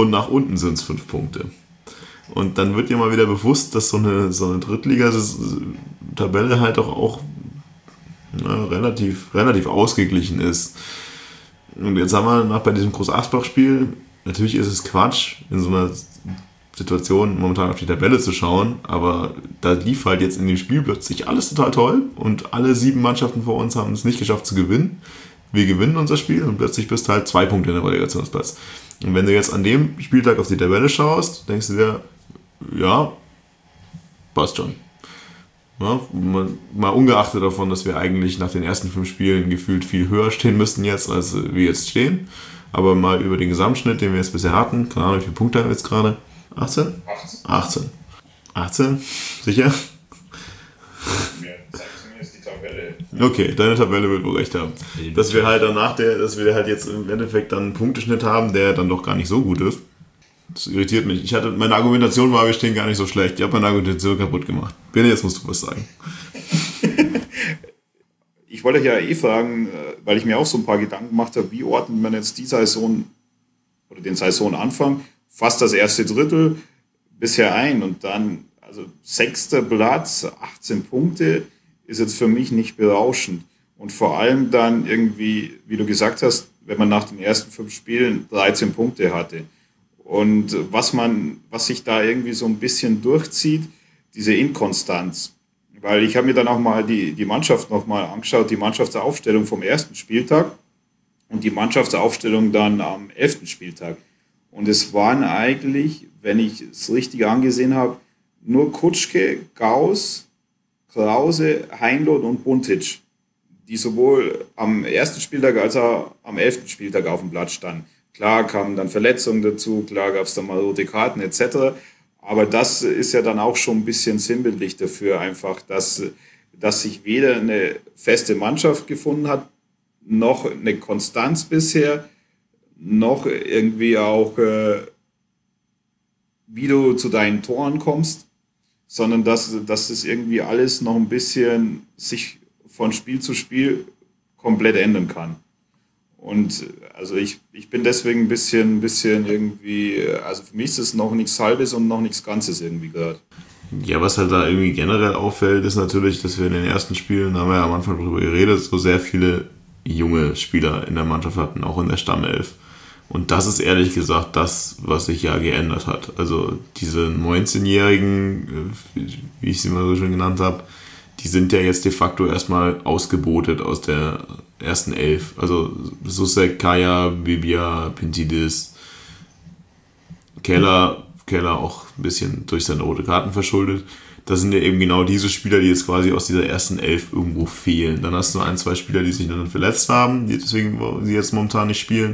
und nach unten sind es fünf Punkte. Und dann wird dir mal wieder bewusst, dass so eine, so eine Drittliga-Tabelle halt auch, auch na, relativ, relativ ausgeglichen ist. Und jetzt haben wir nach bei diesem Groß-Asbach-Spiel, natürlich ist es Quatsch, in so einer Situation momentan auf die Tabelle zu schauen, aber da lief halt jetzt in dem Spiel plötzlich alles total toll und alle sieben Mannschaften vor uns haben es nicht geschafft zu gewinnen. Wir gewinnen unser Spiel und plötzlich bist du halt zwei Punkte in der Relegationsplatz. Und wenn du jetzt an dem Spieltag auf die Tabelle schaust, denkst du dir, ja, passt schon. Ja, mal, mal ungeachtet davon, dass wir eigentlich nach den ersten fünf Spielen gefühlt viel höher stehen müssten jetzt, als wir jetzt stehen. Aber mal über den Gesamtschnitt, den wir jetzt bisher hatten, keine Ahnung, wie viele Punkte haben wir jetzt gerade? achtzehn? achtzehn. achtzehn? Sicher? Mir zeigt zumindest die Tabelle. Okay, deine Tabelle wird wohl recht haben. Dass wir halt danach der, dass wir halt jetzt im Endeffekt dann einen Punkteschnitt haben, der dann doch gar nicht so gut ist. Das irritiert mich. Ich hatte, meine Argumentation war, wir stehen gar nicht so schlecht. Ich habe meine Argumentation kaputt gemacht. Bene, jetzt musst du was sagen. Ich wollte euch ja eh fragen, weil ich mir auch so ein paar Gedanken gemacht habe, wie ordnet man jetzt die Saison oder den Saisonanfang, fast das erste Drittel bisher ein und dann, also sechster Platz, achtzehn Punkte, ist jetzt für mich nicht berauschend. Und vor allem dann irgendwie, wie du gesagt hast, wenn man nach den ersten fünf Spielen dreizehn Punkte hatte. Und was man, was sich da irgendwie so ein bisschen durchzieht, diese Inkonstanz. Weil ich habe mir dann auch mal die, die Mannschaft nochmal angeschaut, die Mannschaftsaufstellung vom ersten Spieltag und die Mannschaftsaufstellung dann am elften Spieltag. Und es waren eigentlich, wenn ich es richtig angesehen habe, nur Kutschke, Gauss, Krause, Heinloth und Buntic, die sowohl am ersten Spieltag als auch am elften Spieltag auf dem Platz standen. Klar kamen dann Verletzungen dazu, klar gab es dann mal rote Karten et cetera. Aber das ist ja dann auch schon ein bisschen sinnbildlich dafür, einfach, dass, dass sich weder eine feste Mannschaft gefunden hat, noch eine Konstanz bisher, noch irgendwie auch, äh, wie du zu deinen Toren kommst, sondern dass, dass das irgendwie alles noch ein bisschen sich von Spiel zu Spiel komplett ändern kann. Und also ich, ich bin deswegen ein bisschen, ein bisschen irgendwie, also für mich ist es noch nichts Halbes und noch nichts Ganzes irgendwie gerade. Ja, was halt da irgendwie generell auffällt, ist natürlich, dass wir in den ersten Spielen, da haben wir ja am Anfang darüber geredet, so sehr viele junge Spieler in der Mannschaft hatten, auch in der Stammelf. Und das ist ehrlich gesagt das, was sich ja geändert hat. Also diese neunzehnjährigen, wie ich sie mal so schön genannt habe, die sind ja jetzt de facto erstmal ausgebotet aus der ersten Elf. Also Susek, Kaya, Bibia, Pintidis, Keller, Keller auch ein bisschen durch seine rote Karten verschuldet. Das sind ja eben genau diese Spieler, die jetzt quasi aus dieser ersten Elf irgendwo fehlen. Dann hast du ein, zwei Spieler, die sich dann verletzt haben, die deswegen sie jetzt momentan nicht spielen.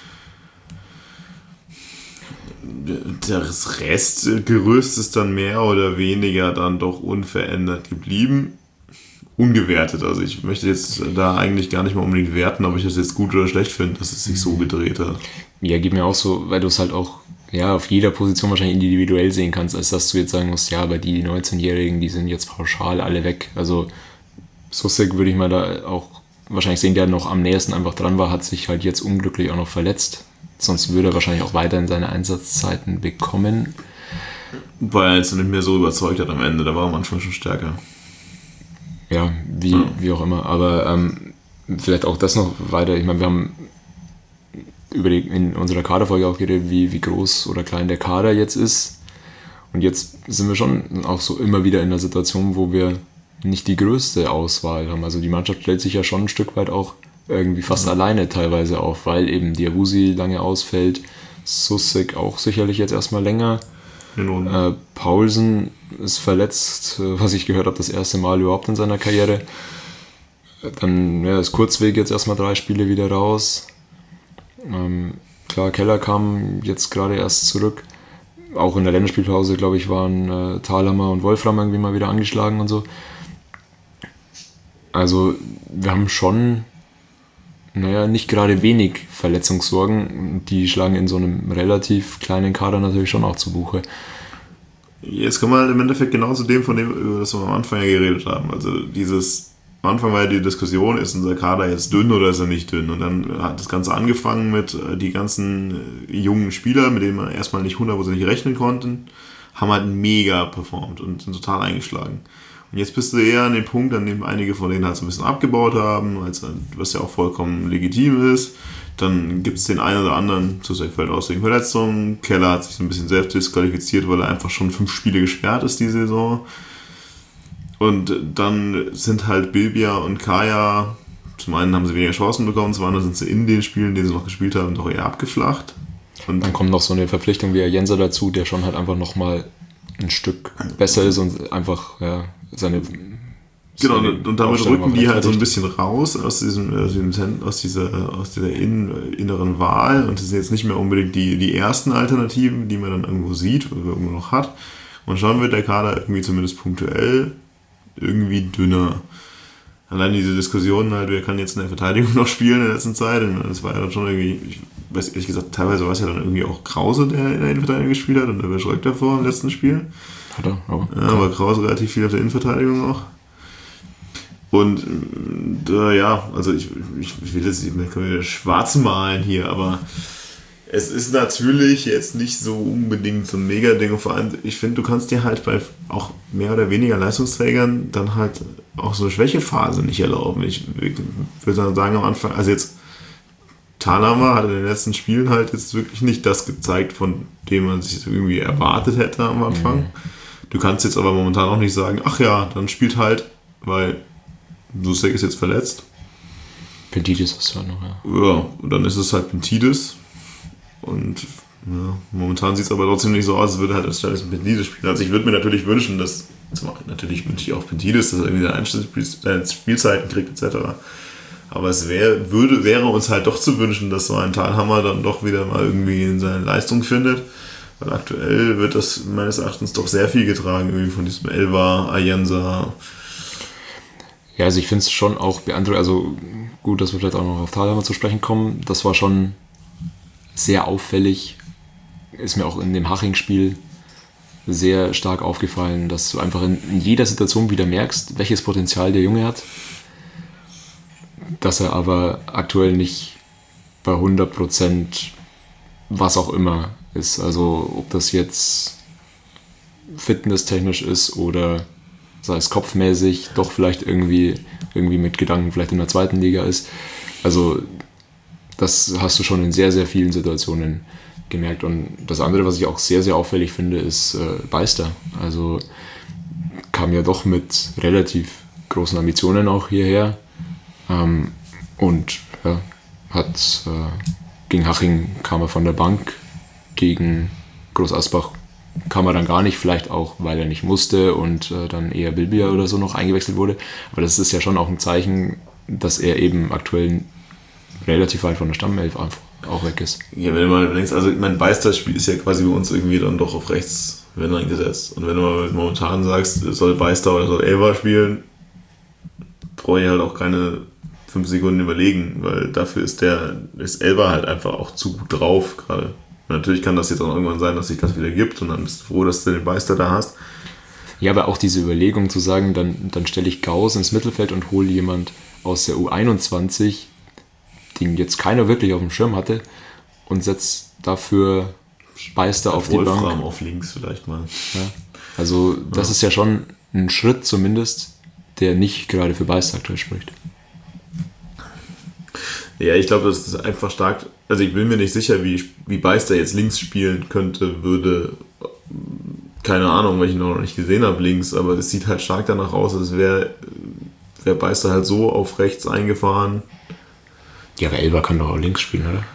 Das Restgerüst ist dann mehr oder weniger dann doch unverändert geblieben. Ungewertet. Also ich möchte jetzt da eigentlich gar nicht mal unbedingt werten, ob ich das jetzt gut oder schlecht finde, dass es sich so gedreht hat. Ja, geht mir auch so, weil du es halt auch ja, auf jeder Position wahrscheinlich individuell sehen kannst, als dass du jetzt sagen musst, ja, aber die neunzehnjährigen, die sind jetzt pauschal alle weg. Also Susek würde ich mal da auch wahrscheinlich sehen, der noch am nächsten einfach dran war, hat sich halt jetzt unglücklich auch noch verletzt. Sonst würde er wahrscheinlich auch weiterhin seine Einsatzzeiten bekommen. Weil er jetzt nicht mehr so überzeugt hat am Ende, da war er am Anfang schon stärker. Ja, wie, ja. wie auch immer. Aber ähm, vielleicht auch das noch weiter. Ich meine, wir haben über die, in unserer Kaderfolge auch geredet, wie, wie groß oder klein der Kader jetzt ist. Und jetzt sind wir schon auch so immer wieder in der Situation, wo wir nicht die größte Auswahl haben. Also die Mannschaft stellt sich ja schon ein Stück weit auch irgendwie fast mhm. alleine teilweise auf, weil eben Diawusi lange ausfällt, Susek auch sicherlich jetzt erstmal länger. Äh, Paulsen ist verletzt, was ich gehört habe, das erste Mal überhaupt in seiner Karriere. Dann ja, ist Kurzweg jetzt erstmal drei Spiele wieder raus. Ähm, klar, Keller kam jetzt gerade erst zurück. Auch in der Länderspielpause, glaube ich, waren äh, Thalhammer und Wolfram irgendwie mal wieder angeschlagen und so. Also wir haben schon, naja, nicht gerade wenig Verletzungssorgen. Die schlagen in so einem relativ kleinen Kader natürlich schon auch zu Buche. Jetzt kommen wir halt im Endeffekt genau zu dem, von dem, über das wir am Anfang ja geredet haben. Also dieses am Anfang war ja die Diskussion, ist unser Kader jetzt dünn oder ist er nicht dünn? Und dann hat das Ganze angefangen mit äh, die ganzen äh, jungen Spieler, mit denen man erstmal nicht hundertprozentig rechnen konnten, haben halt mega performt und sind total eingeschlagen. Und jetzt bist du eher an dem Punkt, an dem einige von denen halt so ein bisschen abgebaut haben, als, was ja auch vollkommen legitim ist. Dann gibt es den einen oder anderen, Zusek fällt aus wegen Verletzungen. Keller hat sich so ein bisschen selbst disqualifiziert, weil er einfach schon fünf Spiele gesperrt ist die Saison. Und dann sind halt Bilbia und Kaya, zum einen haben sie weniger Chancen bekommen, zum anderen sind sie in den Spielen, in denen sie noch gespielt haben, doch eher abgeflacht. Und dann kommt noch so eine Verpflichtung wie Jenser dazu, der schon halt einfach nochmal ein Stück besser ist und einfach ja, seine... Genau, und, und damit rücken die halt so ein bisschen raus aus diesem, aus, diesem, aus dieser, aus dieser in, inneren Wahl und das sind jetzt nicht mehr unbedingt die, die ersten Alternativen, die man dann irgendwo sieht oder irgendwo noch hat. Und schon wird der Kader irgendwie zumindest punktuell irgendwie dünner. Allein diese Diskussion halt, wer kann jetzt in der Verteidigung noch spielen in der letzten Zeit, das war ja dann schon irgendwie, ich weiß ehrlich gesagt, teilweise war es ja dann irgendwie auch Krause, der in der Innenverteidigung gespielt hat und der war Schröck davor im letzten Spiel. Hat er, aber. Ja, aber Krause relativ viel auf der Innenverteidigung auch. Und äh, ja, also ich, ich, ich will jetzt nicht mehr schwarz malen hier, aber es ist natürlich jetzt nicht so unbedingt so ein Mega-Ding. Und vor allem, ich finde, du kannst dir halt bei auch mehr oder weniger Leistungsträgern dann halt auch so eine Schwächephase nicht erlauben. Ich würde dann sagen am Anfang, also jetzt Thalhammer hat in den letzten Spielen halt jetzt wirklich nicht das gezeigt, von dem man sich irgendwie erwartet hätte am Anfang. Mhm. Du kannst jetzt aber momentan auch nicht sagen, ach ja, dann spielt halt, weil Susek ist jetzt verletzt. Pentidis hast du halt noch, ja. Ja, und dann ist es halt Pentidis. Und ja, momentan sieht es aber trotzdem nicht so aus, als würde halt das stattdessen Pentidis spielen. Also ich würde mir natürlich wünschen, dass, natürlich wünsche ich auch Pentidis, dass er irgendwie seine Spielzeiten kriegt et cetera. Aber es wär, würde, wäre uns halt doch zu wünschen, dass so ein Thalhammer dann doch wieder mal irgendwie in seine Leistung findet. Weil aktuell wird das meines Erachtens doch sehr viel getragen, irgendwie von diesem Elva, Ayensa. Ja, also ich finde es schon auch beeindruckend, also gut, dass wir vielleicht auch noch auf Thalhammer zu sprechen kommen, das war schon sehr auffällig, ist mir auch in dem Haching-Spiel sehr stark aufgefallen, dass du einfach in, in jeder Situation wieder merkst, welches Potenzial der Junge hat, dass er aber aktuell nicht bei hundert Prozent was auch immer ist, also ob das jetzt fitnesstechnisch ist oder sei es kopfmäßig, doch vielleicht irgendwie, irgendwie mit Gedanken vielleicht in der zweiten Liga ist. Also das hast du schon in sehr, sehr vielen Situationen gemerkt. Und das andere, was ich auch sehr, sehr auffällig finde, ist äh, Beister. Also kam ja doch mit relativ großen Ambitionen auch hierher ähm, und ja, hat äh, gegen Haching kam er von der Bank, gegen Groß Asbach kam er dann gar nicht, vielleicht auch, weil er nicht musste und äh, dann eher Bilbia oder so noch eingewechselt wurde. Aber das ist ja schon auch ein Zeichen, dass er eben aktuell relativ weit von der Stammelf auch weg ist. Ja, wenn du mal denkst, also mein Beister-Spiel ist ja quasi bei uns irgendwie dann doch auf rechts wenn eingesetzt. Und wenn du mal momentan sagst, soll Beister oder soll Elva spielen, brauche ich halt auch keine fünf Sekunden überlegen, weil dafür ist der ist Elva halt einfach auch zu gut drauf gerade. Natürlich kann das jetzt auch irgendwann sein, dass sich das wieder gibt und dann bist du froh, dass du den Beister da hast. Ja, aber auch diese Überlegung zu sagen, dann, dann stelle ich Gauss ins Mittelfeld und hole jemand aus der U einundzwanzig, den jetzt keiner wirklich auf dem Schirm hatte, und setze dafür Beister auf die Bank. Wolfram auf links vielleicht mal. Ja. Also das ja. ist ja schon ein Schritt zumindest, der nicht gerade für Beister aktuell spricht. Ja, ich glaube, das ist einfach stark. Also ich bin mir nicht sicher, wie, wie Beister jetzt links spielen könnte, würde. Keine Ahnung, weil ich ihn noch nicht gesehen habe links, aber es sieht halt stark danach aus, als wäre wär Beister halt so auf rechts eingefahren. Ja, aber Elva kann doch auch links spielen, oder?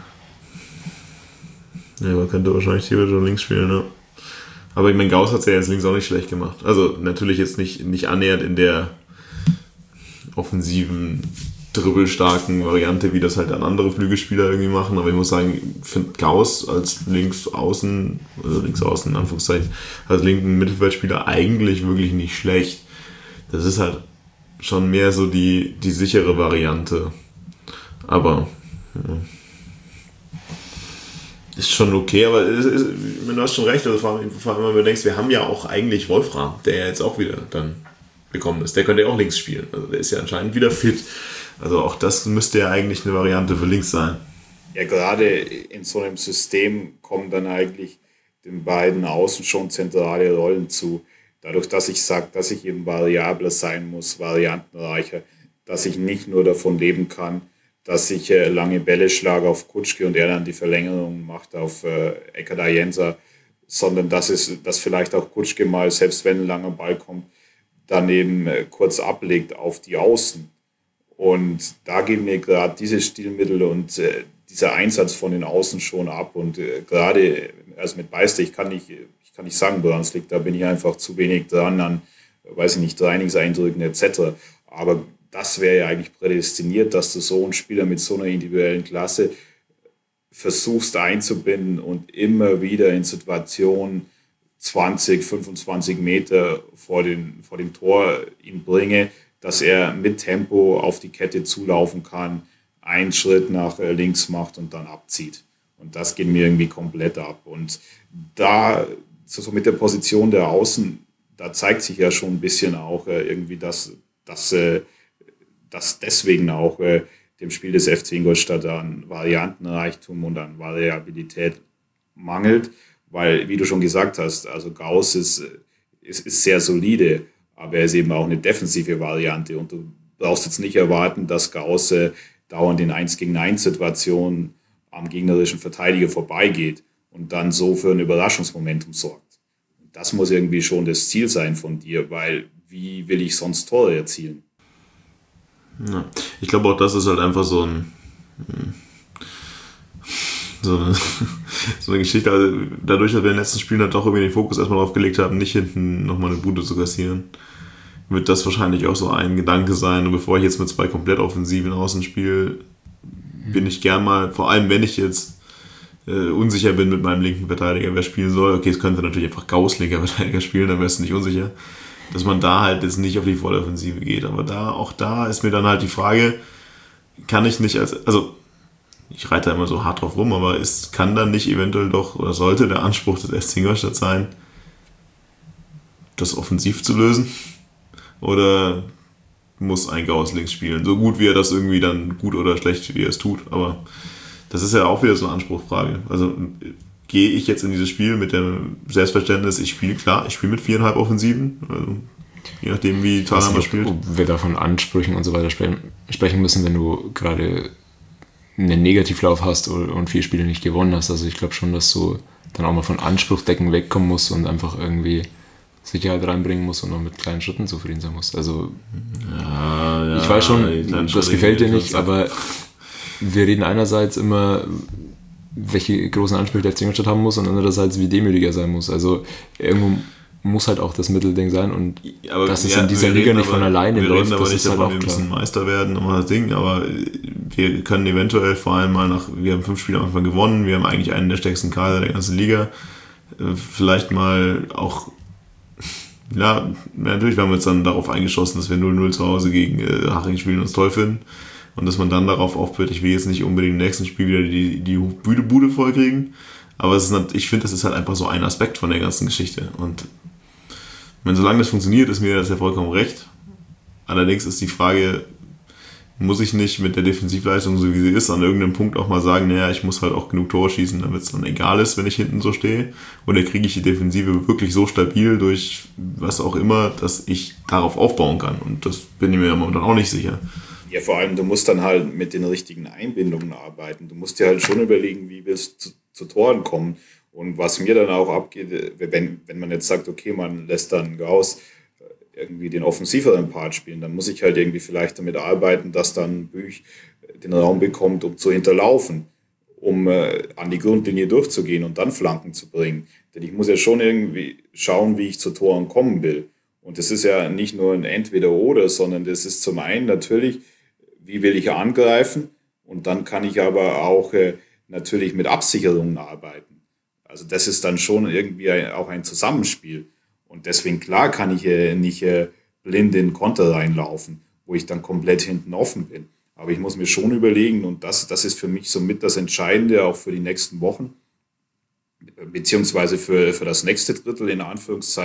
Ja, man könnte wahrscheinlich theoretisch auch links spielen, ne? Aber ich meine, Gauss hat es ja jetzt links auch nicht schlecht gemacht. Also natürlich jetzt nicht, nicht annähernd in der offensiven, dribbelstarken Variante, wie das halt dann andere Flügelspieler irgendwie machen. Aber ich muss sagen, ich finde Gauss als Linksaußen, also Linksaußen in Anführungszeichen, als linken Mittelfeldspieler eigentlich wirklich nicht schlecht. Das ist halt schon mehr so die, die sichere Variante. Aber ja, ist schon okay, aber es ist, du hast schon recht, also vor allem, vor allem wenn du denkst, wir haben ja auch eigentlich Wolfram, der ja jetzt auch wieder dann gekommen ist. Der könnte ja auch links spielen. Also der ist ja anscheinend wieder fit. Also auch das müsste ja eigentlich eine Variante für links sein. Ja, gerade in so einem System kommen dann eigentlich den beiden Außen schon zentrale Rollen zu. Dadurch, dass ich sage, dass ich eben variabler sein muss, variantenreicher, dass ich nicht nur davon leben kann, dass ich äh, lange Bälle schlage auf Kutschke und er dann die Verlängerung macht auf äh, Ekada Jensa, sondern dass es, dass vielleicht auch Kutschke mal, selbst wenn ein langer Ball kommt, dann eben äh, kurz ablegt auf die Außen. Und da geben mir gerade diese Stilmittel und äh, dieser Einsatz von den Außen schon ab. Und äh, gerade also mit Beister, ich kann nicht, ich kann nicht sagen, woran es liegt, da bin ich einfach zu wenig dran an, weiß ich nicht, Trainingseindrücken et cetera. Aber das wäre ja eigentlich prädestiniert, dass du so einen Spieler mit so einer individuellen Klasse versuchst einzubinden und immer wieder in Situationen zwanzig, fünfundzwanzig Meter vor, den, vor dem Tor ihn bringe, dass er mit Tempo auf die Kette zulaufen kann, einen Schritt nach links macht und dann abzieht. Und das geht mir irgendwie komplett ab. Und da, so mit der Position der Außen, da zeigt sich ja schon ein bisschen auch irgendwie, dass, dass, dass deswegen auch dem Spiel des F C Ingolstadt an Variantenreichtum und an Variabilität mangelt. Weil, wie du schon gesagt hast, also Gauss ist, ist, ist sehr solide, aber er ist eben auch eine defensive Variante. Und du brauchst jetzt nicht erwarten, dass Gauss dauernd in eins gegen eins Situationen am gegnerischen Verteidiger vorbeigeht und dann so für ein Überraschungsmomentum sorgt. Das muss irgendwie schon das Ziel sein von dir, weil wie will ich sonst Tore erzielen? Ja, ich glaube auch, das ist halt einfach so ein so eine, so eine Geschichte. Also dadurch, dass wir in den letzten Spielen halt doch irgendwie den Fokus erstmal drauf gelegt haben, nicht hinten nochmal eine Bude zu kassieren, wird das wahrscheinlich auch so ein Gedanke sein. Und bevor ich jetzt mit zwei komplett offensiven Außen spiele, bin ich gern mal, vor allem wenn ich jetzt äh, unsicher bin mit meinem linken Verteidiger, wer spielen soll. Okay, es könnte natürlich einfach Gauss linker Verteidiger spielen, dann wärst du nicht unsicher. Dass man da halt jetzt nicht auf die Volloffensive geht. Aber da, auch da ist mir dann halt die Frage, kann ich nicht als, also ich reite da immer so hart drauf rum, aber ist, kann dann nicht eventuell doch, oder sollte der Anspruch des F C Ingolstadt sein, das offensiv zu lösen? Oder muss ein Gauss links spielen? So gut wie er das irgendwie dann, gut oder schlecht, wie er es tut. Aber das ist ja auch wieder so eine Anspruchsfrage. Also gehe ich jetzt in dieses Spiel mit dem Selbstverständnis, ich spiele, klar, ich spiele mit viereinhalb Offensiven, also je nachdem wie Thalhammer spielt. Ob wir da von Ansprüchen und so weiter sprechen müssen, wenn du gerade einen Negativlauf hast und vier Spiele nicht gewonnen hast. Also ich glaube schon, dass du dann auch mal von Anspruchsdecken wegkommen musst und einfach irgendwie Sicherheit reinbringen musst und noch mit kleinen Schritten zufrieden sein musst. Also ja, ja, ich weiß schon, das gefällt dir nicht, aber wir reden einerseits immer, welche großen Ansprüche der F C Ingolstadt haben muss und andererseits, wie demütig er sein muss. Also irgendwo muss halt auch das Mittelding sein und aber dass es ja, in dieser Liga nicht aber, von alleine wir läuft, reden aber das nicht ist halt davon, auch wir müssen klar. Meister werden, nochmal das Ding, aber wir können eventuell vor allem mal nach, wir haben fünf Spiele am Anfang gewonnen, wir haben eigentlich einen der stärksten Kader der ganzen Liga, vielleicht mal auch, ja, natürlich haben wir uns dann darauf eingeschossen, dass wir null null zu Hause gegen äh, Haching spielen und uns toll finden und dass man dann darauf aufhört, ich will jetzt nicht unbedingt im nächsten Spiel wieder die, die Bude, Bude voll kriegen, aber es ist, ich finde, das ist halt einfach so ein Aspekt von der ganzen Geschichte und wenn solange das funktioniert, ist mir das ja vollkommen recht. Allerdings ist die Frage, muss ich nicht mit der Defensivleistung, so wie sie ist, an irgendeinem Punkt auch mal sagen, naja, ich muss halt auch genug Tore schießen, damit es dann egal ist, wenn ich hinten so stehe. Oder kriege ich die Defensive wirklich so stabil durch was auch immer, dass ich darauf aufbauen kann. Und das bin ich mir momentan auch nicht sicher. Ja, vor allem, du musst dann halt mit den richtigen Einbindungen arbeiten. Du musst dir halt schon überlegen, wie willst du zu, zu Toren kommen. Und was mir dann auch abgeht, wenn, wenn man jetzt sagt, okay, man lässt dann Gauss irgendwie den offensiveren Part spielen, dann muss ich halt irgendwie vielleicht damit arbeiten, dass dann Büch den Raum bekommt, um zu hinterlaufen, um äh, an die Grundlinie durchzugehen und dann Flanken zu bringen. Denn ich muss ja schon irgendwie schauen, wie ich zu Toren kommen will. Und das ist ja nicht nur ein Entweder-Oder, sondern das ist zum einen natürlich, wie will ich angreifen, und dann kann ich aber auch äh, natürlich mit Absicherungen arbeiten. Also das ist dann schon irgendwie auch ein Zusammenspiel. Und deswegen, klar, kann ich äh, nicht äh, blind in den Konter reinlaufen, wo ich dann komplett hinten offen bin. Aber ich muss mir schon überlegen, und das, das ist für mich somit das Entscheidende, auch für die nächsten Wochen, beziehungsweise für, für das nächste Drittel in Anführungszeichen,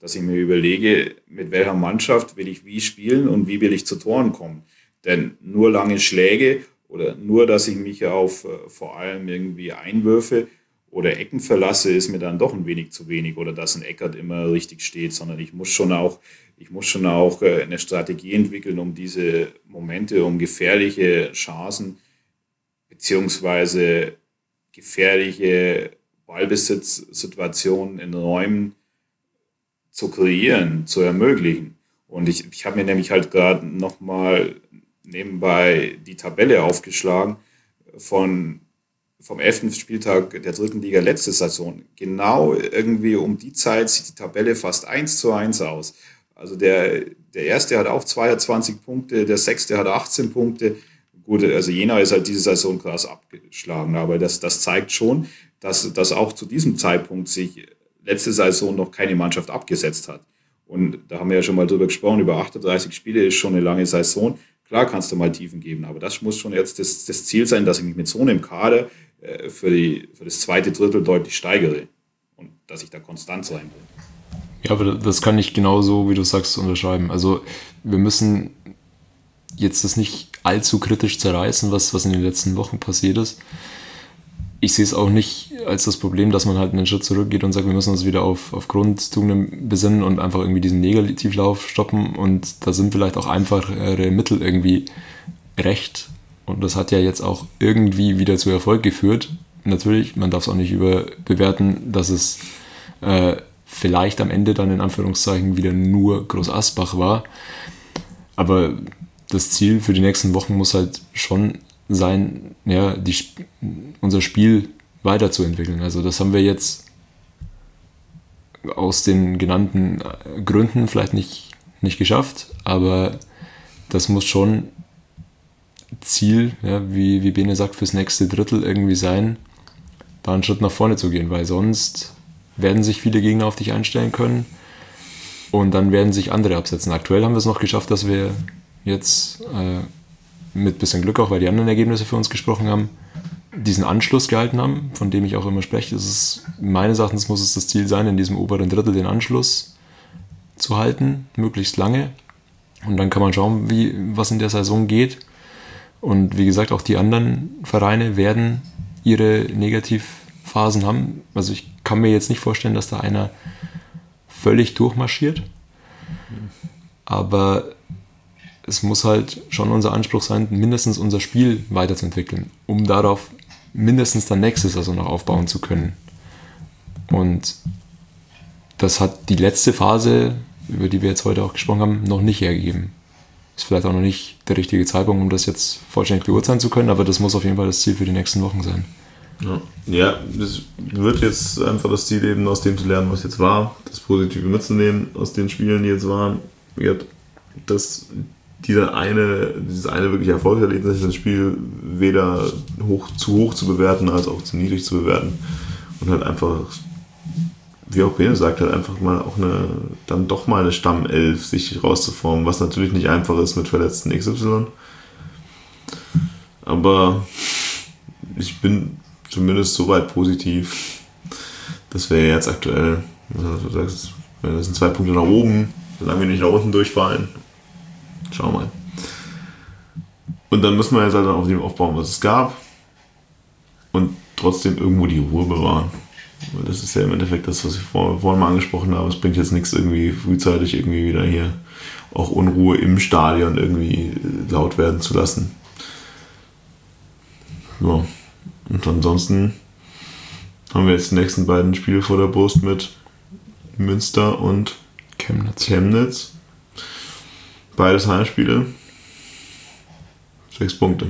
dass ich mir überlege, mit welcher Mannschaft will ich wie spielen und wie will ich zu Toren kommen. Denn nur lange Schläge oder nur, dass ich mich auf äh, vor allem irgendwie Einwürfe oder Ecken verlasse, ist mir dann doch ein wenig zu wenig. Oder dass ein Eckert immer richtig steht, sondern ich muss schon auch, ich muss schon auch äh, eine Strategie entwickeln, um diese Momente, um gefährliche Chancen beziehungsweise gefährliche Ballbesitzsituationen in Räumen zu kreieren, zu ermöglichen. Und ich, ich habe mir nämlich halt gerade nochmal nebenbei die Tabelle aufgeschlagen von, vom elften Spieltag der dritten Liga letzte Saison. Genau irgendwie um die Zeit sieht die Tabelle fast eins zu eins aus. Also der, der erste hat auch zweiundzwanzig Punkte, der sechste hat achtzehn Punkte. Gut, also Jena ist halt diese Saison krass abgeschlagen, aber das, das zeigt schon, dass, dass auch zu diesem Zeitpunkt sich letzte Saison noch keine Mannschaft abgesetzt hat. Und da haben wir ja schon mal drüber gesprochen, über achtunddreißig Spiele ist schon eine lange Saison. Klar kannst du mal Tiefen geben, aber das muss schon jetzt das, das Ziel sein, dass ich mich mit so einem Kader äh, für, die, für das zweite Drittel deutlich steigere und dass ich da konstant sein will. Ja, aber das kann ich genauso, wie du sagst, unterschreiben. Also wir müssen jetzt das nicht allzu kritisch zerreißen, was, was in den letzten Wochen passiert ist. Ich sehe es auch nicht als das Problem, dass man halt einen Schritt zurückgeht und sagt, wir müssen uns wieder auf, auf Grundtugenden besinnen und einfach irgendwie diesen Negativlauf stoppen, und da sind vielleicht auch einfachere Mittel irgendwie recht, und das hat ja jetzt auch irgendwie wieder zu Erfolg geführt. Natürlich, man darf es auch nicht überbewerten, dass es äh, vielleicht am Ende dann in Anführungszeichen wieder nur Groß Asbach war, aber das Ziel für die nächsten Wochen muss halt schon sein, ja, die, unser Spiel weiterzuentwickeln. Also das haben wir jetzt aus den genannten Gründen vielleicht nicht, nicht geschafft, aber das muss schon Ziel, ja, wie, wie Bene sagt, fürs nächste Drittel irgendwie sein, da einen Schritt nach vorne zu gehen, weil sonst werden sich viele Gegner auf dich einstellen können und dann werden sich andere absetzen. Aktuell haben wir es noch geschafft, dass wir jetzt äh, mit bisschen Glück auch, weil die anderen Ergebnisse für uns gesprochen haben, diesen Anschluss gehalten haben, von dem ich auch immer spreche. Das ist, meines Erachtens muss es das Ziel sein, in diesem oberen Drittel den Anschluss zu halten, möglichst lange. Und dann kann man schauen, wie, was in der Saison geht. Und wie gesagt, auch die anderen Vereine werden ihre Negativphasen haben. Also ich kann mir jetzt nicht vorstellen, dass da einer völlig durchmarschiert. Aber es muss halt schon unser Anspruch sein, mindestens unser Spiel weiterzuentwickeln, um darauf mindestens dann nächste Saison noch aufbauen zu können. Und das hat die letzte Phase, über die wir jetzt heute auch gesprochen haben, noch nicht hergegeben. Ist vielleicht auch noch nicht der richtige Zeitpunkt, um das jetzt vollständig beurteilen zu können, aber das muss auf jeden Fall das Ziel für die nächsten Wochen sein. Ja, ja, das wird jetzt einfach das Ziel eben, aus dem zu lernen, was jetzt war, das Positive mitzunehmen aus den Spielen, die jetzt waren. Das Dieser eine, dieses eine wirklich Erfolgserlebnis, das Spiel weder hoch, zu hoch zu bewerten, als auch zu niedrig zu bewerten. Und halt einfach, wie auch Bene sagt, halt einfach mal auch eine, dann doch mal eine Stammelf sich rauszuformen, was natürlich nicht einfach ist mit verletzten X Y. Aber ich bin zumindest soweit positiv, dass wir jetzt aktuell, also du sagst, das sind zwei Punkte nach oben, solange wir nicht nach unten durchfallen. Schauen wir mal. Und dann müssen wir jetzt halt auf dem aufbauen, was es gab. Und trotzdem irgendwo die Ruhe bewahren. Weil das ist ja im Endeffekt das, was ich vor, vorhin mal angesprochen habe. Es bringt jetzt nichts, irgendwie frühzeitig irgendwie wieder hier auch Unruhe im Stadion irgendwie laut werden zu lassen. Ja. Und ansonsten haben wir jetzt die nächsten beiden Spiele vor der Brust mit Münster und Chemnitz. Chemnitz. Beides Heimspiele. Sechs Punkte.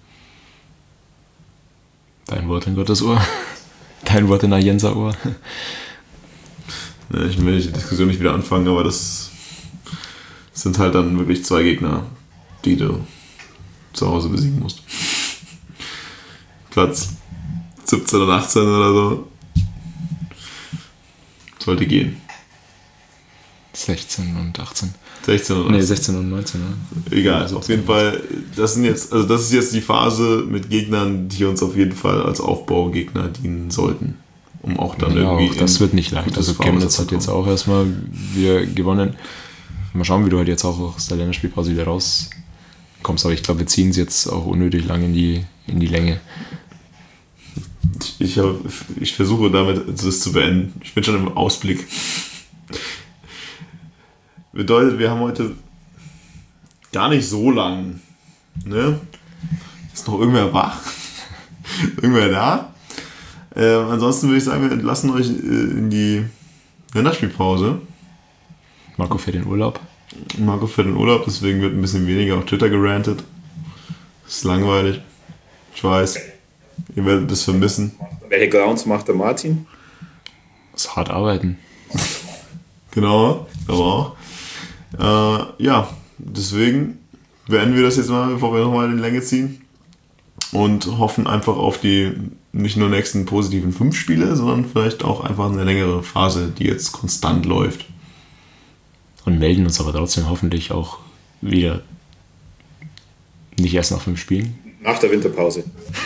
Dein Wort in Gottes Ohr. Dein Wort in der Jenser Ohr. Ja, ich will die Diskussion nicht wieder anfangen, aber das sind halt dann wirklich zwei Gegner, die du zu Hause besiegen musst. Platz siebzehn und achtzehn oder so. Sollte gehen. sechzehn und achtzehn. sechzehn und achtzehn. Nee, sechzehn und neunzehn, ja. Egal, also auf jeden Fall, das sind jetzt, also das ist jetzt die Phase mit Gegnern, die uns auf jeden Fall als Aufbaugegner dienen sollten. um auch dann ja, irgendwie... auch das wird nicht leicht. Also Chemnitz hat jetzt auch erstmal wieder gewonnen. Mal schauen, wie du halt jetzt auch aus der Länderspielpause wieder rauskommst. Aber ich glaube, wir ziehen es jetzt auch unnötig lang in die, in die Länge. Ich, hab, ich versuche damit das zu beenden. Ich bin schon im Ausblick. Bedeutet, wir haben heute gar nicht so lang. Ne? Ist noch irgendwer wach? Irgendwer da? Ähm, ansonsten würde ich sagen, wir entlassen euch in die Länderspielpause. Marco fährt in Urlaub. Marco fährt in Urlaub, deswegen wird ein bisschen weniger auf Twitter gerantet. Ist langweilig. Ich weiß. Ihr werdet das vermissen. Welche Grounds macht der Martin? Muss hart arbeiten. Genau, aber auch. Äh, ja, deswegen beenden wir das jetzt mal, bevor wir nochmal in die Länge ziehen. Und hoffen einfach auf die nicht nur nächsten positiven fünf Spiele, sondern vielleicht auch einfach eine längere Phase, die jetzt konstant läuft. Und melden uns aber trotzdem hoffentlich auch wieder nicht erst nach fünf Spielen. Nach der Winterpause.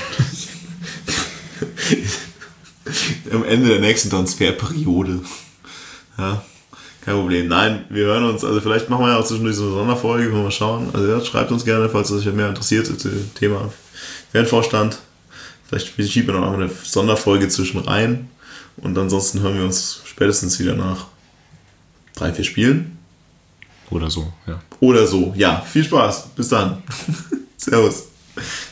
Am Ende der nächsten Transferperiode. Ja, kein Problem. Nein, wir hören uns, also vielleicht machen wir ja auch zwischendurch so eine Sonderfolge, können wir mal schauen. Also ja, schreibt uns gerne, falls euch mehr interessiert, das Thema Fanvorstand. Vielleicht schieben wir noch einmal eine Sonderfolge zwischen rein. Und ansonsten hören wir uns spätestens wieder nach drei, vier Spielen. Oder so, ja. Oder so. Ja, viel Spaß. Bis dann. Servus.